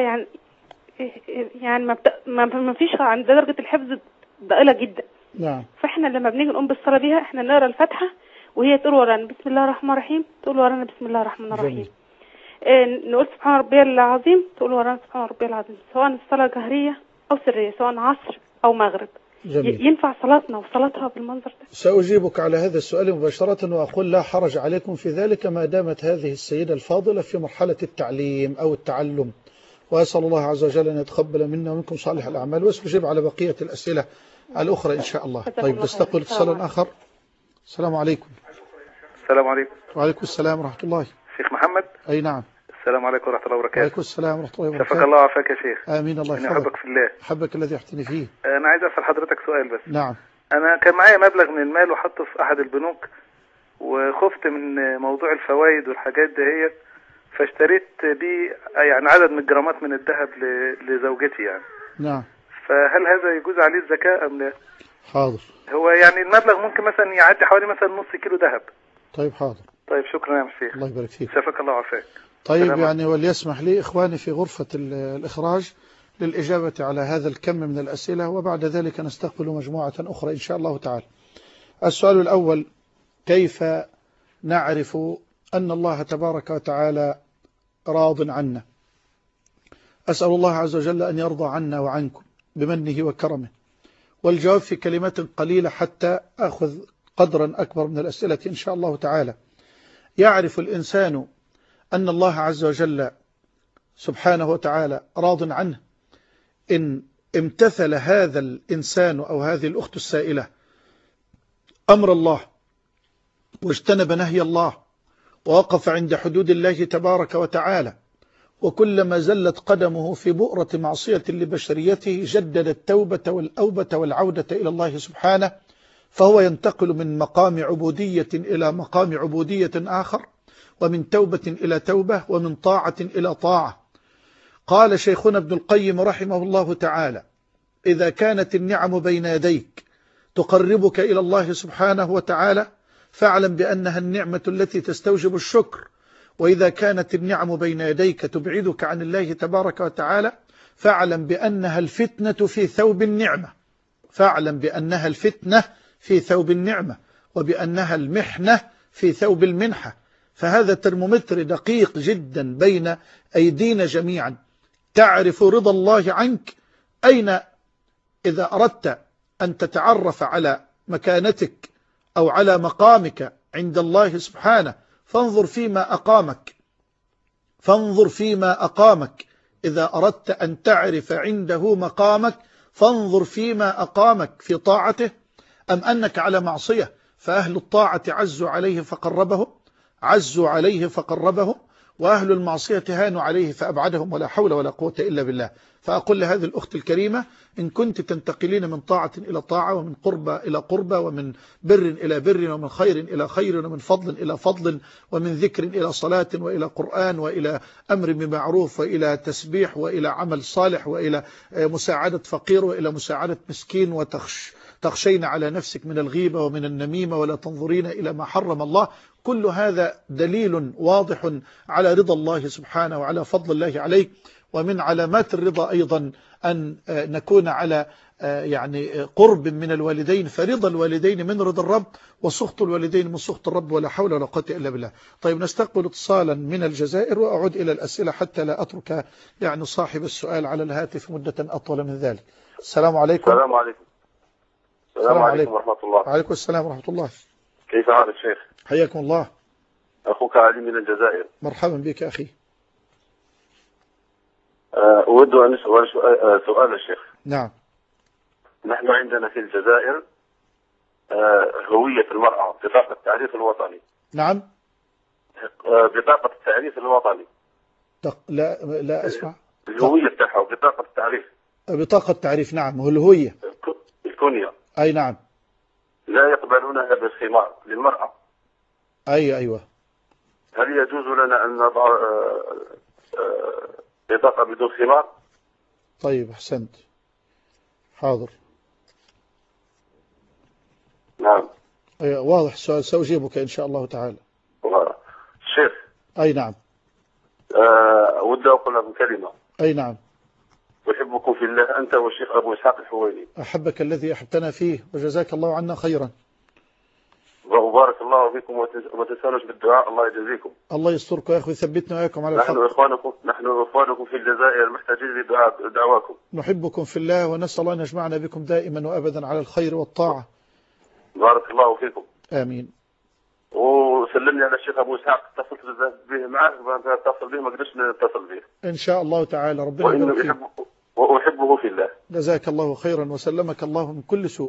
يعني ما فيش عند درجة الحفظ ضئيلة جدا. نعم. فإحنا لما بنيجي نقوم بالصلاة بيها إحنا نقرا الفاتحة وهي تقول ورانا بسم الله الرحمن الرحيم، تقول ورانا بسم الله الرحمن الرحيم. نقول سبحان ربي العظيم، تقول ورانا سبحان ربي العظيم، سواء الصلاة جهرية أو سرية، سواء عصر أو مغرب. جميل. ينفع صلاتنا وصلاتها بالمنظر ده؟ سأجيبك على هذا السؤال مباشرة وأقول لا حرج عليكم في ذلك ما دامت هذه السيدة الفاضلة في مرحلة التعليم أو التعلم، وأسأل الله عز وجل أن يتقبل منا ومنكم صالح الأعمال، وسأجيب على بقية الأسئلة الأخرى إن شاء الله. طيب نستقبل اتصالا آخر. السلام عليكم. السلام عليكم. وعليكم السلام ورحمة الله. شيخ محمد. أي نعم. السلام عليكم ورحمة الله وبركاته. وعليكم السلام ورحمة الله وبركاته. شفاك الله وعافاك يا شيخ. آمين. الله يحفظك. أنا أحبك في الله. حبك الذي يحتني فيه. أنا عايز أسأل حضرتك سؤال بس. نعم. أنا كان معايا مبلغ من المال وحطه في أحد البنوك، وخفت من موضوع الفوائد والحاجات دهيت، فاشتريت بيه يعني عدد من الجرامات من الذهب لزوجتي يعني. نعم. فهل هذا يجوز عليه الزكاة أم لا؟ حاضر. هو يعني المبلغ ممكن مثلا يعدي حوالي مثلا نص كيلو ذهب. طيب حاضر. طيب شكرا يا شيخ. الله يبارك فيك. شفاك الله وعافاك. طيب يعني وليسمح لي إخواني في غرفة الإخراج للإجابة على هذا الكم من الأسئلة، وبعد ذلك نستقبل مجموعة أخرى إن شاء الله تعالى. السؤال الأول، كيف نعرف أن الله تبارك وتعالى راض عنا؟ أسأل الله عز وجل أن يرضى عنا وعنكم بمنه وكرمه. والجواب في كلمات قليلة حتى أخذ قدرا أكبر من الأسئلة إن شاء الله تعالى. يعرف الإنسان أن الله عز وجل سبحانه وتعالى راض عنه إن امتثل هذا الإنسان أو هذه الأخت السائلة أمر الله واجتنب نهي الله ووقف عند حدود الله تبارك وتعالى، وكلما زلت قدمه في بؤرة معصية لبشريته جدد التوبة والأوبة والعودة إلى الله سبحانه، فهو ينتقل من مقام عبودية إلى مقام عبودية آخر، ومن توبة إلى توبة، ومن طاعة إلى طاعة. قال شيخنا ابن القيم رحمه الله تعالى: إذا كانت النعم بين يديك تقربك إلى الله سبحانه وتعالى فاعلم بأنها النعمة التي تستوجب الشكر، وإذا كانت النعم بين يديك تبعدك عن الله تبارك وتعالى فاعلم بأنها الفتنة في ثوب النعمة، فاعلم بأنها الفتنة في ثوب النعمة، وبأنها المحنة في ثوب المنحة. فهذا ترمومتر دقيق جدا بين أيدينا جميعا. تعرف رضا الله عنك أين؟ إذا أردت أن تتعرف على مكانتك أو على مقامك عند الله سبحانه فانظر فيما أقامك، فانظر فيما أقامك. إذا أردت أن تعرف عنده مقامك فانظر فيما أقامك، في طاعته أم أنك على معصية، فأهل الطاعة عزوا عليه فقربه، عزوا عليه فقربهم، وأهل المعصية هانوا عليه فأبعدهم، ولا حول ولا قوة إلا بالله. فأقول لهذه الأخت الكريمة: إن كنت تنتقلين من طاعة إلى طاعة، ومن قربة إلى قربة، ومن بر إلى بر، ومن خير إلى خير، ومن فضل إلى فضل، ومن ذكر إلى صلاة، وإلى قرآن، وإلى أمر بمعروف، وإلى تسبيح، وإلى عمل صالح، وإلى مساعدة فقير، وإلى مساعدة مسكين، وتخشين على نفسك من الغيبة ومن النميمة، ولا تنظرين إلى ما حرم الله، كل هذا دليل واضح على رضا الله سبحانه وعلى فضل الله عليك. ومن علامات الرضا أيضا أن نكون على يعني قرب من الوالدين، فرضا الوالدين من رضا الرب، وسخط الوالدين من سخط الرب، ولا حول ولا قوة إلا بالله. طيب نستقبل اتصالا من الجزائر، وأعود إلى الأسئلة حتى لا أترك يعني صاحب السؤال على الهاتف مدة أطول من ذلك. السلام عليكم. السلام عليكم. السلام عليكم ورحمة الله. وعليكم السلام ورحمة الله. كيف حالك شيخ؟ حياكم الله. أخوك علي من الجزائر. مرحبا بك أخي. أود أن أسأل سؤال الشيخ. نعم. نحن عندنا في الجزائر هوية المرأة، بطاقة التعريف الوطني. نعم. بطاقة التعريف الوطني. لا أسمع. الهوية بتاعها وبطاقة التعريف. بطاقة التعريف، نعم، هو الهوية. الكونية. أي نعم. لا يقبلونها بالخمار للمرأة. أيوة. هل يجوز لنا أن نضع بطاقة بدون خمار؟ طيب أحسنت. حاضر. نعم. واضح السؤال، سأجيبك إن شاء الله تعالى. شيخ. أي نعم. أود أقول لكم كلمة. أي نعم. أحبكم في الله أنت والشيخ أبو إسحاق الحويني. أحبك الذي أحبتنا فيه، وجزاك الله عنا خيرا. وبارك الله فيكم، وما تنسونوش بالدعاء، الله يجزيكم. الله يستركم يا أخي، ويثبتنا وإياكم على الحق. نحن إخوانكم في الجزائر محتاجين لدعواكم. نحبكم في الله، ونسأل الله أن يجمعنا بكم دائما وأبدا على الخير والطاعة. بارك الله فيكم. آمين. وسلمني على الشيخ أبو إسحاق، اتصلت به معك، اتصل به ما قدرتش نتصل به. إن شاء الله تعالى، ربنا يبارك فيك. وأحبه في الله. جزاك الله خيرا، وسلمك الله من كل سوء.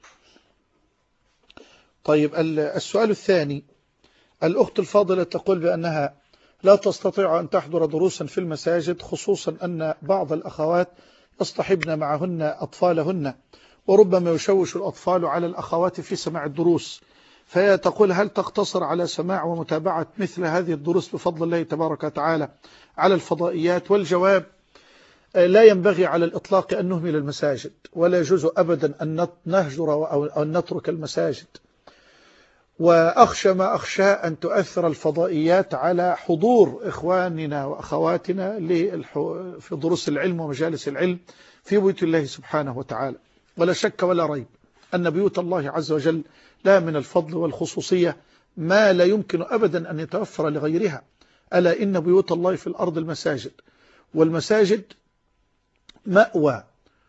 طيب السؤال الثاني، الأخت الفاضلة تقول بأنها لا تستطيع أن تحضر دروسا في المساجد، خصوصا أن بعض الأخوات يصطحبن معهن أطفالهن، وربما يشوش الأطفال على الأخوات في سماع الدروس، فهي تقول: هل تقتصر على سماع ومتابعة مثل هذه الدروس بفضل الله تبارك وتعالى على الفضائيات؟ والجواب: لا ينبغي على الإطلاق أن نهمل المساجد، ولا يجوز أبدا أن نهجر أو أن نترك المساجد، وأخشى ما أخشى أن تؤثر الفضائيات على حضور إخواننا وأخواتنا في دروس العلم ومجالس العلم في بيوت الله سبحانه وتعالى. ولا شك ولا ريب أن بيوت الله عز وجل لا من الفضل والخصوصية ما لا يمكن أبدا أن يتوفر لغيرها. ألا إن بيوت الله في الأرض المساجد، والمساجد مأوى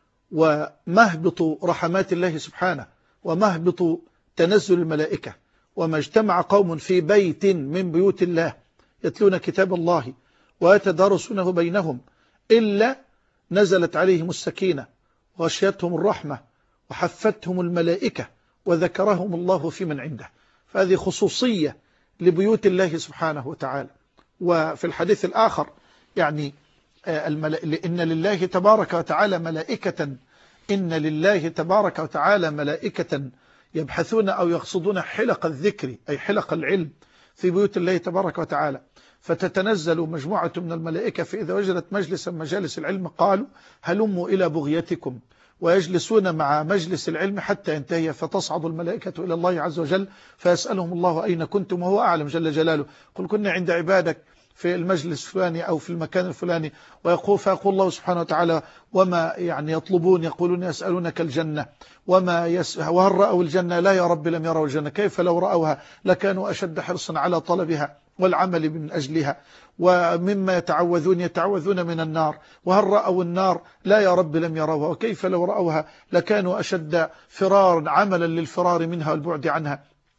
ومهبط رحمات الله سبحانه، ومهبط تنزل الملائكة. وما اجتمع قوم في بيت من بيوت الله يتلون كتاب الله ويتدارسونه بينهم إلا نزلت عليهم السكينة، وغشيتهم الرحمة، وحفتهم الملائكة، وذكرهم الله في من عنده. فهذه خصوصية لبيوت الله سبحانه وتعالى. وفي الحديث الآخر يعني إن لله تبارك وتعالى ملائكة، إن لله تبارك وتعالى ملائكة يبحثون أو يقصدون حلق الذكر، أي حلق العلم في بيوت الله تبارك وتعالى، فتتنزل مجموعة من الملائكة، فإذا وجدت مجلسا مجالس العلم قالوا: هلموا إلى بغيتكم، ويجلسون مع مجلس العلم حتى ينتهي، فتصعد الملائكة إلى الله عز وجل فيسألهم الله: أين كنتم؟ وهو أعلم جل جلاله. قل: كنا عند عبادك في المجلس الفلاني أو في المكان الفلاني. فيقول الله سبحانه وتعالى: وما يعني يطلبون؟ يقولون: يسألونك الجنة، وهل رأوا الجنة؟ لا يا رب لم يروا الجنة. كيف لو رأوها لكانوا أشد حرصا على طلبها والعمل من أجلها. ومما يتعوذون من النار، وهل رأوا النار؟ لا يا رب لم يروها. وكيف لو رأوها لكانوا أشد فرارا عملا للفرار منها والبعد عنها.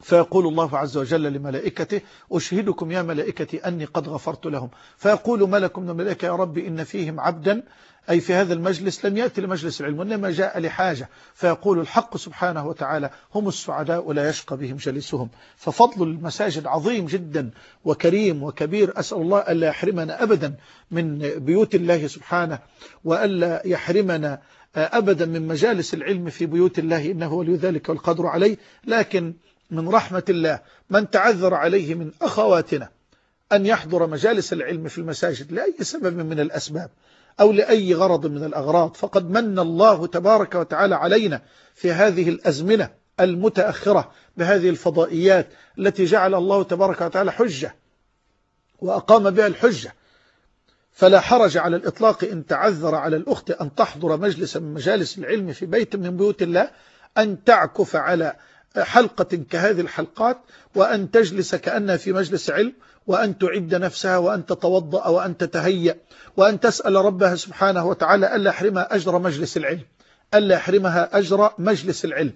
فيقول الله عز وجل لملائكته أشهدكم يا ملائكتي أني قد غفرت لهم، فيقول ملك من الملائكة يا رب إن فيهم عبدا، أي في هذا المجلس لم يأتي لمجلس العلم وإنما جاء لحاجة، فيقول الحق سبحانه وتعالى هم السعداء ولا يشقى بهم جليسهم. ففضل المساجد عظيم جدا وكريم وكبير. أسأل الله ألا يحرمنا أبدا من بيوت الله سبحانه، وألا يحرمنا أبدا من مجالس العلم في بيوت الله، إنه ولي ذلك والقدر عليه. لكن من رحمة الله من تعذر عليه من أخواتنا أن يحضر مجالس العلم في المساجد لأي سبب من الأسباب أو لأي غرض من الأغراض، فقد من الله تبارك وتعالى علينا في هذه الأزمنة المتأخرة بهذه الفضائيات التي جعل الله تبارك وتعالى حجة وأقام بها الحجة. فلا حرج على الإطلاق إن تعذر على الأخت أن تحضر مجلس من مجالس العلم في بيت من بيوت الله، أن تعكف على حلقة كهذه الحلقات، وأن تجلس كأنها في مجلس علم، وأن تعد نفسها، وأن تتوضأ، وأن تتهيأ، وأن تسأل ربها سبحانه وتعالى ألا يحرمها أجر مجلس العلم، ألا يحرمها أجر مجلس العلم،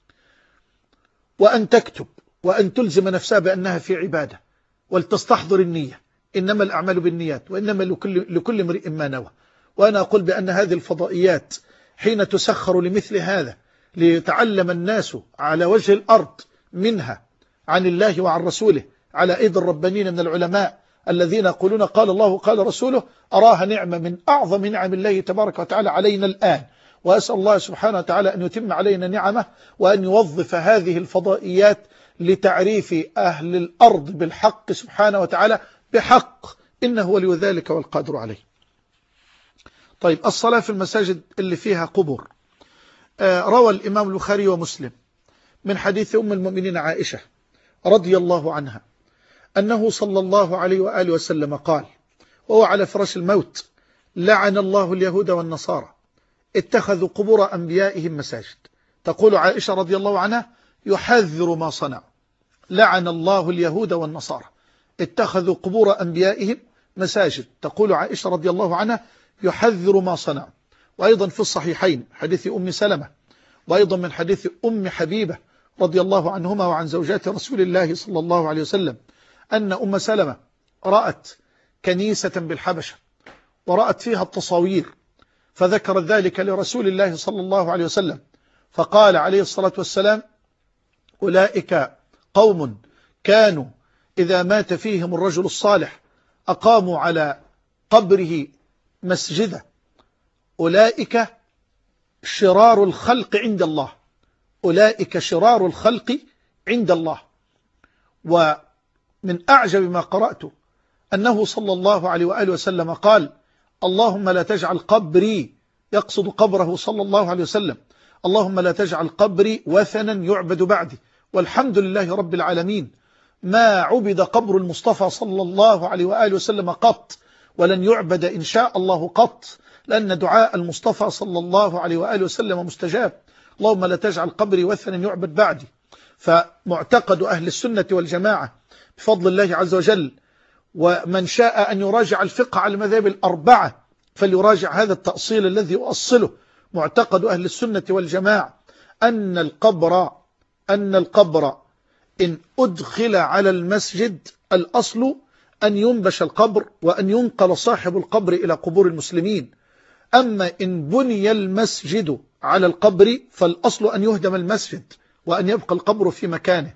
وأن تكتب، وأن تلزم نفسها بأنها في عبادة، ولتستحضر النية، إنما الأعمال بالنيات وإنما لكل امرئ ما نوى. وأنا أقول بأن هذه الفضائيات حين تسخر لمثل هذا ليتعلم الناس على وجه الأرض منها عن الله وعن رسوله على أيدي الربانيين من العلماء الذين يقولون قال الله قال رسوله، أراها نعمة من أعظم نعم الله تبارك وتعالى علينا الآن. وأسأل الله سبحانه وتعالى أن يتم علينا نعمه، وأن يوظف هذه الفضائيات لتعريف أهل الأرض بالحق سبحانه وتعالى بحق، إنه ولي ذلك والقادر عليه. طيب، الصلاة في المساجد اللي فيها قبور. روى الإمام البخاري ومسلم من حديث أم المؤمنين عائشة رضي الله عنها أنه صلى الله عليه وآله وسلم قال وهو على فراش الموت: لعن الله اليهود والنصارى اتخذوا قبور أنبيائهم مساجد. تقول عائشة رضي الله عنها: يحذر ما صنع. لعن الله اليهود والنصارى اتخذوا قبور أنبيائهم مساجد. تقول عائشة رضي الله عنها: يحذر ما صنع. وأيضا في الصحيحين حديث أم سلمة، وأيضا من حديث أم حبيبة رضي الله عنهما وعن زوجات رسول الله صلى الله عليه وسلم أن أم سلمة رأت كنيسة بالحبشة ورأت فيها التصاوير، فذكرت ذلك لرسول الله صلى الله عليه وسلم، فقال عليه الصلاة والسلام: أولئك قوم كانوا إذا مات فيهم الرجل الصالح أقاموا على قبره مسجدا، أولئك شرار الخلق عند الله، أولئك شرار الخلق عند الله. ومن أعجب ما قرأت أنه صلى الله عليه وآله وسلم قال: اللهم لا تجعل قبري، يقصد قبره صلى الله عليه وسلم، اللهم لا تجعل قبري وثنا يعبد بعدي. والحمد لله رب العالمين، ما عبد قبر المصطفى صلى الله عليه وآله وسلم قط، ولن يعبد إن شاء الله قط، لأن دعاء المصطفى صلى الله عليه وآله وسلم مستجاب. اللهم لا تجعل قبري وثنا يعبد بعدي. فمعتقد أهل السنة والجماعة بفضل الله عز وجل، ومن شاء أن يراجع الفقه على المذاهب الأربعة فليراجع هذا التأصيل الذي يؤصله. معتقد أهل السنة والجماعة أن القبر إن أدخل على المسجد الأصل أن ينبش القبر وأن ينقل صاحب القبر إلى قبور المسلمين. أما إن بني المسجد على القبر فالأصل أن يهدم المسجد وأن يبقى القبر في مكانه.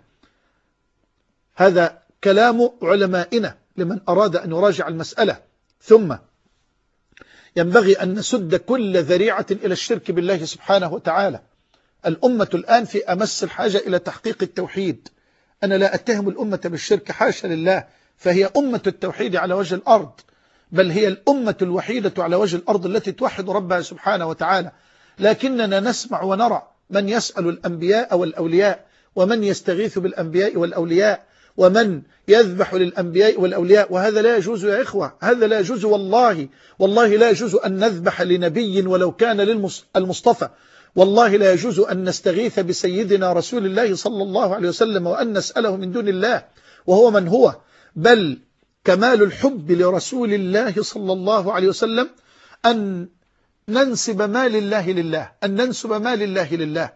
هذا كلام علمائنا لمن أراد أن يراجع المسألة. ثم ينبغي أن نسد كل ذريعة إلى الشرك بالله سبحانه وتعالى. الأمة الآن في أمس الحاجة إلى تحقيق التوحيد. أنا لا أتهم الأمة بالشرك، حاشا لله، فهي أمة التوحيد على وجه الأرض، بل هي الأمة الوحيدة على وجه الأرض التي توحد ربها سبحانه وتعالى. لكننا نسمع ونرى من يسأل الأنبياء والأولياء، ومن يستغيث بالأنبياء والأولياء، ومن يذبح للأنبياء والأولياء، وهذا لا يجوز يا إخوة، هذا لا يجوز والله لا يجوز أن نذبح لنبي ولو كان للمصطفى، والله لا يجوز أن نستغيث بسيدنا رسول الله صلى الله عليه وسلم وأن نسأله من دون الله وهو من هو. بل كمال الحب لرسول الله صلى الله عليه وسلم أن ننسب ما لله لله، أن ننسب ما لله لله.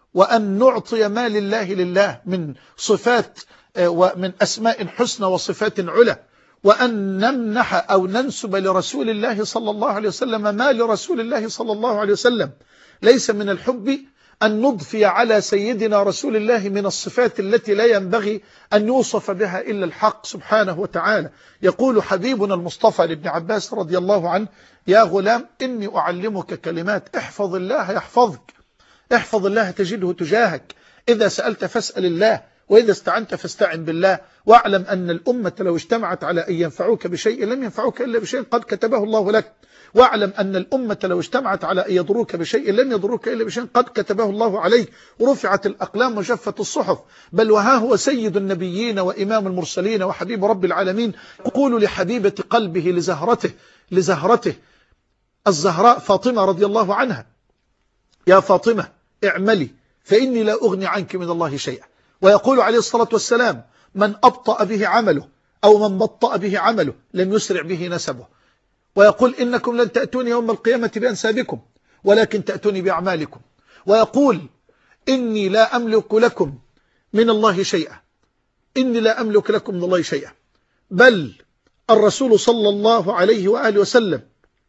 وأن نعطي ما لله لله من صفات ومن أسماء حسنى وصفات علا، وأن نمنح أو ننسب لرسول الله صلى الله عليه وسلم ما لرسول الله صلى الله عليه وسلم. ليس من الحب أن نضفي على سيدنا رسول الله من الصفات التي لا ينبغي أن يوصف بها إلا الحق سبحانه وتعالى. يقول حبيبنا المصطفى لابن عباس رضي الله عنه: يا غلام إني أعلمك كلمات، احفظ الله يحفظك، احفظ الله تجده تجاهك، إذا سألت فاسأل الله، وإذا استعنت فاستعن بالله، واعلم أن الأمة لو اجتمعت على أن ينفعوك بشيء لم ينفعوك إلا بشيء قد كتبه الله لك، واعلم أن الأمة لو اجتمعت على أن يضروك بشيء لن يضروك إلا بشيء قد كتبه الله عليك، ورفعت الأقلام وجفت الصحف. بل وها هو سيد النبيين وإمام المرسلين وحبيب رب العالمين يقول لحبيبة قلبه لزهرته الزهراء فاطمة رضي الله عنها: يا فاطمة اعملي فإني لا أغني عنك من الله شيئا. ويقول عليه الصلاة والسلام: من أبطأ به عمله أو من بطأ به عمله لم يسرع به نسبه. ويقول: إنكم لن تأتوني يوم القيامة بأنسابكم ولكن تأتوني بأعمالكم. ويقول: إني لا أملك لكم من الله شيئا، إني لا أملك لكم من الله شيئا. بل الرسول صلى الله عليه وآله وسلم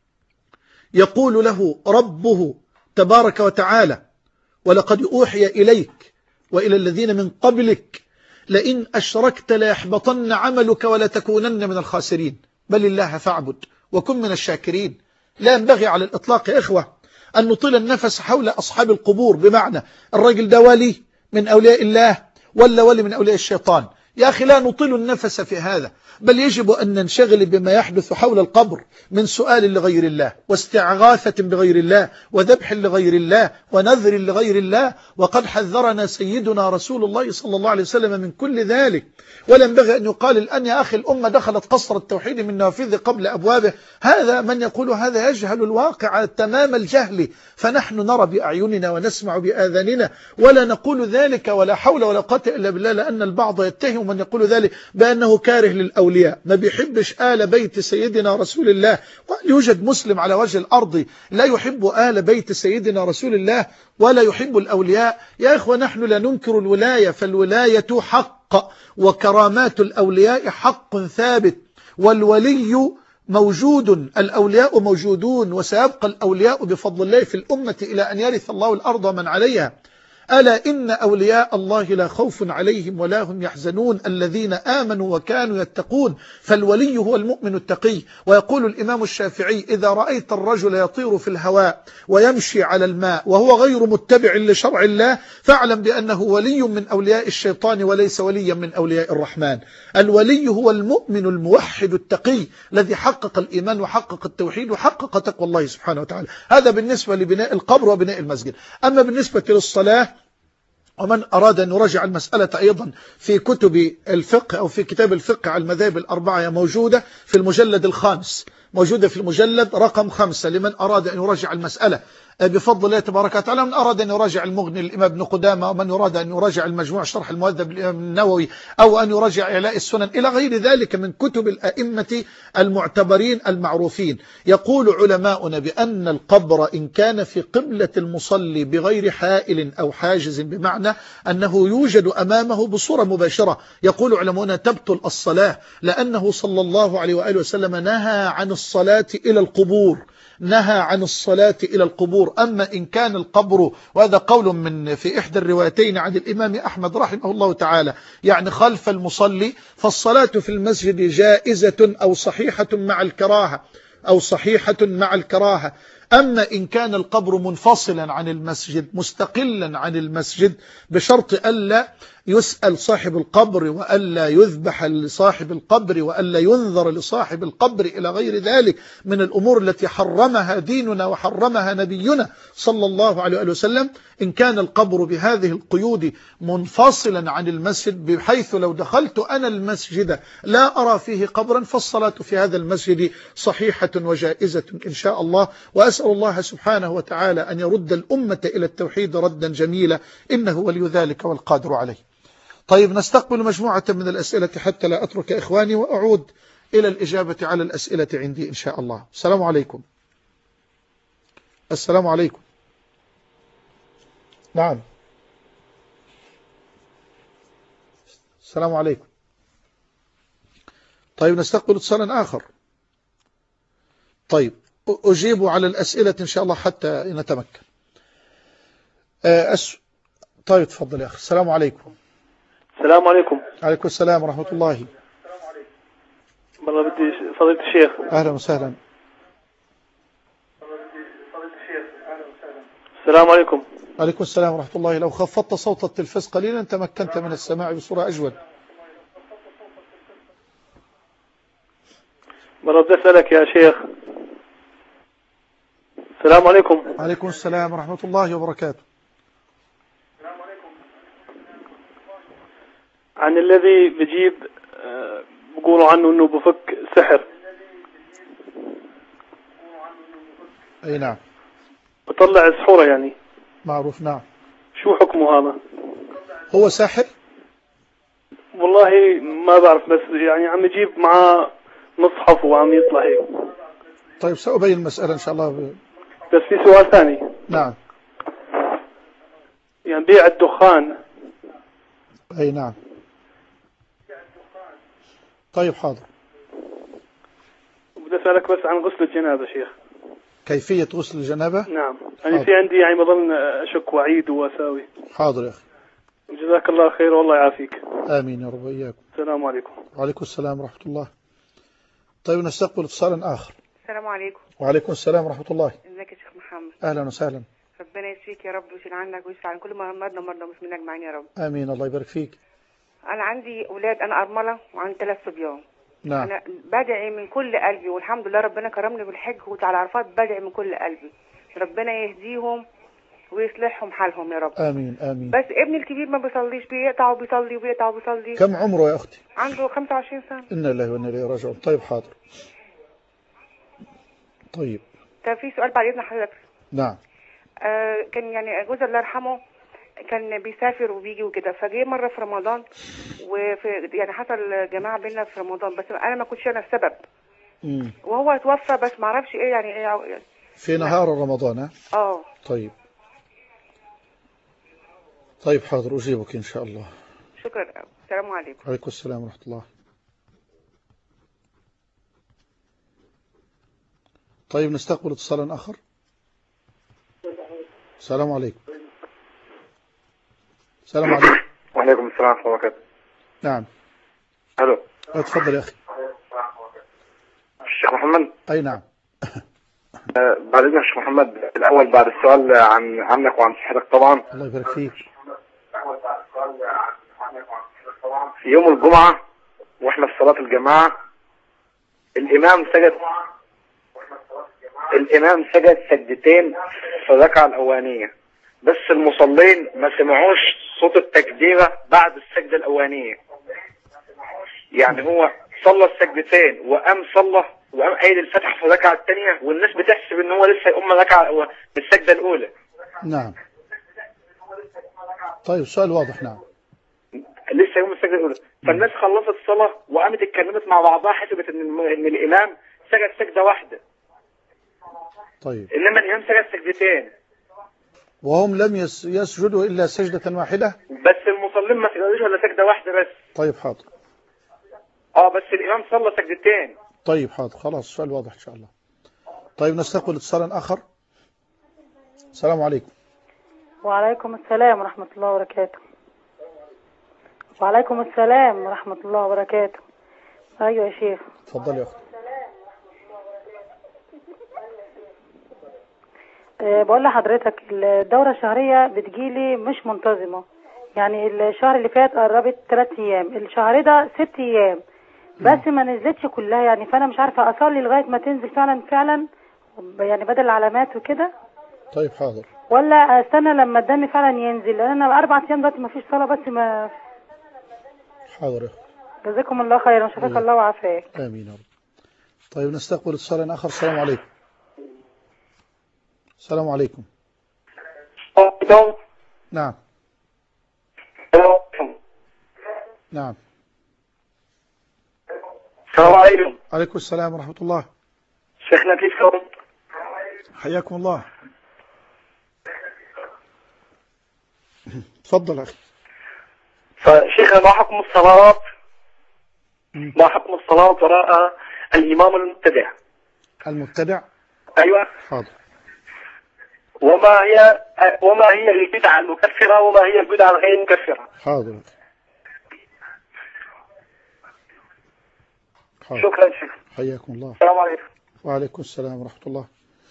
يقول له ربه تبارك وتعالى: ولقد أوحي إليك وإلى الذين من قبلك لئن أشركت ليحبطن عملك ولتكونن من الخاسرين، بل الله فاعبد وكن من الشاكرين. لا ينبغي على الإطلاق يا إخوة أن نطيل النفس حول أصحاب القبور، بمعنى الرجل ده ولي من أولياء الله ولا ولي من أولياء الشيطان. يا أخي لا نطيل النفس في هذا، بل يجب أن ننشغل بما يحدث حول القبر من سؤال لغير الله واستعغاثة بغير الله وذبح لغير الله ونذر لغير الله. وقد حذرنا سيدنا رسول الله صلى الله عليه وسلم من كل ذلك. ولا ينبغي أن يقال الآن يا أخي الأمة دخلت قصر التوحيد من نوافذه قبل أبوابه. هذا من يقول هذا يجهل الواقع تمام الجهل، فنحن نرى بأعيننا ونسمع بآذاننا ولا نقول ذلك، ولا حول ولا قوة إلا بالله. لأن البعض يتهم من يقول ذلك بأنه كاره للأولياء، ما بيحبش آل بيت سيدنا رسول الله. ويوجد مسلم على وجه الأرض لا يحب آل بيت سيدنا رسول الله ولا يحب الأولياء؟ يا إخوة نحن لا ننكر الولاية، فالولاية حق وكرامات الأولياء حق ثابت، والولي موجود، الأولياء موجودون، وسيبقى الأولياء بفضل الله في الأمة إلى أن يرث الله الأرض ومن عليها. ألا إن أولياء الله لا خوف عليهم ولا هم يحزنون الذين آمنوا وكانوا يتقون. فالولي هو المؤمن التقي. ويقول الإمام الشافعي: إذا رأيت الرجل يطير في الهواء ويمشي على الماء وهو غير متبع لشرع الله فاعلم بأنه ولي من أولياء الشيطان وليس وليا من أولياء الرحمن. الولي هو المؤمن الموحد التقي الذي حقق الإيمان وحقق التوحيد وحقق تقوى الله سبحانه وتعالى. هذا بالنسبة لبناء القبر وبناء المسجد. أما بالنسبة للصلاة، ومن أراد أن يراجع المسألة أيضا في كتب الفقه أو في كتاب الفقه على المذاهب الأربعة موجودة في المجلد الخامس، موجودة في المجلد رقم 5 لمن أراد أن يراجع المسألة بفضل الله تبارك وتعالى. من أراد أن يراجع المغني للإمام ابن قدامة، ومن يراد أن يراجع المجموع شرح المهذب للإمام النووي، أو أن يراجع إعلاء السنن إلى غير ذلك من كتب الأئمة المعتبرين المعروفين. يقول علماؤنا بأن القبر إن كان في قبلة المصلي بغير حائل أو حاجز، بمعنى أنه يوجد أمامه بصورة مباشرة، يقول علماؤنا تبطل الصلاة، لأنه صلى الله عليه وآله وسلم نهى عن الصلاة إلى القبور، نهى عن الصلاة إلى القبور. أما إن كان القبر، وهذا قول من في إحدى الروايتين عن الإمام أحمد رحمه الله تعالى، يعني خلف المصلي، فالصلاة في المسجد جائزة أو صحيحة مع الكراهة، أو صحيحة مع الكراهة. أما إن كان القبر منفصلا عن المسجد مستقلا عن المسجد بشرط ألا يسأل صاحب القبر وألا يذبح لصاحب القبر وألا ينذر لصاحب القبر إلى غير ذلك من الأمور التي حرمها ديننا وحرمها نبينا صلى الله عليه وسلم. إن كان القبر بهذه القيود منفصلا عن المسجد بحيث لو دخلت أنا المسجد لا أرى فيه قبرا، فالصلاة في هذا المسجد صحيحة وجائزة إن شاء الله. وأسأل الله سبحانه وتعالى أن يرد الأمة إلى التوحيد ردا جميلا، إنه ولي ذلك والقادر عليه. طيب نستقبل مجموعة من الأسئلة حتى لا أترك إخواني، وأعود إلى الإجابة على الأسئلة عندي إن شاء الله. السلام عليكم. السلام عليكم. نعم. السلام عليكم. طيب نستقبل اتصالا آخر. طيب أجيب على الأسئلة إن شاء الله حتى نتمكن. طيب تفضل يا أخي. السلام عليكم. السلام عليكم. عليكم السلام ورحمة الله. والله بدي فضيلة الشيخ. أهلا وسهلا. السلام عليكم. عليكم السلام ورحمة الله. لو خفضت صوت التلفاز قليلا تمكنت من السماع بصورة أجود. والله بدي أسألك يا شيخ. السلام عليكم. عليكم السلام ورحمة الله وبركاته. عن الذي بجيب بقولوا عنه انه بفك سحر. اي نعم. بطلع سحورة يعني. معروف نعم. شو حكمه هذا؟ هو ساحر؟ والله ما بعرف، بس يعني عم يجيب معاه مصحف وعم يطلع هيك. طيب سأبين المسألة إن شاء الله. بس في سؤال ثاني. نعم. يعني بيع الدخان. أي نعم. طيب حاضر. بدي أسألك بس عن غسل الجنابة شيخ. كيفية غسل الجنابة؟ نعم. يعني في عندي يعني بظن أشك وأعيد وأساوي. حاضر يا أخي. جزاك الله خير والله يعافيك. آمين يا رب وإياكم. السلام عليكم. وعليكم السلام ورحمة الله. طيب نستقبل اتصالا آخر. السلام عليكم. وعليكم السلام ورحمة الله. ازيك يا شيخ محمد؟ أهلا وسهلا. ربنا يشفيك يا رب ويشفي عنك ويشفي عن كل مرضى مسلمين اجمعين يا رب. آمين الله يبارك فيك. أنا عندي أولاد، أنا أرملة وعندي 3 صبيان. نعم. أنا بدعي من كل قلبي والحمد لله ربنا كرمني بالحج وتعالى عرفات، بدعي من كل قلبي ربنا يهديهم ويصلحهم حالهم يا رب. آمين آمين. بس ابني الكبير ما بيصليش، بيقطع وبيصلي وبيقطع وبيصلي. كم عمره يا أختي؟ عنده 25 سنة. إنا لله وإنا إليه راجعون. طيب حاضر. طيب. طب في سؤال بعد إذن حضرتك. نعم. كان يعني جوزي الله يرحمه كان بيسافر وبيجي وكده، فجه مرة في رمضان وفي يعني حصل جماعة بينا في رمضان، بس أنا ما كنتش أنا السبب. وهو توفى بس ما اعرفش ايه يعني ايه في نهار رمضان. طيب طيب حاضر أجيبك إن شاء الله. شكرا. السلام عليكم. وعليكم السلام ورحمة الله. طيب نستقبل اتصالا آخر. السلام عليكم. السلام عليكم. وعليكم السلام ورحمة الله وبركاته. نعم. الو. اتفضل يا أخي. الشيخ محمد. أي نعم. بعد إذنك الشيخ محمد، الأول بعد السؤال عنك وعن صحتك طبعا. الله يبارك فيك. في يوم الجمعة واحنا في صلاة الجماعة الإمام سجد سجدتين في الركعة الأولانية، بس المصلين ما سمعوش صوت التكبيرة بعد السجدة الأولانية. يعني هو صلى السجدتين وقام قايل الفتح في الركعة الثانية، والناس بتحسب ان هو لسه يقوم الركعة بالسجدة الأولى. نعم. طيب سؤال واضح. نعم. لسه يقوم السجدة الأولى، فالناس خلصت الصلاة وقامت اتكلمت مع بعضها، حسبت ان الإمام سجد سجدة واحدة. طيب. إنما الإمام سجد سجدتين. وهم لم يسجدوا إلا سجدة واحدة. بس المصلين ما سجدوش إلا سجدة واحدة بس. طيب حاضر. بس الإمام صلى سجدتين. طيب حاضر خلاص السؤال واضح إن شاء الله. طيب نستقبل اتصالا آخر. السلام عليكم. وعليكم السلام ورحمة الله وبركاته. وعليكم السلام ورحمة الله وبركاته. أيوة يا شيخ. تفضل يا أختي. بقول لحضرتك الدورة الشهرية بتجيلي مش منتظمة، يعني الشهر اللي فات قربت 3 أيام، الشهر ده 6 أيام بس ما نزلتش كلها، يعني فأنا مش عارفة أصلي لغاية ما تنزل فعلا يعني بدل العلامات وكده. طيب حاضر. ولا استنى لما الدم فعلا ينزل، لأن أنا 4 أيام دلوقتي ما فيش صلاة بس ما. حاضر. جزاكم الله خيرا وشفاك الله وعافاك. آمين يا رب. طيب نستقبل اتصالا آخر. السلام عليكم. السلام عليكم. نعم. نعم. السلام عليكم. عليكم السلام ورحمة الله. شيخنا كيفكم؟ حياكم الله. تفضل أخي. فشيخنا ما حكم الصلاة وراء الإمام المبتدع؟ المبتدع؟ أيوة. حاضر. وما هي البدعة المكفرة وما هي البدعة الغير مكفرة؟ حاضر. شكرا شيخ. حياكم الله. السلام عليكم. وعليكم السلام ورحمة الله.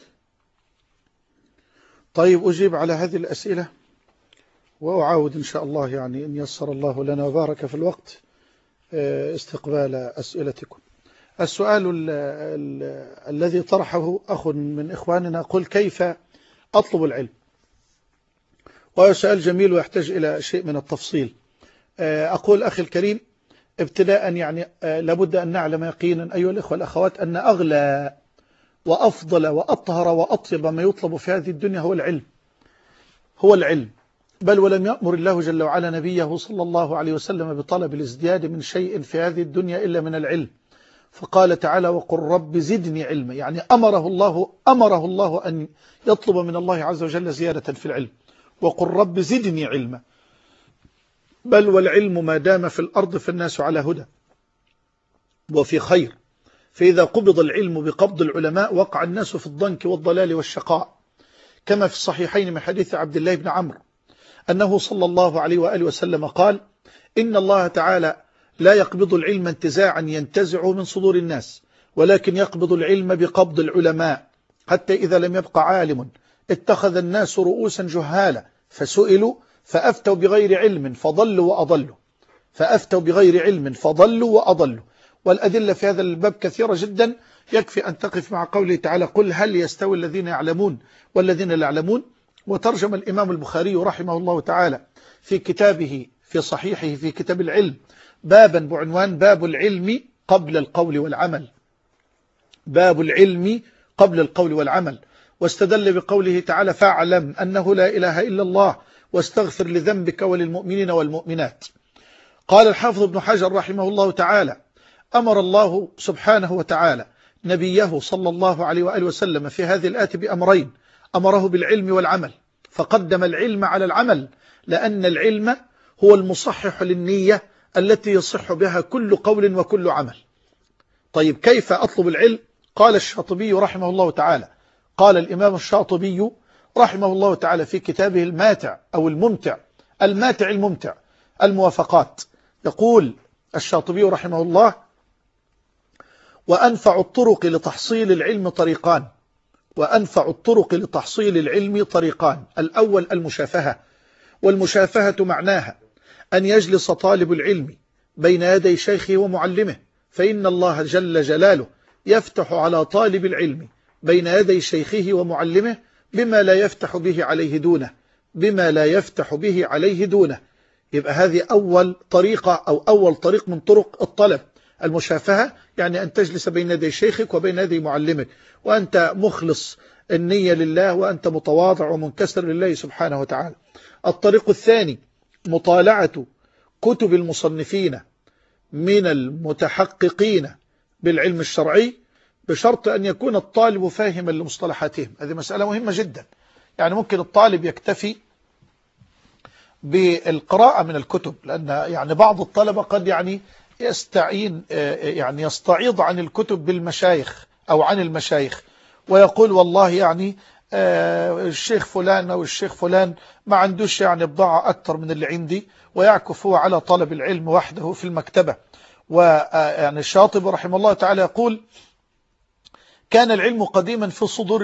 طيب أجيب على هذه الأسئلة وأعاود إن شاء الله، يعني إن يسر الله لنا وبارك في الوقت، استقبال أسئلتكم. السؤال الذي طرحه أخ من إخواننا، قل كيف أطلب العلم؟ وهو سؤال جميل ويحتاج إلى شيء من التفصيل. أقول أخي الكريم، ابتداء يعني لابد أن نعلم يقينا أيها الإخوة والأخوات أن أغلى وأفضل وأطهر وأطيب ما يطلب في هذه الدنيا هو العلم. بل ولم يأمر الله جل وعلا نبيه صلى الله عليه وسلم بطلب الازدياد من شيء في هذه الدنيا إلا من العلم. فقال تعالى: وقل رب زدني علما. يعني أمره الله أن يطلب من الله عز وجل زيادة في العلم. وقل رب زدني علما. بل والعلم ما دام في الأرض فالناس على هدى وفي خير، فإذا قبض العلم بقبض العلماء وقع الناس في الضنك والضلال والشقاء، كما في الصحيحين من حديث عبد الله بن عمرو أنه صلى الله عليه وآله وسلم قال: إن الله تعالى لا يقبض العلم انتزاعا ينتزعه من صدور الناس، ولكن يقبض العلم بقبض العلماء، حتى إذا لم يبق عالم اتخذ الناس رؤوسا جهالا فسئلوا فأفتوا بغير علم فضلوا وأضلوا. والأدلة في هذا الباب كثيرة جدا، يكفي أن تقف مع قوله تعالى: قل هل يستوي الذين يعلمون والذين لا يعلمون. وترجم الإمام البخاري رحمه الله تعالى في كتابه في صحيحه في كتاب العلم بابا بعنوان باب العلم قبل القول والعمل. باب العلم قبل القول والعمل. واستدل بقوله تعالى: فاعلم أنه لا إله إلا الله واستغفر لذنبك وللمؤمنين والمؤمنات. قال الحافظ ابن حجر رحمه الله تعالى: أمر الله سبحانه وتعالى نبيه صلى الله عليه وآله وسلم في هذه الآية بأمرين: أمره بالعلم والعمل، فقدم العلم على العمل، لأن العلم هو المصحح للنية التي يصح بها كل قول وكل عمل. طيب كيف أطلب العلم؟ قال الشاطبي رحمه الله تعالى، قال الإمام الشاطبي رحمه الله تعالى في كتابه الماتع أو الممتع الممتع الموافقات، يقول الشاطبي رحمه الله: وأنفع الطرق لتحصيل العلم طريقان. الأول المشافهة، والمشافهة معناها أن يجلس طالب العلم بين يدي شيخه ومعلمه، فإن الله جل جلاله يفتح على طالب العلم بين يدي شيخه ومعلمه بما لا يفتح به عليه دونه. يبقى هذه أول طريقة أو أول طريق من طرق الطلب، المشافهة، يعني أن تجلس بين يدي شيخك وبين يدي معلمك وأنت مخلص النية لله وأنت متواضع ومنكسر لله سبحانه وتعالى. الطريق الثاني مطالعة كتب المصنفين من المتحققين بالعلم الشرعي، بشرط أن يكون الطالب فاهما لمصطلحاتهم. هذه مسألة مهمة جدا. يعني ممكن الطالب يكتفي بالقراءة من الكتب، لأن يعني بعض الطلبة قد يعني يستعيض عن الكتب بالمشايخ أو عن المشايخ، ويقول والله يعني الشيخ فلان أو الشيخ فلان ما عندوش يعني بضاعة أكتر من اللي عندي، ويعكف هو على طلب العلم وحده في المكتبة. ويعني الشاطبي رحمه الله تعالى يقول: كان العلم قديما في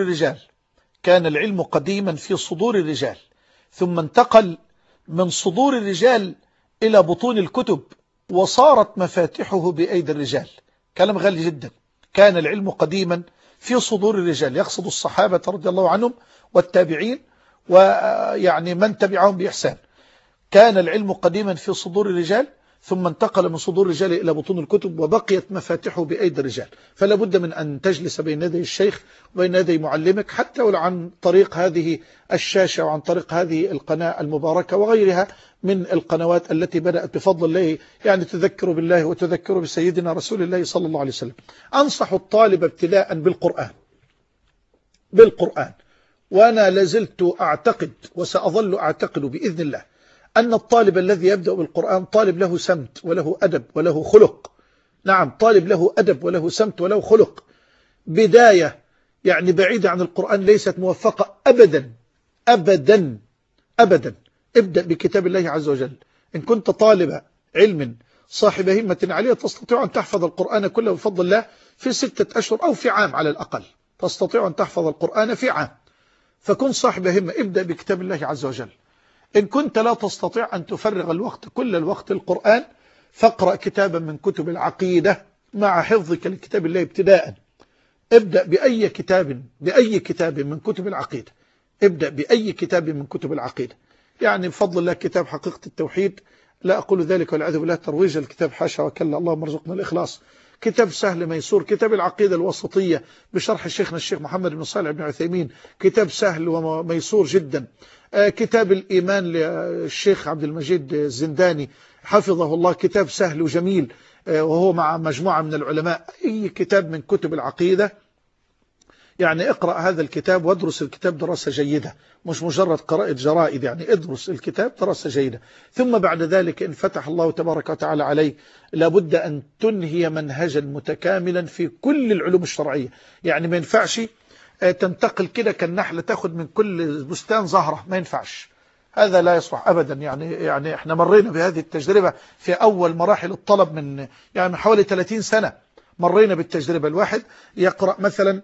صدور الرجال، ثم انتقل من صدور الرجال إلى بطون الكتب، وصارت مفاتحه بأيدي الرجال. كلام غالي جدا. كان العلم قديما في صدور الرجال، يقصد الصحابة رضي الله عنهم والتابعين ويعني من تبعهم بإحسان. كان العلم قديما في صدور الرجال، ثم انتقل من صدور الرجال إلى بطون الكتب، وبقيت مفاتحه بأيدي الرجال. فلا بد من أن تجلس بين يدي الشيخ وبين يدي معلمك، حتى ولو عن طريق هذه الشاشة وعن طريق هذه القناة المباركة وغيرها من القنوات التي بدأت بفضل الله يعني تذكر بالله وتذكر بسيدنا رسول الله صلى الله عليه وسلم. أنصح الطالب ابتداء بالقرآن. وأنا لازلت أعتقد وسأظل أعتقد بإذن الله أن الطالب الذي يبدأ بالقرآن طالب له سمت وله أدب وله خلق. نعم، طالب له أدب وله سمت وله خلق. بداية يعني بعيدة عن القرآن ليست موفقة أبدا أبدا أبدا. ابدأ بكتاب الله عز وجل. إن كنت طالب علم صاحب همة عالية تستطيع أن تحفظ القرآن كله بفضل الله في 6 أشهر أو في عام على الأقل. تستطيع أن تحفظ القرآن في عام، فكن صاحب همة. ابدأ بكتاب الله عز وجل. إن كنت لا تستطيع أن تفرغ الوقت كل الوقت القرآن، فاقرأ كتابا من كتب العقيدة مع حفظك لكتاب الله ابتداء. ابدأ بأي كتاب من كتب العقيدة. ابدأ بأي كتاب من كتب العقيدة. يعني بفضل الله كتاب حقيقة التوحيد، لا أقول ذلك والعياذ بالله ترويج الكتاب، حاشا وكلا، اللهم ارزقنا الإخلاص. كتاب سهل ميسور. كتاب العقيدة الوسطية بشرح شيخنا الشيخ محمد بن صالح بن عثيمين، كتاب سهل وميسور جدا. كتاب الإيمان للشيخ عبد المجيد الزنداني حفظه الله، كتاب سهل وجميل، وهو مع مجموعة من العلماء. أي كتاب من كتب العقيدة يعني اقرأ هذا الكتاب وادرس الكتاب دراسة جيدة، مش مجرد قراءة جرائد. يعني ادرس الكتاب دراسة جيدة. ثم بعد ذلك إن فتح الله تبارك وتعالى عليه لابد أن تنهي منهجا متكاملا في كل العلوم الشرعية. يعني ما ينفعش تنتقل كده كالنحلة تاخد من كل بستان زهرة، ما ينفعش، هذا لا يصلح أبدا. يعني احنا مرينا بهذه التجربة في أول مراحل الطلب من حوالي 30 سنة. مرينا بالتجربة. الواحد يقرأ مثلا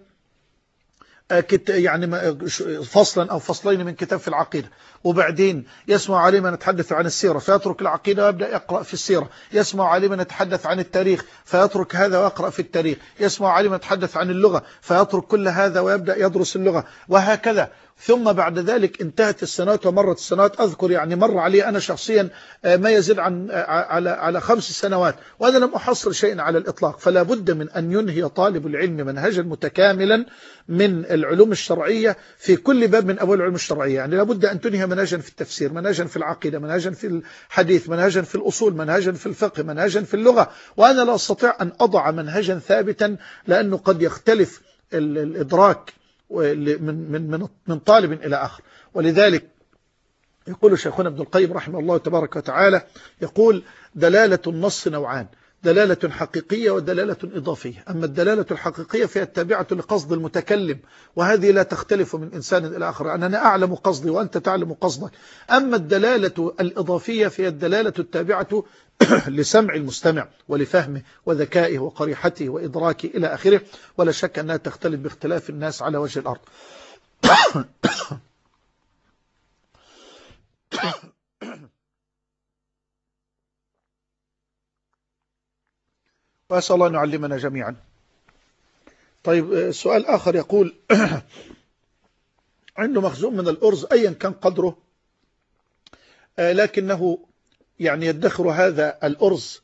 يعني فصلا أو فصلين من كتاب في العقيدة، وبعدين يسمع علينا نتحدث عن السيرة فيترك العقيدة ويبدأ يقرأ في السيرة. يسمع علينا نتحدث عن التاريخ فيترك هذا ويقرأ في التاريخ. يسمع علينا نتحدث عن اللغة فيترك كل هذا ويبدأ يدرس اللغة، وهكذا. ثم بعد ذلك انتهت السنوات ومرت السنوات. أذكر يعني مر علي أنا شخصيا ما يزيد عن على 5 سنوات وأنا لم أحصل شيئا على الإطلاق. فلا بد من أن ينهي طالب العلم منهجا متكاملا من العلوم الشرعية في كل باب من أبواب العلوم الشرعية. يعني لا بد أن تنهي منهجا في التفسير، منهجا في العقيدة، منهجا في الحديث، منهجا في الأصول، منهجا في الفقه، منهجا في اللغة. وأنا لا أستطيع أن أضع منهجا ثابتا لأنه قد يختلف الإدراك من طالب إلى آخر. ولذلك يقول شيخنا ابن القيم رحمه الله تبارك وتعالى، يقول دلالة النص نوعان: دلالة حقيقية ودلالة إضافية. أما الدلالة الحقيقية فهي التابعة لقصد المتكلم، وهذه لا تختلف من إنسان إلى آخر. أنا أعلم قصدي وأنت تعلم قصدك. أما الدلالة الإضافية فهي الدلالة التابعة لسمع المستمع ولفهمه وذكائه وقريحته وإدراكه إلى آخره، ولا شك أنها تختلف باختلاف الناس على وجه الأرض. وأسأل الله أن يعلمنا جميعا. طيب، سؤال آخر يقول عنده مخزون من الأرز أيا كان قدره، لكنه يعني يدخر هذا الأرز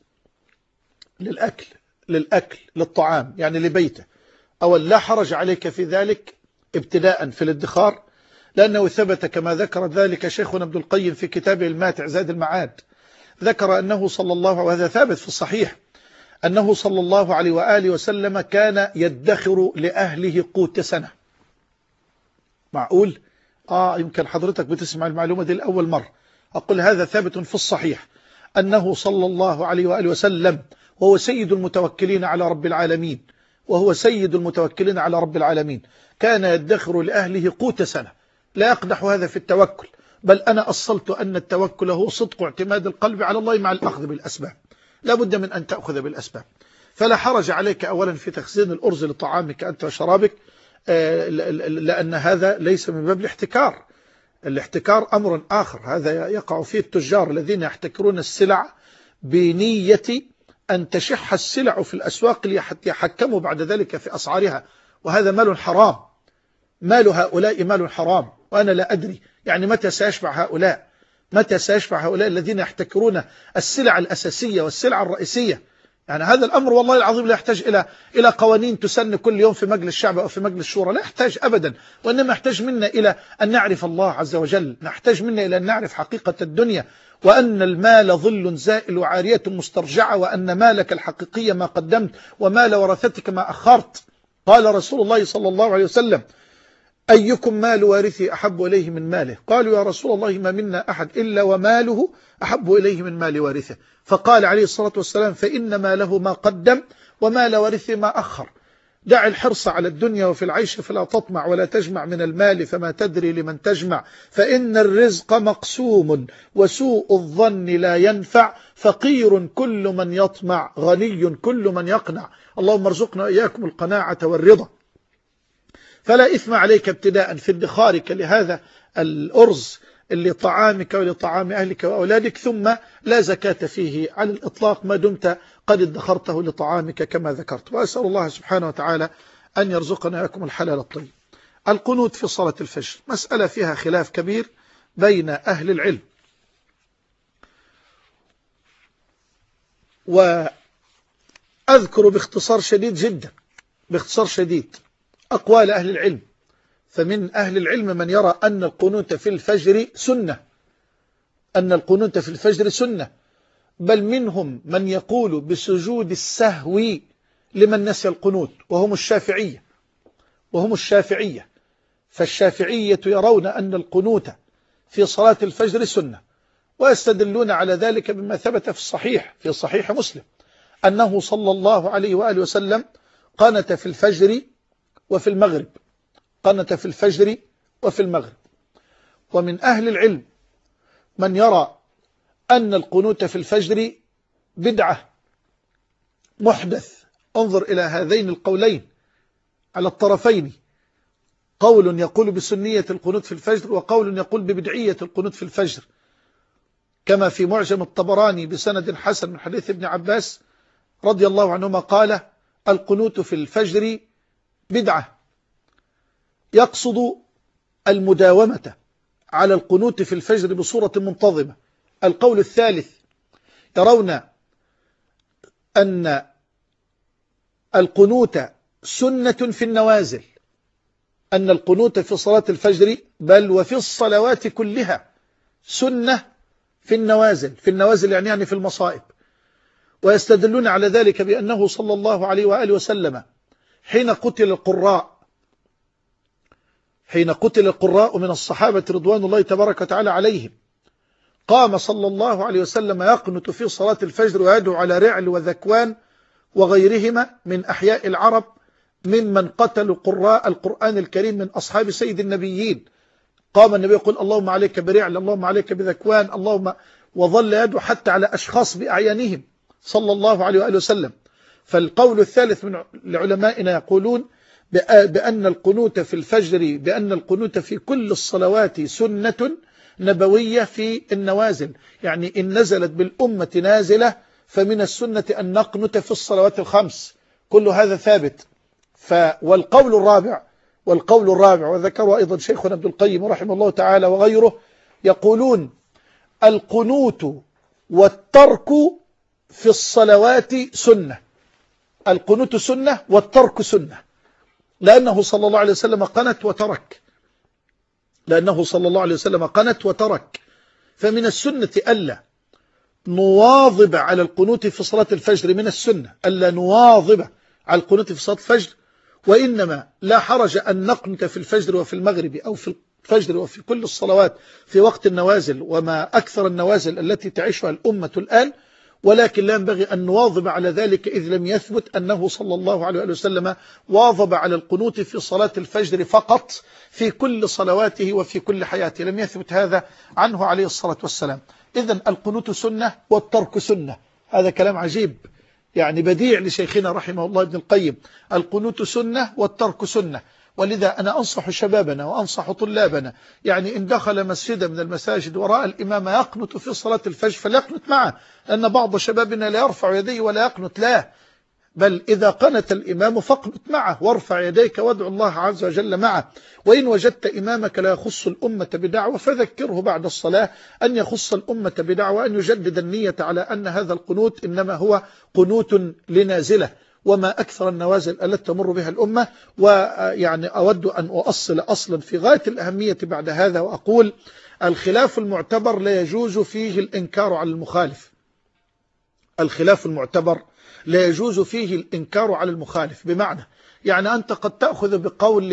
للأكل للطعام، يعني لبيته. أولا لا حرج عليك في ذلك ابتداء في الادخار، لأنه ثبت كما ذكر ذلك شيخنا ابن القيم في كتابه الماتع زاد المعاد، ذكر أنه صلى الله عليه وهذا ثابت في الصحيح أنه صلى الله عليه وآله وسلم كان يدخر لأهله قوت سنة. معقول؟ يمكن حضرتك بتسمع المعلومة دي لأول مرة. أقول هذا ثابت في الصحيح أنه صلى الله عليه وآله وسلم وهو سيد المتوكلين على رب العالمين، كان يدخر لأهله قوت سنة. لا يقدح هذا في التوكل، بل أنا أصلت أن التوكل هو صدق اعتماد القلب على الله مع الأخذ بالأسباب. لا بد من أن تأخذ بالأسباب. فلا حرج عليك أولا في تخزين الأرز لطعامك أنت وشرابك، لأن هذا ليس من باب الاحتكار. الاحتكار أمر آخر، هذا يقع فيه التجار الذين يحتكرون السلع بنية أن تشح السلع في الأسواق ليحكموا بعد ذلك في أسعارها، وهذا مال حرام. مال هؤلاء مال حرام، وأنا لا أدري يعني متى سيشبع هؤلاء الذين يحتكرون السلع الأساسية والسلع الرئيسية. يعني هذا الأمر والله العظيم لا يحتاج إلى قوانين تسن كل يوم في مجلس الشعب أو في مجلس الشورى، لا يحتاج أبدا. وإنما يحتاج منا إلى أن نعرف الله عز وجل، نحتاج منا إلى أن نعرف حقيقة الدنيا، وأن المال ظل زائل وعارية مسترجعة، وأن مالك الحقيقي ما قدمت ومال ورثتك ما أخرت. قال رسول الله صلى الله عليه وسلم أيكم مال وارثي أحب إليه من ماله؟ قالوا يا رسول الله ما منا أحد إلا وماله أحب إليه من مال وارثه. فقال عليه الصلاة والسلام فإن ماله ما قدم ومال وارثه ما أخر. دع الحرص على الدنيا وفي العيش فلا تطمع ولا تجمع من المال فما تدري لمن تجمع، فإن الرزق مقسوم وسوء الظن لا ينفع، فقير كل من يطمع غني كل من يقنع. اللهم ارزقنا إياكم القناعة والرضا. فلا إثم عليك ابتداء في ادخارك لهذا الأرز لطعامك ولطعام أهلك وأولادك، ثم لا زكاة فيه على الإطلاق ما دمت قد ادخرته لطعامك كما ذكرت. وأسأل الله سبحانه وتعالى أن يرزقنا إياكم الحلال الطيب. القنوت في صلاة الفجر مسألة فيها خلاف كبير بين أهل العلم، وأذكر باختصار شديد جدا، باختصار شديد، أقوال أهل العلم. فمن أهل العلم من يرى أن القنوت في الفجر سنة، أن القنوت في الفجر سنة، بل منهم من يقول بسجود السهو لمن نسي القنوت وهم الشافعية. فالشافعية يرون أن القنوت في صلاة الفجر سنة، ويستدلون على ذلك بما ثبت في صحيح مسلم أنه صلى الله عليه وآله وسلم قنت في الفجر وفي المغرب، قنت في الفجر وفي المغرب. ومن أهل العلم من يرى أن القنوت في الفجر بدعة محدث. انظر إلى هذين القولين على الطرفين، قول يقول بسنية القنوت في الفجر وقول يقول ببدعية القنوت في الفجر، كما في معجم الطبراني بسند حسن من حديث ابن عباس رضي الله عنهما قال القنوت في الفجر بدعة، يقصد المداومة على القنوت في الفجر بصورة منتظمة. القول الثالث يرون أن القنوت سنة في النوازل، أن القنوت في صلاة الفجر بل وفي الصلوات كلها سنة في النوازل يعني في المصائب. ويستدلون على ذلك بأنه صلى الله عليه وآله وسلم حين قتل القراء من الصحابة رضوان الله تبارك وتعالى عليهم، قام صلى الله عليه وسلم يقنت في صلاة الفجر ويدعو على رعل وذكوان وغيرهما من أحياء العرب ممن قتلوا قراء القرآن الكريم من أصحاب سيد النبيين. قام النبي يقول اللهم عليك برعل، اللهم عليك بذكوان، اللهم، وظل يدعو حتى على أشخاص بأعيانهم صلى الله عليه وآله وسلم. فالقول الثالث من لعلمائنا يقولون بأن القنوت في الفجر، بأن القنوت في كل الصلوات سنة نبوية في النوازل، يعني إن نزلت بالأمة نازلة فمن السنة أن نقنت في الصلوات الخمس، كل هذا ثابت. والقول الرابع وذكره أيضا شيخنا ابن القيم رحمه الله تعالى وغيره، يقولون القنوت والترك في الصلوات سنة، القنوت سنة والترك سنة، لأنه صلى الله عليه وسلم قنت وترك، فمن السنة ألا نواظب على القنوت في صلاة الفجر، من السنة ألا نواظب على القنوت في صلاة الفجر، وإنما لا حرج أن نقنت في الفجر وفي المغرب أو في الفجر وفي كل الصلوات في وقت النوازل، وما أكثر النوازل التي تعيشها الأمة الآن، ولكن لا ينبغي أن نواظب على ذلك إذ لم يثبت أنه صلى الله عليه وسلم واظب على القنوت في صلاة الفجر فقط في كل صلواته وفي كل حياته، لم يثبت هذا عنه عليه الصلاة والسلام. إذن القنوت سنة والترك سنة، هذا كلام عجيب يعني بديع لشيخنا رحمه الله ابن القيم، القنوت سنة والترك سنة. ولذا أنا أنصح شبابنا وأنصح طلابنا، يعني إن دخل مسجدا من المساجد ورأى الإمام يقنت في صلاة الفجر فليقنت معه، لأن بعض شبابنا لا يرفع يديه ولا يقنت، لا، بل إذا قنت الإمام فاقنت معه وارفع يديك وادعو الله عز وجل معه. وإن وجدت إمامك لا يخص الأمة بدعوة فذكره بعد الصلاة أن يخص الأمة بدعوة، أن يجدد النية على أن هذا القنوت إنما هو قنوت لنازلة، وما أكثر النوازل التي تمر بها الأمة. ويعني أود أن أؤصل أصلا في غاية الأهمية بعد هذا، وأقول الخلاف المعتبر لا يجوز فيه الإنكار على المخالف، الخلاف المعتبر لا يجوز فيه الإنكار على المخالف، بمعنى يعني أنت قد تأخذ بقول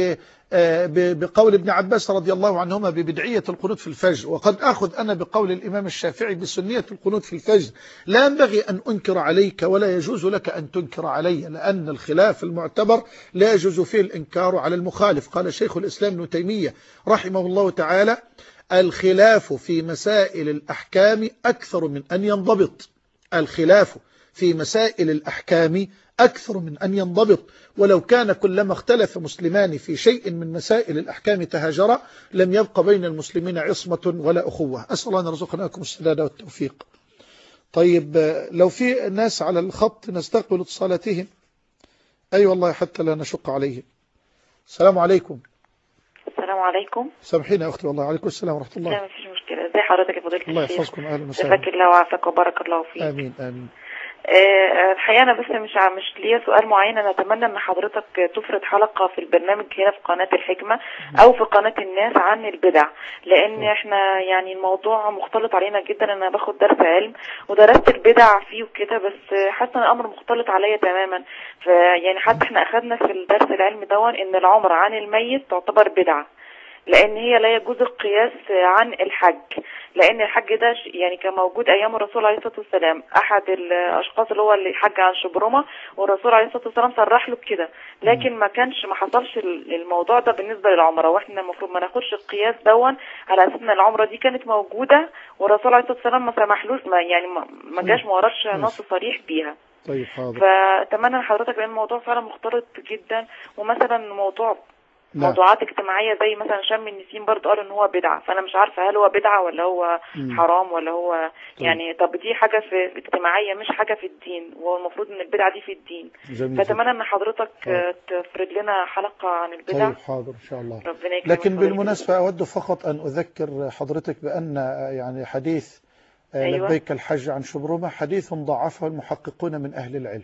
بقول ابن عباس رضي الله عنهما ببدعية القنوت في الفجر، وقد أخذ أنا بقول الإمام الشافعي بسنية القنوت في الفجر. لا ينبغي أن أنكر عليك ولا يجوز لك أن تنكر علي، لأن الخلاف المعتبر لا يجوز فيه الإنكار على المخالف. قال شيخ الإسلام ابن تيمية رحمه الله تعالى: الخلاف في مسائل الأحكام أكثر من أن ينضبط. الخلاف في مسائل الأحكام أكثر من أن ينضبط، ولو كان كلما اختلف مسلمان في شيء من مسائل الأحكام تهاجرا لم يبق بين المسلمين عصمة ولا أخوة. أسأل الله أن يرزقناكم السداد والتوفيق. طيب لو في ناس على الخط نستقبل اتصالاتهم. أي والله حتى لا نشق عليهم. السلام عليكم. السلام عليكم. سامحيني يا أختي والله. عليكم السلام ورحمة الله. لا مفيش مشكلة. ازي حضرتك يا فضيلة الشيخ؟ الله يحفظكم. أهلا وسهلا. جزاك الله وعافاك وبارك الله فيك. آمين آمين. الحقيقة أنا بس مش ليا سؤال معين. أنا أتمنى أن حضرتك تفرد حلقة في البرنامج هنا في قناة الحكمة أو في قناة الناس عن البدع، لأن احنا يعني الموضوع مختلط علينا جدا. أنا باخد درس علم ودرست البدع فيه وكده، بس حاسة أن الأمر مختلط عليا تماما. يعني حتى احنا أخدنا في الدرس العلمي دون إن العمرة عن الميت تعتبر بدعة، لأن هي لا يجوز القياس عن الحج، لأن الحج ده يعني كان موجود أيام الرسول عليه الصلاة والسلام. أحد الأشخاص اللي حج عن شبرمة والرسول عليه الصلاة والسلام صرح له بكده، لكن ما حصلش الموضوع ده بالنسبة للعمرة، وإحنا المفروض ما ناخدش القياس دون على أساس إن العمرة دي كانت موجودة والرسول عليه الصلاة والسلام ما سمحلوش، يعني ما جاش ما وراش نص صريح بيها. طيب حاضر. فأتمنى حضرتك، لأن الموضوع فعلا مختلط جدا. ومثلا موضوعات اجتماعية زي مثلا شم النسيم برضه قالوا ان هو بدعة، فانا مش عارفة هل هو بدعة ولا هو حرام ولا هو يعني طب دي حاجة في اجتماعية مش حاجة في الدين، وهو المفروض ان البدعة دي في الدين. فاتمنى ان حضرتك تفرد لنا حلقة عن البدع. طيب حاضر ان شاء الله. ربنا يكرمك. لكن بالمناسبة اود فقط ان اذكر حضرتك بان يعني حديث لبيك الحج عن شبرمة حديث ضعفه المحققون من اهل العلم.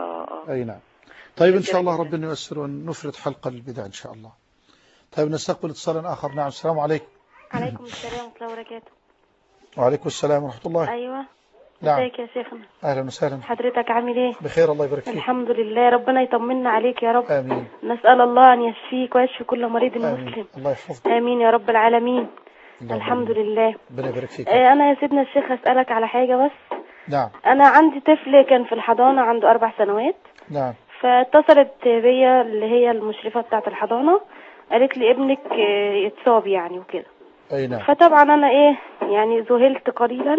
اي نعم. طيب إن شاء الله ربنا ييسر ونفرد حلقة للبدع إن شاء الله. طيب نستقبل اتصالا آخر. نعم. السلام عليكم. عليكم السلام ورحمة الله وبركاته. وعليكم السلام ورحمة الله. أيوة. نعم. ازيك يا شيخنا؟ أهلا وسهلا. حضرتك عامل إيه؟ بخير الله يبارك فيك. الحمد لله. ربنا يطمنا عليك يا رب. آمين. نسأل الله أن يشفيك ويشفي كل مريض مسلم. الله يحفظك. آمين يا رب العالمين. الحمد لله. ربنا يبارك فيك. أنا يا سيدنا الشيخ أسألك على حاجة بس. نعم. أنا عندي طفل كان في الحضانة عنده 4 سنوات. نعم. فاتصلت بيا اللي هي المشرفة بتاعة الحضانة، قالت لي ابنك اتصاب يعني وكده. أي نعم. فطبعا أنا يعني ذهلت قليلا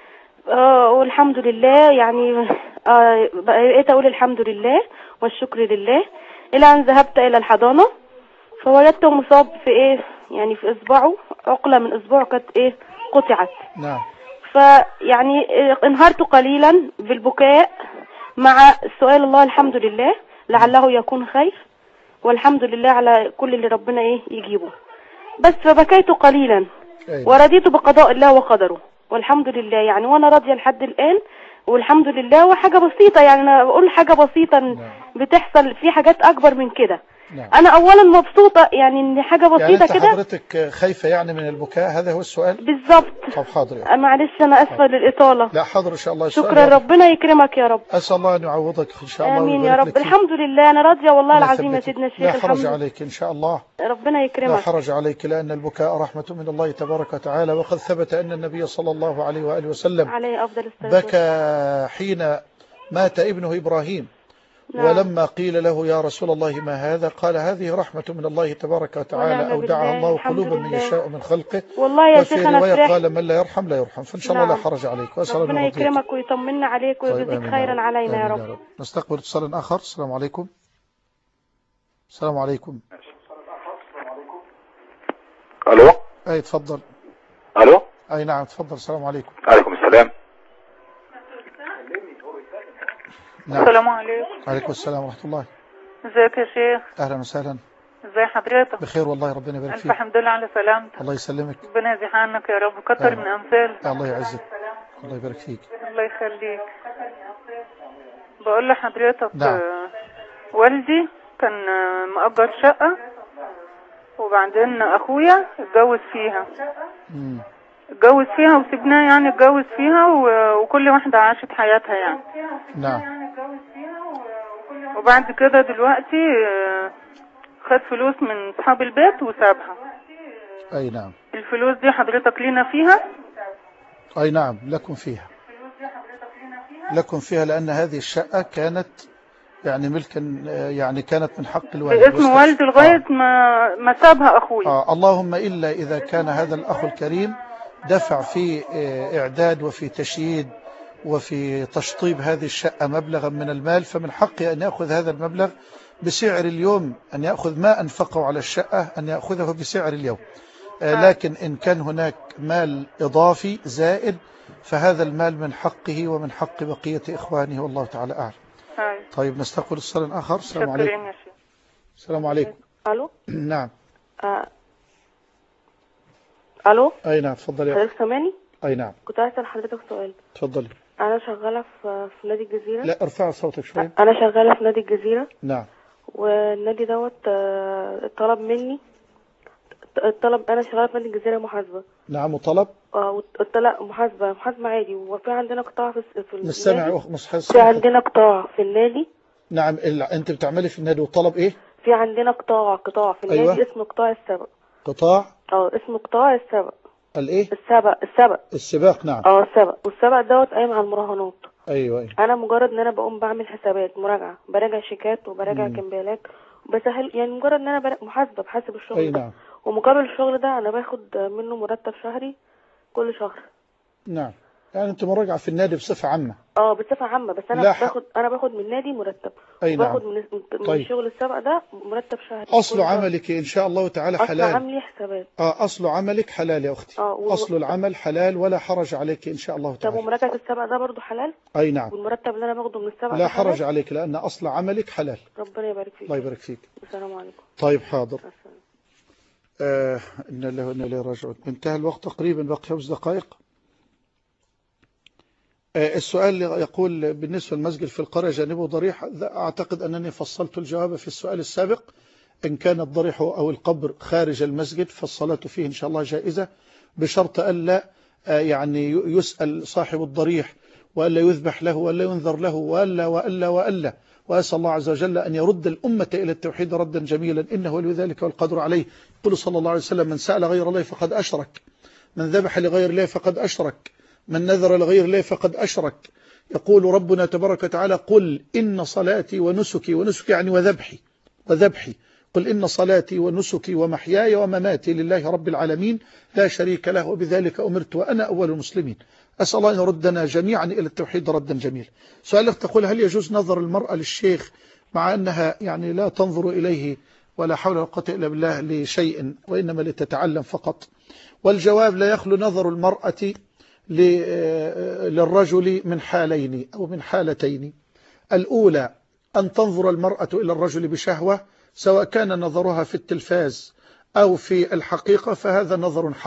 والحمد لله، يعني بقيت أقول الحمد لله والشكر لله، إلى أن ذهبت إلى الحضانة فوجدته مصاب في يعني في إصبعه عقلة من إصبعه كانت قطعت. نعم. فيعني انهارت قليلا بالبكاء مع السؤال الله الحمد لله لعله يكون خير، والحمد لله على كل اللي ربنا يجيبه. بس فبكيت قليلا ورضيت بقضاء الله وقدره والحمد لله، يعني وانا راضيه لحد الان والحمد لله. وحاجه بسيطه، يعني انا بقول حاجه بسيطه بتحصل في حاجات اكبر من كده. نعم. انا اولا مبسوطه يعني ان حاجه بسيطه يعني كده. حضرتك خايفه يعني من البكاء، هذا هو السؤال بالظبط. طب حاضر يعني. معلش انا اسفه للاطاله. لا حاضر ان شاء الله. شكرا ربنا يكرمك يا رب. اسال الله ان يعوضك ان شاء الله. امين يا رب. الحمد لله انا راضيه والله العظيم يا سيدنا الشيخ. لا حرج عليك ان شاء الله. ربنا يكرمك. لا حرج عليك، لان البكاء رحمه من الله تبارك وتعالى، وقد ثبت ان النبي صلى الله عليه واله وسلم عليه افضل الصلاه بكى حين مات ابنه ابراهيم. نعم. ولما قيل له يا رسول الله ما هذا قال هذه رحمة من الله تبارك وتعالى أودعها الله قلوبا من يشاء من خلقه. والله يا شيخ أنا فرحت. قال من لا يرحم لا يرحم. فإن شاء الله لا حرج عليك. ربنا يكرمك ويطمنا عليك ويجزيك خيرا علينا يا رب. نستقبل اتصال آخر. السلام عليكم. السلام عليكم. ألو. أي تفضل. ألو. أي نعم تفضل. السلام عليكم. عليكم السلام. نعم. السلام عليكم. عليكم السلام ورحمة الله. ازيك يا شيخ؟ أهلا وسهلا. ازي حضرتك؟ بخير والله ربنا يبارك فيك. الحمد لله على سلامتك. الله يسلمك. ربنا يزيح عنك يا رب، كتر من أمثالك. الله يعزك. الله يبارك فيك. الله يخليك. بقول لحضرتك نعم. والدي كان مأجر شقة وبعدين أخويا اتجوز فيها. اتجوز فيها وسبناه، يعني اتجوز فيها وكل واحدة عاشت حياتها يعني. نعم. وبعد كده دلوقتي خد فلوس من اصحاب البيت وسابها. أي نعم. الفلوس دي حضرتك لينا فيها؟ أي نعم لكم فيها، لكم فيها، لأن هذه الشقة كانت يعني ملكا، يعني كانت من حق الوالد باسم والدي لغاية ما سابها أخوي. اللهم إلا إذا كان هذا الأخ الكريم دفع في إعداد وفي تشييد وفي تشطيب هذه الشقة مبلغا من المال، فمن حقه أن يأخذ هذا المبلغ بسعر اليوم، أن يأخذ ما أنفقه على الشقة أن يأخذه بسعر اليوم. لكن إن كان هناك مال إضافي زائد فهذا المال من حقه ومن حق بقية إخوانه، والله تعالى أعلم. طيب نستقبل اتصال آخر. السلام عليكم. السلام عليكم. ألو. نعم. ألو. أي نعم تفضلي. حضرتك سامعني؟ أي نعم. كنت عايز أسأل حضرتك سؤال. تفضلي. أنا شغالة في نادي الجزيرة. لا ارفع صوتك شوي. أنا شغالة في نادي الجزيرة. نعم. والنادي دوت طلب مني، أنا شغالة في نادي الجزيرة محاسبة. نعم. وطلب؟ لا محاسبة عادي. وفي عندنا قطاع في في عندنا قطاع في النادي. نعم. أنت بتعملي في النادي وطلب إيه؟ في عندنا قطاع في النادي. أيوة. اسمه قطاع السبق. قطاع؟ اسمه قطاع السبق. الايه؟ السباق. نعم. السبق. والسبق دوت قايم على المراهنات. ايوه. انا مجرد ان انا بقوم بعمل حسابات مراجعه، براجع شيكات وبراجع كمبيالات، بسهل يعني مجرد ان انا بحاسب الشغل. أي نعم. ومقابل الشغل ده انا باخد منه مرتب شهري كل شهر. نعم. يعني انت مراجعه في النادي بصفه عامه. بصفه عامه، بس انا باخد من النادي مرتب. أي نعم. باخد من شغل السبق ده مرتب شهري. اصل عملك ان شاء الله تعالى حلال. اصل عملي حسابات. اصل عملك حلال يا اختي. اصل العمل حلال ولا حرج عليك ان شاء الله تعالى. طب ومراجعه السبق ده برضو حلال؟ اي نعم. والمرتب اللي انا باخده من السبق لا حرج عليك، لان اصل عملك حلال. ربنا يبارك فيك. الله يبارك فيك. السلام عليكم. طيب حاضر. إن الله وإنا إليه راجعون. انتهى الوقت تقريبا، بقي 5 دقائق. السؤال يقول بالنسبة للمسجد في القرية جانبه ضريح، أعتقد أنني فصلت الجواب في السؤال السابق. إن كان الضريح أو القبر خارج المسجد فالصلاة فيه إن شاء الله جائزة، بشرط ألا يعني يسأل صاحب الضريح، وألا يذبح له، وألا ينذر له، وألا وأسأل الله عز وجل أن يرد الأمة إلى التوحيد ردا جميلا، إنه ولي ذلك والقدر عليه. يقول صلى الله عليه وسلم: من سأل غير الله فقد أشرك، من ذبح لغير الله فقد أشرك، من نذر لغير الله فقد أشرك. يقول ربنا تبارك وتعالى: قل إن صلاتي ونسكي، ونسكي يعني وذبحي، قل إن صلاتي ونسكي ومحياي ومماتي لله رب العالمين لا شريك له وبذلك أمرت وأنا أول المسلمين. أسأل الله أن يردنا جميعا إلى التوحيد ردا جميلا. سؤال تقول: هل يجوز نظر المرأة للشيخ مع أنها يعني لا تنظر إليه ولا حول ولا قوة إلا بالله لشيء، وإنما لتتعلم فقط؟ والجواب: لا يخلو نظر المرأة للرجل من حالين أو من حالتين. الأولى أن تنظر المرأة إلى الرجل بشهوة، سواء كان نظرها في التلفاز أو في الحقيقة، فهذا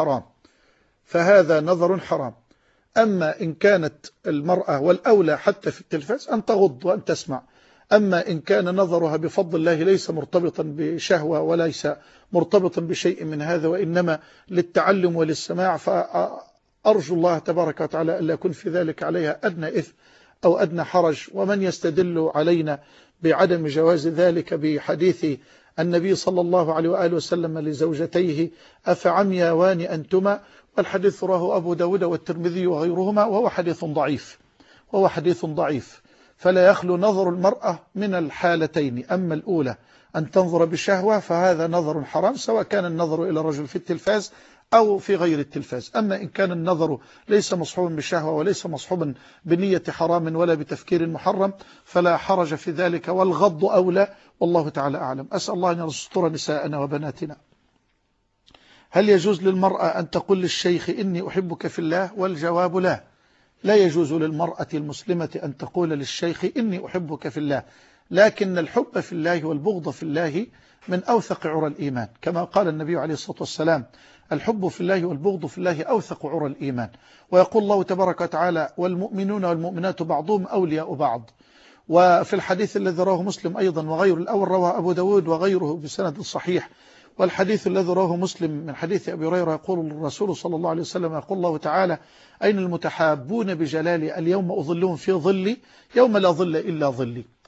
نظر حرام. أما إن كانت المرأة، والأولى حتى في التلفاز، أن تغض وأن تسمع. أما إن كان نظرها بفضل الله ليس مرتبطا بشهوة وليس مرتبطا بشيء من هذا، وإنما للتعلم وللسماع، فأرجو الله تبارك وتعالى ألا يكون في ذلك عليها أدنى إثم أو أدنى حرج. ومن يستدل علينا بعدم جواز ذلك بحديث النبي صلى الله عليه وآله وسلم لزوجتيه: أفعمياوان أنتما، والحديث رواه أبو داود والترمذي وغيرهما، وهو حديث ضعيف. فلا يخلو نظر المرأة من الحالتين. أما الأولى أن تنظر بشهوة فهذا نظر حرام، سواء كان النظر إلى الرجل في التلفاز أو في غير التلفاز. أما إن كان النظر ليس مصحوبا بالشهوة وليس مصحوبا بنية حرام ولا بتفكير محرم فلا حرج في ذلك، والغض أولى، والله تعالى أعلم. أسأل الله أن يستر نساءنا وبناتنا. هل يجوز للمرأة أن تقول للشيخ: إني أحبك في الله؟ والجواب: لا، لا يجوز للمرأة المسلمة أن تقول للشيخ: إني أحبك في الله، لكن الحب في الله والبغض في الله من أوثق عرى الإيمان، كما قال النبي عليه الصلاة والسلام: الحب في الله والبغض في الله أوثق عرى الإيمان. ويقول الله تبارك وتعالى: والمؤمنون والمؤمنات بعضهم أولياء بعض. وفي الحديث الذي رواه مسلم أيضا وغيره، الأول رواه أبو داود وغيره بسند صحيح، والحديث الذي رواه مسلم من حديث أبي هريرة يقول الرسول صلى الله عليه وسلم: يقول الله تعالى: أين المتحابون بجلالي؟ اليوم أظلهم في ظلي يوم لا ظل إلا ظلي.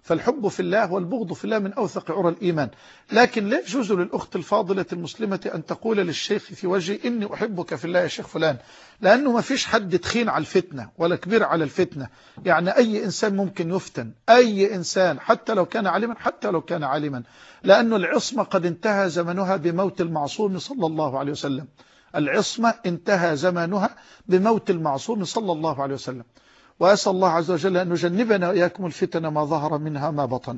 فالحب في الله والبغض في الله من أوثق عرى الإيمان. لكن لا يجوز للأخت الفاضلة المسلمة أن تقول للشيخ في وجهي إني أحبك في الله يا شيخ فلان، لأنه ما فيش حد تخين على الفتنة ولا كبير على الفتنة. يعني أي إنسان ممكن يفتن، أي إنسان حتى لو كان عالما، لأن العصمة قد انتهى زمنها بموت المعصوم صلى الله عليه وسلم. العصمة انتهى زمانها بموت المعصوم صلى الله عليه وسلم. وأسأل الله عز وجل أن يجنبنا وإياكم الفتن ما ظهر منها ما بطن.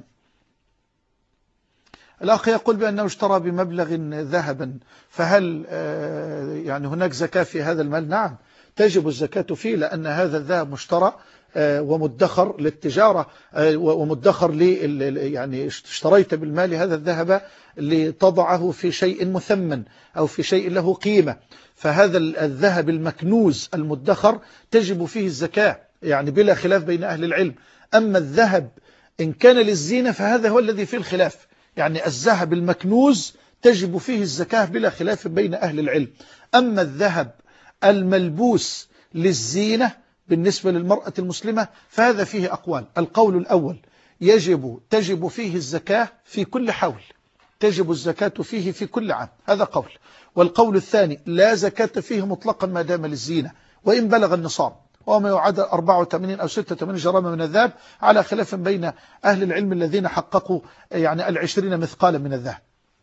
الأخ يقول بأنه اشترى بمبلغ ذهبا، فهل يعني هناك زكاة في هذا المال؟ نعم تجب الزكاة فيه، لأن هذا الذهب مشترى ومدخر للتجارة ومدخر يعني اشتريت بالمال هذا الذهب لتضعه في شيء مثمن أو في شيء له قيمة، فهذا الذهب المكنوز المدخر تجب فيه الزكاة يعني بلا خلاف بين أهل العلم. أما الذهب إن كان للزينة فهذا هو الذي فيه الخلاف، يعني الذهب المكنوز تجب فيه الزكاة بلا خلاف بين أهل العلم. أما الذهب الملبوس للزينة بالنسبة للمرأة المسلمة فهذا فيه أقوال. القول الأول تجب فيه الزكاة في كل حول، تجب الزكاة فيه في كل عام، هذا قول. والقول الثاني لا زكاة فيه مطلقا ما دام للزينة وإن بلغ النصاب، وما يعادل 84 أو 86 جرام من الذهب، على خلاف بين أهل العلم الذين حققوا يعني 20 مثقالا من الذهب.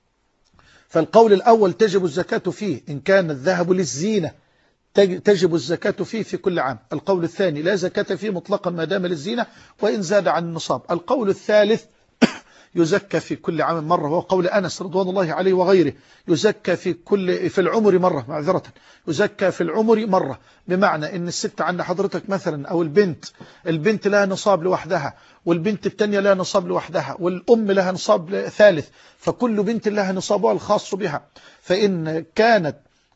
فالقول الأول تجب الزكاة فيه إن كان الذهب للزينة، تجب الزكاة فيه في كل عام. القول الثاني لا زكاة فيه مطلقا ما دام للزينة وإن زاد عن النصاب. القول الثالث يزكى في كل عام مرة، وهو قول أنس رضوان الله عليه وغيره، يزكى في العمر مرة، معذرة يزكى في العمر مرة، بمعنى إن الست عند حضرتك مثلا أو البنت لها نصاب لوحدها، والبنت الثانية لها نصاب لوحدها، والأم لها نصاب ثالث، فكل بنت لها نصابها الخاص بها. فإن كانت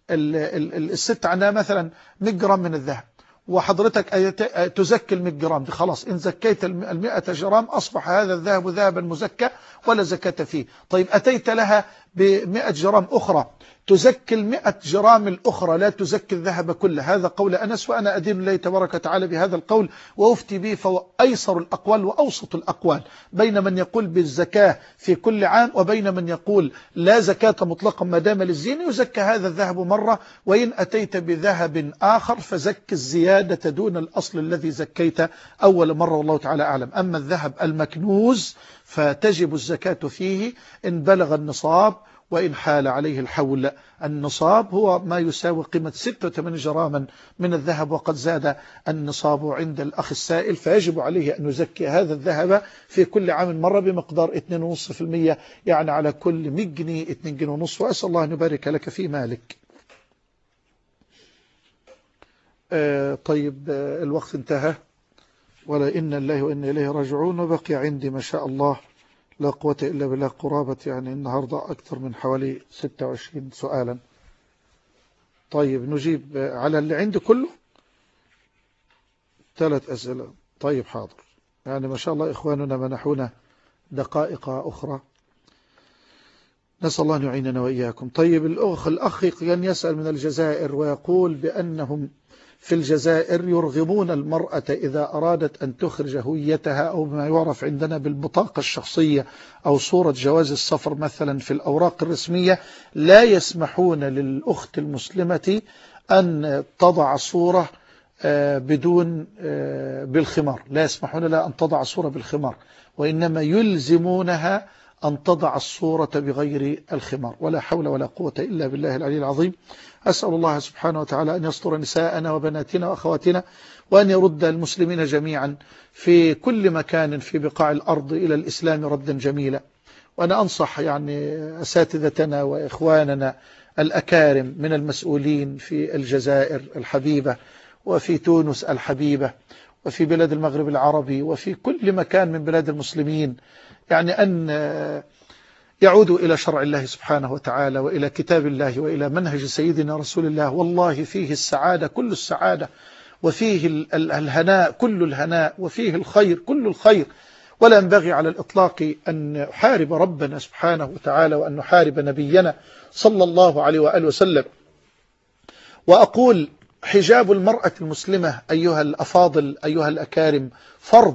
الست عندها مثلا 100 جرام من الذهب، وحضرتك تزكي 100 جرام دي، خلاص إن زكيت 100 جرام أصبح هذا الذهب ذهبا مزكى ولا زكاة فيه. طيب أتيت لها ب100 جرام أخرى، تزكي 100 جرام الأخرى، لا تزكي الذهب كله. هذا قول أنس، وأنا أدين الله تبارك وتعالى بهذا القول وأفتي به، فهو أيسر الأقوال وأوسط الأقوال بين من يقول بالزكاة في كل عام وبين من يقول لا زكاة مطلقا ما دام للزينة، يزكى هذا الذهب مرة، وإن أتيت بذهب آخر فزك الزيادة دون الأصل الذي زكيت أول مرة، والله تعالى أعلم. أما الذهب المكنوز فتجب الزكاة فيه إن بلغ النصاب وإن حال عليه الحول. النصاب هو ما يساوي قيمة 86 جراما من الذهب، وقد زاد النصاب عند الأخ السائل، فيجب عليه أن يزكي هذا الذهب في كل عام مرة بمقدار 2.5%، يعني على كل 100 جنيه 2.5 جنيه. وأسأل الله أن يبارك لك في مالك. طيب الوقت انتهى، ولا إن الله وإن إليه راجعون، وبقي عندي ما شاء الله لا قوة إلا بالله قرابة يعني النهاردة أكثر من حوالي 26 سؤالا. طيب نجيب على اللي عندي كله 3 أسئلة. طيب حاضر، يعني ما شاء الله إخواننا منحونا دقائق أخرى، نسأل الله أن يعيننا وإياكم. طيب الأخ كان يسأل من الجزائر ويقول بأنهم في الجزائر يرغبون المرأة إذا أرادت أن تخرج هويتها أو ما يعرف عندنا بالبطاقة الشخصية أو صورة جواز السفر مثلا في الأوراق الرسمية، لا يسمحون للأخت المسلمة أن تضع صورة بدون بالخمار، لا يسمحون لها أن تضع صورة بالخمار، وإنما يلزمونها أن تضع الصورة بغير الخمار. ولا حول ولا قوة إلا بالله العلي العظيم. أسأل الله سبحانه وتعالى أن يستر نساءنا وبناتنا وأخواتنا، وأن يرد المسلمين جميعا في كل مكان في بقاع الأرض إلى الإسلام ردا جميلا. وأنا أنصح يعني أساتذتنا وإخواننا الأكارم من المسؤولين في الجزائر الحبيبة وفي تونس الحبيبة وفي بلاد المغرب العربي وفي كل مكان من بلاد المسلمين، يعني أن يعودوا إلى شرع الله سبحانه وتعالى وإلى كتاب الله وإلى منهج سيدنا رسول الله. والله فيه السعادة كل السعادة، وفيه الهناء كل الهناء، وفيه الخير كل الخير. ولا ينبغي على الإطلاق أن نحارب ربنا سبحانه وتعالى وأن نحارب نبينا صلى الله عليه وآله وسلم. وأقول حجاب المرأة المسلمة أيها الأفاضل أيها الأكارم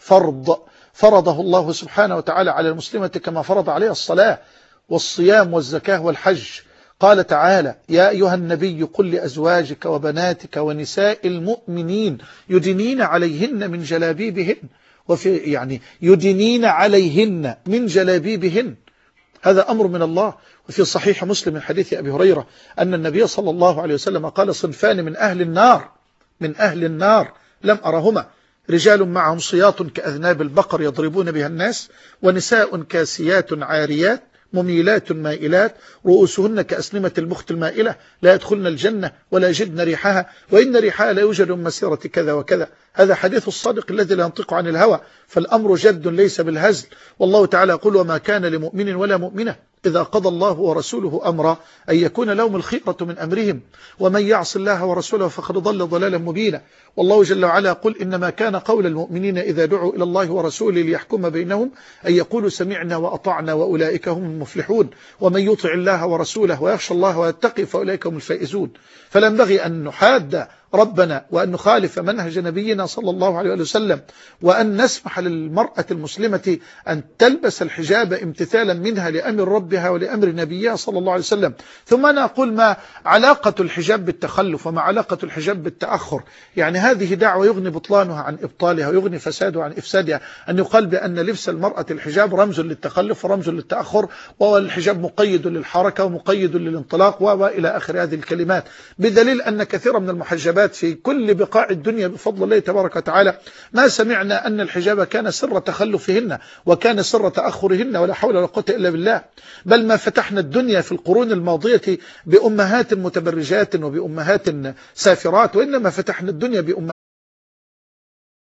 فرضه الله سبحانه وتعالى على المسلمة كما فرض عليها الصلاة والصيام والزكاة والحج. قال تعالى: يا أيها النبي قل لأزواجك وبناتك ونساء المؤمنين يدنين عليهن من جلابيبهن، وفي يعني يدنين عليهن من جلابيبهن، هذا أمر من الله. وفي صحيح مسلم من حديث أبي هريرة أن النبي صلى الله عليه وسلم قال: صنفان من أهل النار لم أرهما، رجال معهم صياط كأذناب البقر يضربون بها الناس، ونساء كاسيات عاريات مميلات مائلات رؤوسهن كأسنمة البخت المائلة لا يدخلن الجنة ولا يجدن ريحها وإن ريحها لا يوجد من مسيرة كذا وكذا. هذا حديث الصادق الذي لا ينطق عن الهوى، فالأمر جد ليس بالهزل. والله تعالى يقول: وما كان لمؤمن ولا مؤمنة إذا قضى الله ورسوله أمرا أن يكون لهم الخيرة من أمرهم ومن يعص الله ورسوله فقد ضل ضلالا مبينا. والله جل وعلا يقول: إنما كان قول المؤمنين إذا دعوا إلى الله ورسوله ليحكم بينهم أن يقولوا سمعنا وأطعنا وأولئك هم المفلحون، ومن يطع الله ورسوله ويخشى الله ويتقي فأولئك هم الفائزون. فلا ينبغي أن نحاد ربنا وأن نخالف منهج نبينا صلى الله عليه وسلم، وأن نسمح للمرأة المسلمة أن تلبس الحجاب امتثالا منها لأمر ربها ولأمر نبيها صلى الله عليه وسلم. ثم أنا أقول: ما علاقة الحجاب بالتخلف وما علاقة الحجاب بالتأخر؟ يعني هذه دعوة يغني بطلانها عن إبطالها ويغني فسادها عن إفسادها. أن يقال بأن لبس المرأة الحجاب رمز للتخلف ورمز للتأخر، والحجاب مقيد للحركة ومقيد للانطلاق وإلى آخر هذه الكلمات، بدليل أن كثيرا من المحجبات في كل بقاع الدنيا بفضل الله تبارك وتعالى ما سمعنا أن الحجاب كان سر تخلفهن وكان سر تأخرهن، ولا حول ولا قوة إلا بالله. بل ما فتحنا الدنيا في القرون الماضية بأمهات متبرجات وبأمهات سافرات، وإنما فتحنا الدنيا